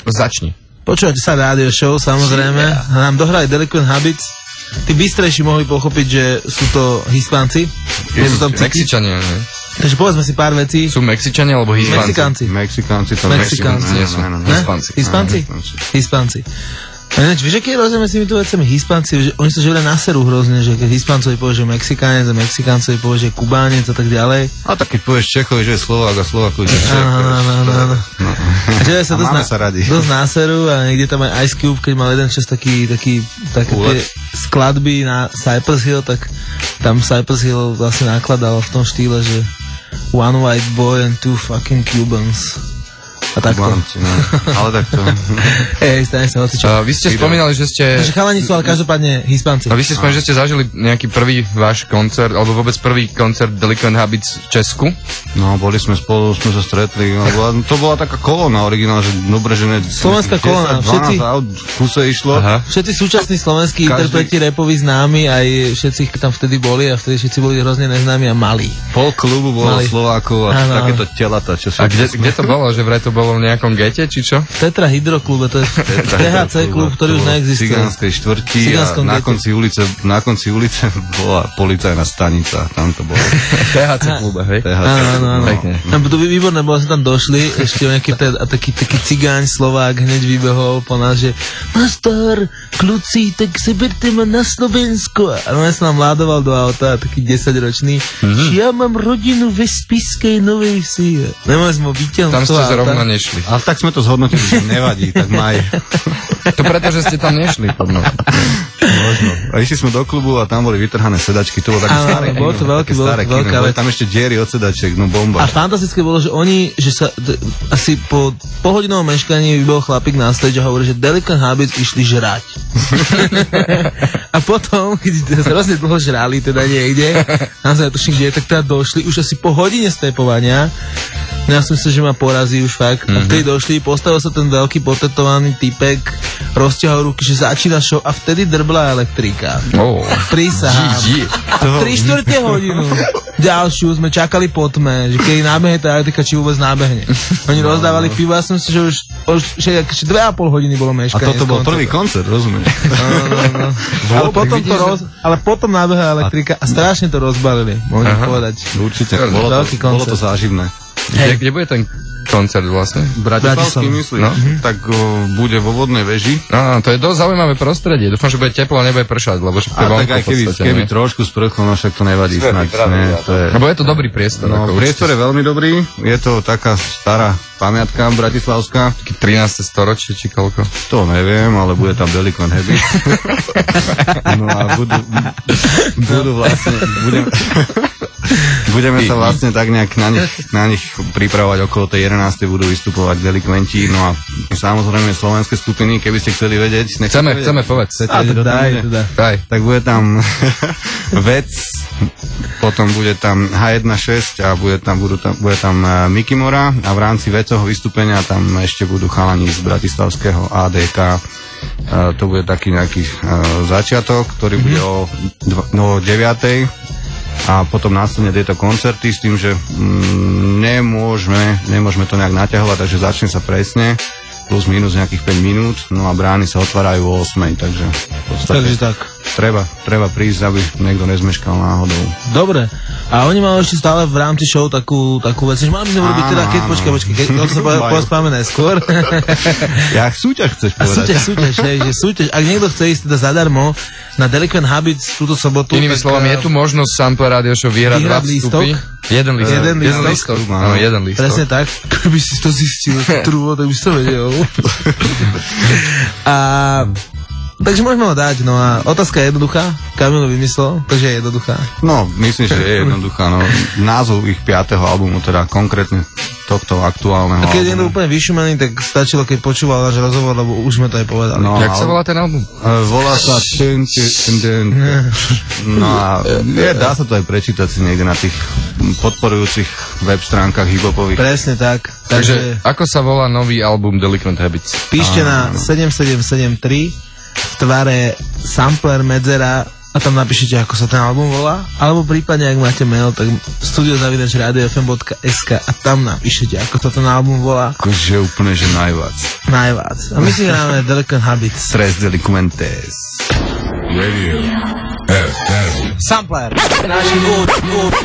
Začni. Počúvate sa rádio show, samozrejme. Nám dohrali Delinquent Habits. Tí bystrejší mohli pochopiť, že sú to Hispánci. Sú tam Mexičania, ne? Takže povedzme si pár vecí. Sú Mexičania alebo Hispánci? Mexikánci to nie sú. Hispánci? Hispánci. Vieš, aký je rozdiel medzi týmito vecami? Hispánci, že oni sa že vraj naserú hrozne, že keď Hispáncovi povie, že Mexikánec a Mexikáncovi povie, že Kubánec a tak ďalej. A tak keď povieš Čechovi, že je Slovák a Slováku, že Čech. Áno. A že sa dosť náserú a niekde tam aj Ice Cube, keď mal jeden čas také tie skladby na Cypress Hill, tak tam Cypress Hill vlastne nakladal v tom štýle, že one white boy and two fucking Cubans. A takto. Ale takto. Stane sa hocičo. Vy ste spomínali, že ste... Takže chalani sú ale každopádne Hispánci. A vy ste spomínali, že ste zažili nejaký prvý váš koncert, alebo vôbec prvý koncert Delinquent Habits v Česku? No, boli sme spolu, sme sa stretli. To bola taká kolóna originálna, že dobre, že ne... Slovenská kolóna. 12 aut v kuse išlo. Všetci súčasní slovenskí interpreti rapoví známi, aj všetci tam vtedy boli a vtedy všetci boli hrozne neznámi a malí. Pol klubu bolo Slovákov a takéto telata. A kde to bolo? Že vraj to bolo v nejakom gete, či čo? Tetra Hydroklube, to je THC klub, ktorý už neexistuje. V Cigánskej štvrti a na konci ulice bola policajná stanica, tam to bolo. THC klube, hej? Áno. To by výborné, bolo, sme tam došli, ešte nejaký taký cigáň Slovák hneď vybehol po nás, že Mastar, kluci, tak seberte ma na Slovensko. A on sa nám ládoval do auta, taký 10-ročný, že ja mám rodinu ve Spišskej Novej Vsi. Nemohli sme ho vyťahnuť. Tam ste zrovna nešli. Ale tak sme to zhodnotili, že nevadí, tak maj. To preto, že ste tam nešli, podľa. Možno. A išli sme do klubu a tam boli vytrhané sedačky, to bolo také staré kino. Bolo to veľká vec. Tam ešte diery od sedačiek, no bomba. A fantastické bolo, že oni, že sa asi po polhodinovom meškaní vybol chlapík na stage a hovorí, že Delinquent Habits išli žrať. A potom, keď sa hrozne dlho žrali, teda niekde, naozaj tuším, kde je, tak teda došli už asi po hodine stepovania. Ja som si, že ma porazí už fakt. A vtedy došli, postavil sa ten veľký potetovaný typek, rozťahol ruky, že začína show a vtedy drbla elektrika. Prísahám. A 3/4 hodinu ďalšiu sme čakali po tme, že keď nábehne tá elektrika, či vôbec nábehne. Oni rozdávali pivo, ja som si, že už 2,5 hodiny bolo meškanie. A toto bol prvý koncert, rozumieš? Ale potom nábehla elektrika a strašne to rozbalili, môžem povedať. Určite, bolo to záživné. Kde bude ten koncert vlastne? Bratislavský, myslím. No? Tak bude vo vodnej veži. To je dosť zaujímavé prostredie. Dúfam, že bude teplo a nebude pršať, lebo však to je vonku tak aj keby trošku sprchlo, no však to nevadí snáď. Lebo je to dobrý priestor. No, priestor je veľmi dobrý. Je to taká stará pamiatka bratislavská. 13. storočie, či koľko? To neviem, ale bude tam Delinquent Habits. No a budú vlastne... Budeme sa vlastne tak nejak na nich pripravovať, okolo tej 11. budú vystupovať delikventi, no a samozrejme slovenské skupiny, keby ste chceli vedieť. Chceme povedz. Daj. Tak bude tam Vec, potom bude tam H1.6 a bude tam Mickey Mora a v rámci Vecovho vystúpenia tam ešte budú chalani z bratislavského ADK. To bude taký nejaký začiatok, ktorý bude o 9. A potom následne tieto koncerty s tým, že nemôžeme to nejak naťahovať, takže začne sa presne plus minus nejakých 5 minút, no a brány sa otvárajú o 8, takže v podstate tak. Treba prísť, aby niekto nezmeškal náhodou. Dobre, a oni majú ešte stále v rámci show takú vec, že máme sme urobiť teda, keď to sa pospáme neskôr. Ja súťaž chceš povedať. Súťaž, ak niekto chce ísť teda zadarmo na Delinquent Habits túto sobotu. Inými slovami, je tu možnosť Sample Radio Show vyhrať 2 vstupy. Jeden lístok. Presne tak. Keby si to zistil, trúvo, tak by si to vedel. Takže môžeme ho dať, no a otázka je jednoduchá. Kamil vymyslel, takže je jednoduchá. No, myslím, že je jednoduchá, no. Názov ich 5. albumu, teda konkrétne tohto aktuálneho. A keď je to úplne vyšumený, tak stačilo, keď počúval náš rozhovor, lebo už sme to aj povedali. No, jak sa volá ten album? Volá sa No a dá sa to aj prečítať si niekde na tých podporujúcich web stránkach hip-hopových. Presne tak. Takže ako sa volá nový album Delinquent Habits? Píšte na 7773 v tvare sampler medzera a tam napíšete, ako sa ten album volá, alebo prípadne, ak máte mail, tak studio@radiofm.sk a tam napíšete, ako sa ten album volá. Akože úplne, že najviac. A my si hráme Delinquent Habits. Tres Delinquentes. Radio FM. Sampler. Náš good.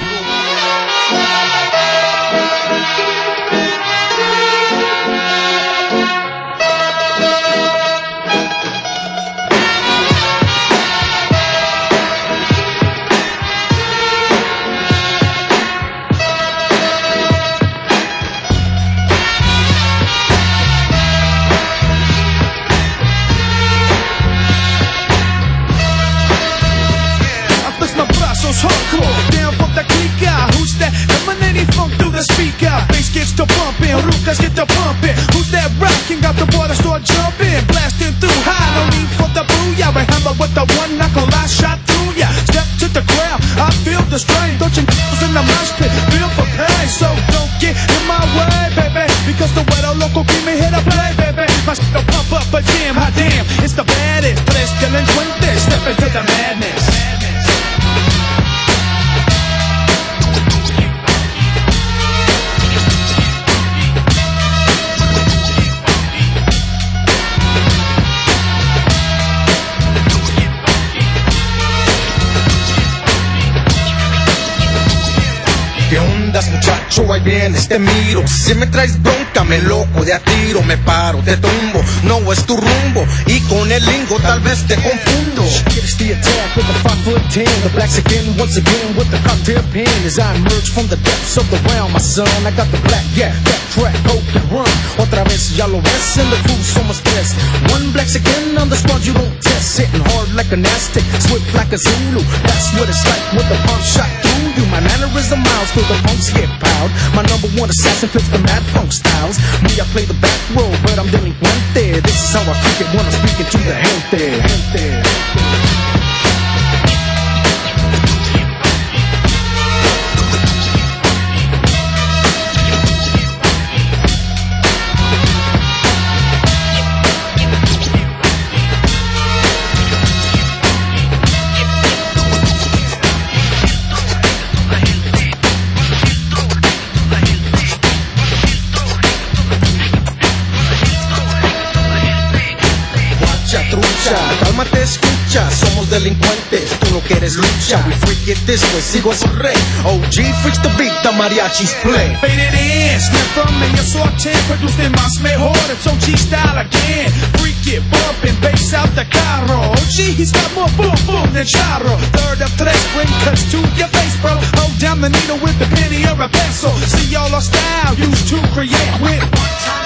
To pumping, Rukas get to pumping. Who's that rocking? Got the water start jumping, blasting through high. No need for the booyah. Remember with the one knuckle I shot through ya. Step to the crowd, I feel the strain. Don't you in the mosh pit, feel for pain. So don't get in my way, baby, because the weather local give me here to play, baby. My shit will pump up a jam, hot damn, it's the baddest. Tres Delinquentes, step into the madness. ¿Qué ondas, muchacho? Ahí vienes, te miro. Si me traes bronca, me loco de a tiro. Me paro, te tumbo, no es tu rumbo. Y con el lingo tal vez te confundo. It's the attack with the 5'10", the blacks again, once again with the cocktail pen. As I emerge from the depths of the realm, my son, I got the black, yeah, that track, hope and run. Otra vez, ya lo ves, in the crew, somos tres. One blacks again on the squad, you don't test. Hitting hard like an Aztec, swift like a Zulu. That's what it's like with the pump shot through you. My mannerism miles till the punks get piled. My number one assassin flips the mad funk styles. Me, I play the back row, but I'm delinquente. This is how I freak it when I'm speaking to the gente. Cálmate, escucha, somos delincuentes, tú no quieres lucha. We freak it this way, sigo a su rey. OG freaks the beat, the mariachis play. Faded in, snap from me, yo soy 10, producing más mejor, it's OG style again. Freak it, bumping, bass out the carro. OG, he's got more boom boom than charro. Third of tres, bring cuts to your face, bro. Hold down the needle with the penny or a pencil. See all our style used to create with one time.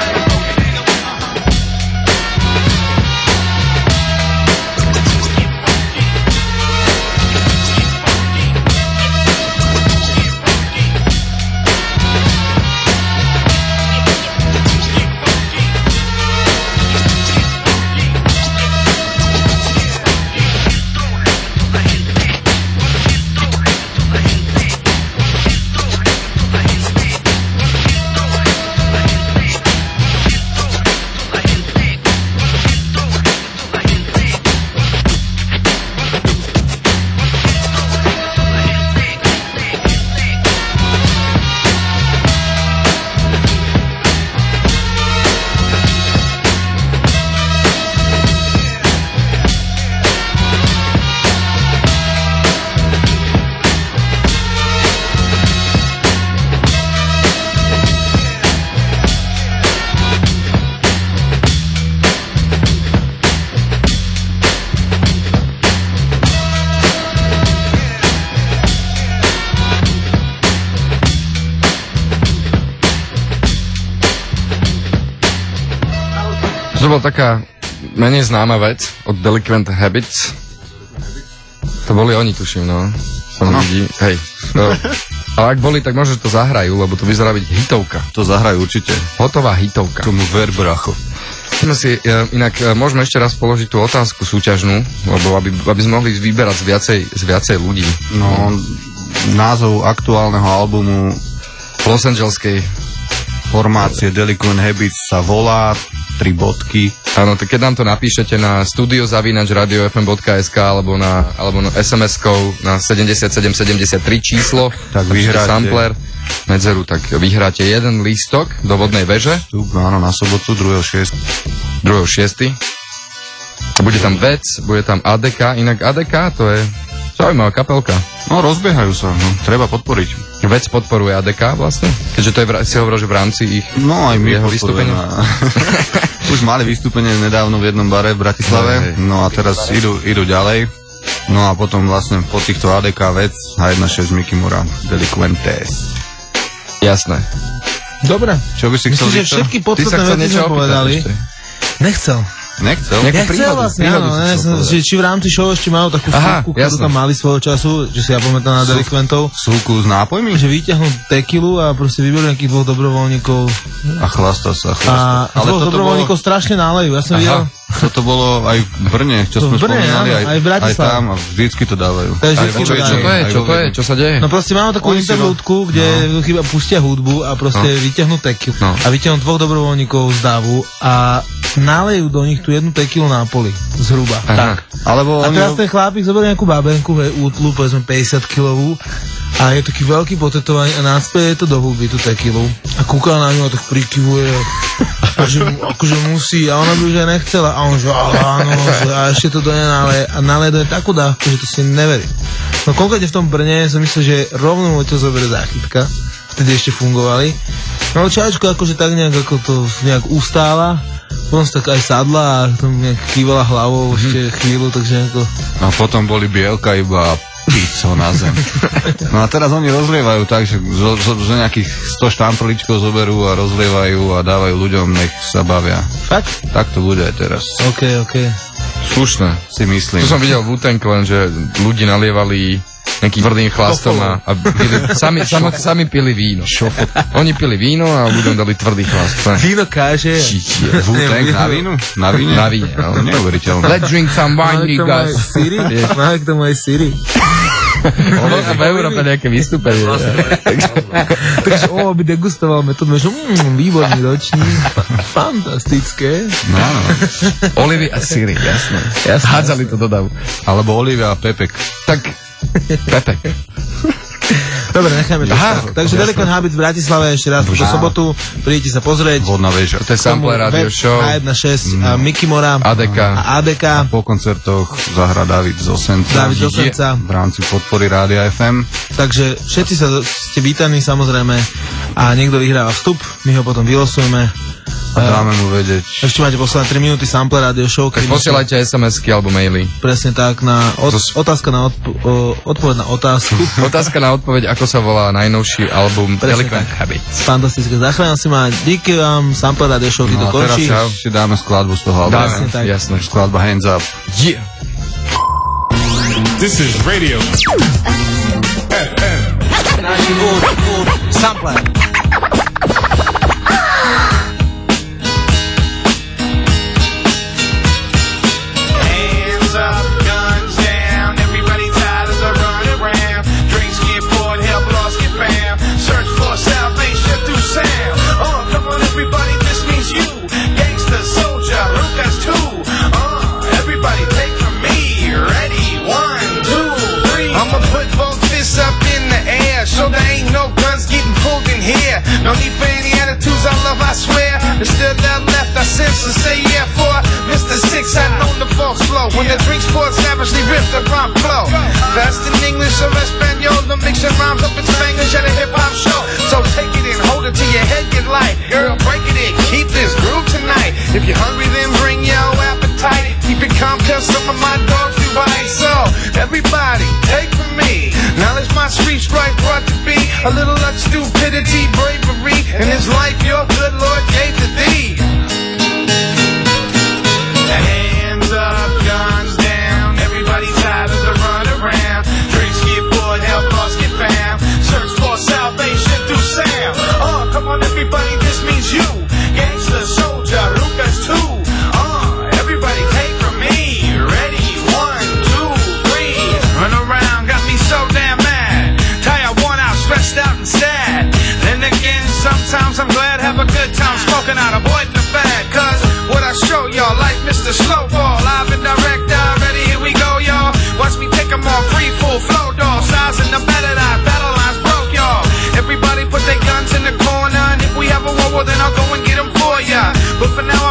To bola taká menej známa vec od Delinquent Habits. To boli oni, tuším, no. Som vidí, hej. Ale ak boli, tak možno to zahrajú, lebo to vyzerá byť hitovka. To zahrajú určite. Hotová hitovka. Tomu ver, bracho. Inak môžeme ešte raz položiť tú otázku súťažnú, lebo aby sme mohli vyberať z viacej ľudí. No, názov aktuálneho albumu Los Angeleskej formácie Delinquent Habits sa volá 3 bodky. Áno, tak keď nám to napíšete na studio@radiofm.sk alebo na SMS-kou na 7773 číslo, tak vyhráte sampler medzeru, tak vyhráte jeden lístok do vodnej veže. Áno, na sobotu 2.6. 2.6. Bude tam Vec, bude tam ADK, inak ADK to je zaujímavá kapelka. No, rozbiehajú sa, no, treba podporiť. Vec podporuje ADK vlastne? Keďže to je, si hovoril, že v rámci ich no, aj my jeho vystúpenia. Už mali vystúpenie nedávno v jednom bare v Bratislave, no a teraz idú ďalej. No a potom vlastne po týchto ADK Vec a 1.6 Mikimura Delinquentes. Jasné. Dobre. Čo by si chcel? Myslím, že všetky podstatné veci sme povedali. Nechcel vlastne, áno, že či v rámci show ešte majú takú súku, ktorú tam mali svojho času, že si ja pamätám na Delikventov. Súku s nápojmi? Že vyťahnú tekilu a proste vyberú nejakých 2 dobrovoľníkov. A chlasta sa. A 2 dobrovoľníkov strašne nálejú, ja som videl. Toto bolo aj v Brne, čo sme spomínali, aj v Bratislave. Aj tam a vždycky to dávajú. Čo to je? Čo sa deje? No proste máme takú interlúdku, kde chyba pustia hudbu a proste vyťahnú tekilu. A vyťahnú 2 dobrovoľníkov z davu a nalejú do nich tú jednu tekilu na poli. Zhruba. Tak. Alebo a teraz ten chlápik zoberie nejakú babenku, útlu, povedzme 50-kilovú a je taký veľký potetovaný a náspeje to do huby, tú tekilu. A kúka na ňu a tak prikyvuje. A že akože musí, a ona by už aj nechcela. A on že áno, a ešte to do nej naleje do takú dávku, že to si neverí. No konkrétne v tom Brne som myslel, že rovno mu to zoberie záchytka. Vtedy ešte fungovali. No čačko akože tak nejak ako to nejak ustála. Potom sa tak aj sadla a tam nejak kývala hlavou ešte chvíľu, takže nejako... A potom boli bielka iba pizzo na zem. No a teraz oni rozlievajú tak, že nejakých 100 štamprličkov zoberú a rozlievajú a dávajú ľuďom, nech sa bavia. Fakt? Tak to bude aj teraz. OK. Slušné. Si myslím. To som videl v Wu-Tangu, len že ľudí nalievali nejakým tvrdým chlastom a sami pili víno. Oni pili víno a ľuďom dali tvrdý chlast. Víno káže. Wu-Tang na vínu? Na víne? Na víne, no. Neuveriteľné. Let's drink some wine, niggas. Máme k tomu aj Siri. V Európe nejaké vystúpenie. Takže by degustoval metódu, že výborný ročník, fantastické. No. Olivy a Siri, jasné. Hádzali to do davu. Alebo Olivia a Pepek. Tak Pepek. Dobre, necháme to tak. Takže Delinquent Habits v Bratislave ešte raz túto sobotu. Prídite sa pozrieť. Vodná väža. To je Sampler Radio Show. A1.6 a Mikimura. ADK. A ADK. A po koncertoch zahra David z Osenca. V rámci podpory Rádia FM. Takže všetci ste vítaní samozrejme a niekto vyhráva vstup. My ho potom vylosujeme. A dáme mu vedieť. Ešte máte posledné 3 minúty Sampler Radio Show. Tak posielajte SMS-ky alebo maily. Presne tak, na otázka na odpoveď na otázku. Otázka na odpoveď, ako sa volá najnovší album Delinquent Habits. Fantastické. Zachránil si ma. Díky vám, Sampler Radio Show, ty to končí. Teraz si dáme skladbu z toho albumu. Dáme, jasné. Skladba Hands Up. Yeah. This is Radio FM. Sampler. Everybody, this means you. Gangsta, soldier, Lucas too. Everybody take from me. Ready? 1, 2, 3. I'ma put both fists up in the air. So there ain't no guns getting pulled in here. No need for any attitudes, I love, I swear. There's still that left, I sense and say yeah for Mr. 6, I know the folks flow. When the drinks poured savagely rip the rhyme flow. Fast in English or Espanol, the mixing rhymes up in Spanglish at a hip-hop show. So take it in, hold it to your head, get light. Girl, break it in, keep this groove tonight. If you're hungry, then bring your appetite. Keep it calm, cause some of my dogs do bite. So, everybody, take from me. Knowledge my street stripe brought to be. A little luck, stupidity, bravery. And this life your good Lord gave to thee. Hands up, guns down. Everybody tired of the run around. Drinks get poured, help us get found. Search for salvation through sound. Come on everybody, this means you. Gangsta, soldier, Lucas too. Everybody take from me. Ready? 1, 2, 3. Run around, got me so damn mad. Tired, worn out, stressed out and sad. Then again, sometimes I'm glad, have a good time smoking out, avoiding the bad. Cause what a slow ball. Live and direct, ready, here we go, y'all. Watch me take 'em all free, full flow, dog. Size in the better line, battle lines broke, y'all. Everybody put their guns in the corner, and if we have a war, well, then I'll go and get 'em for ya. But for now,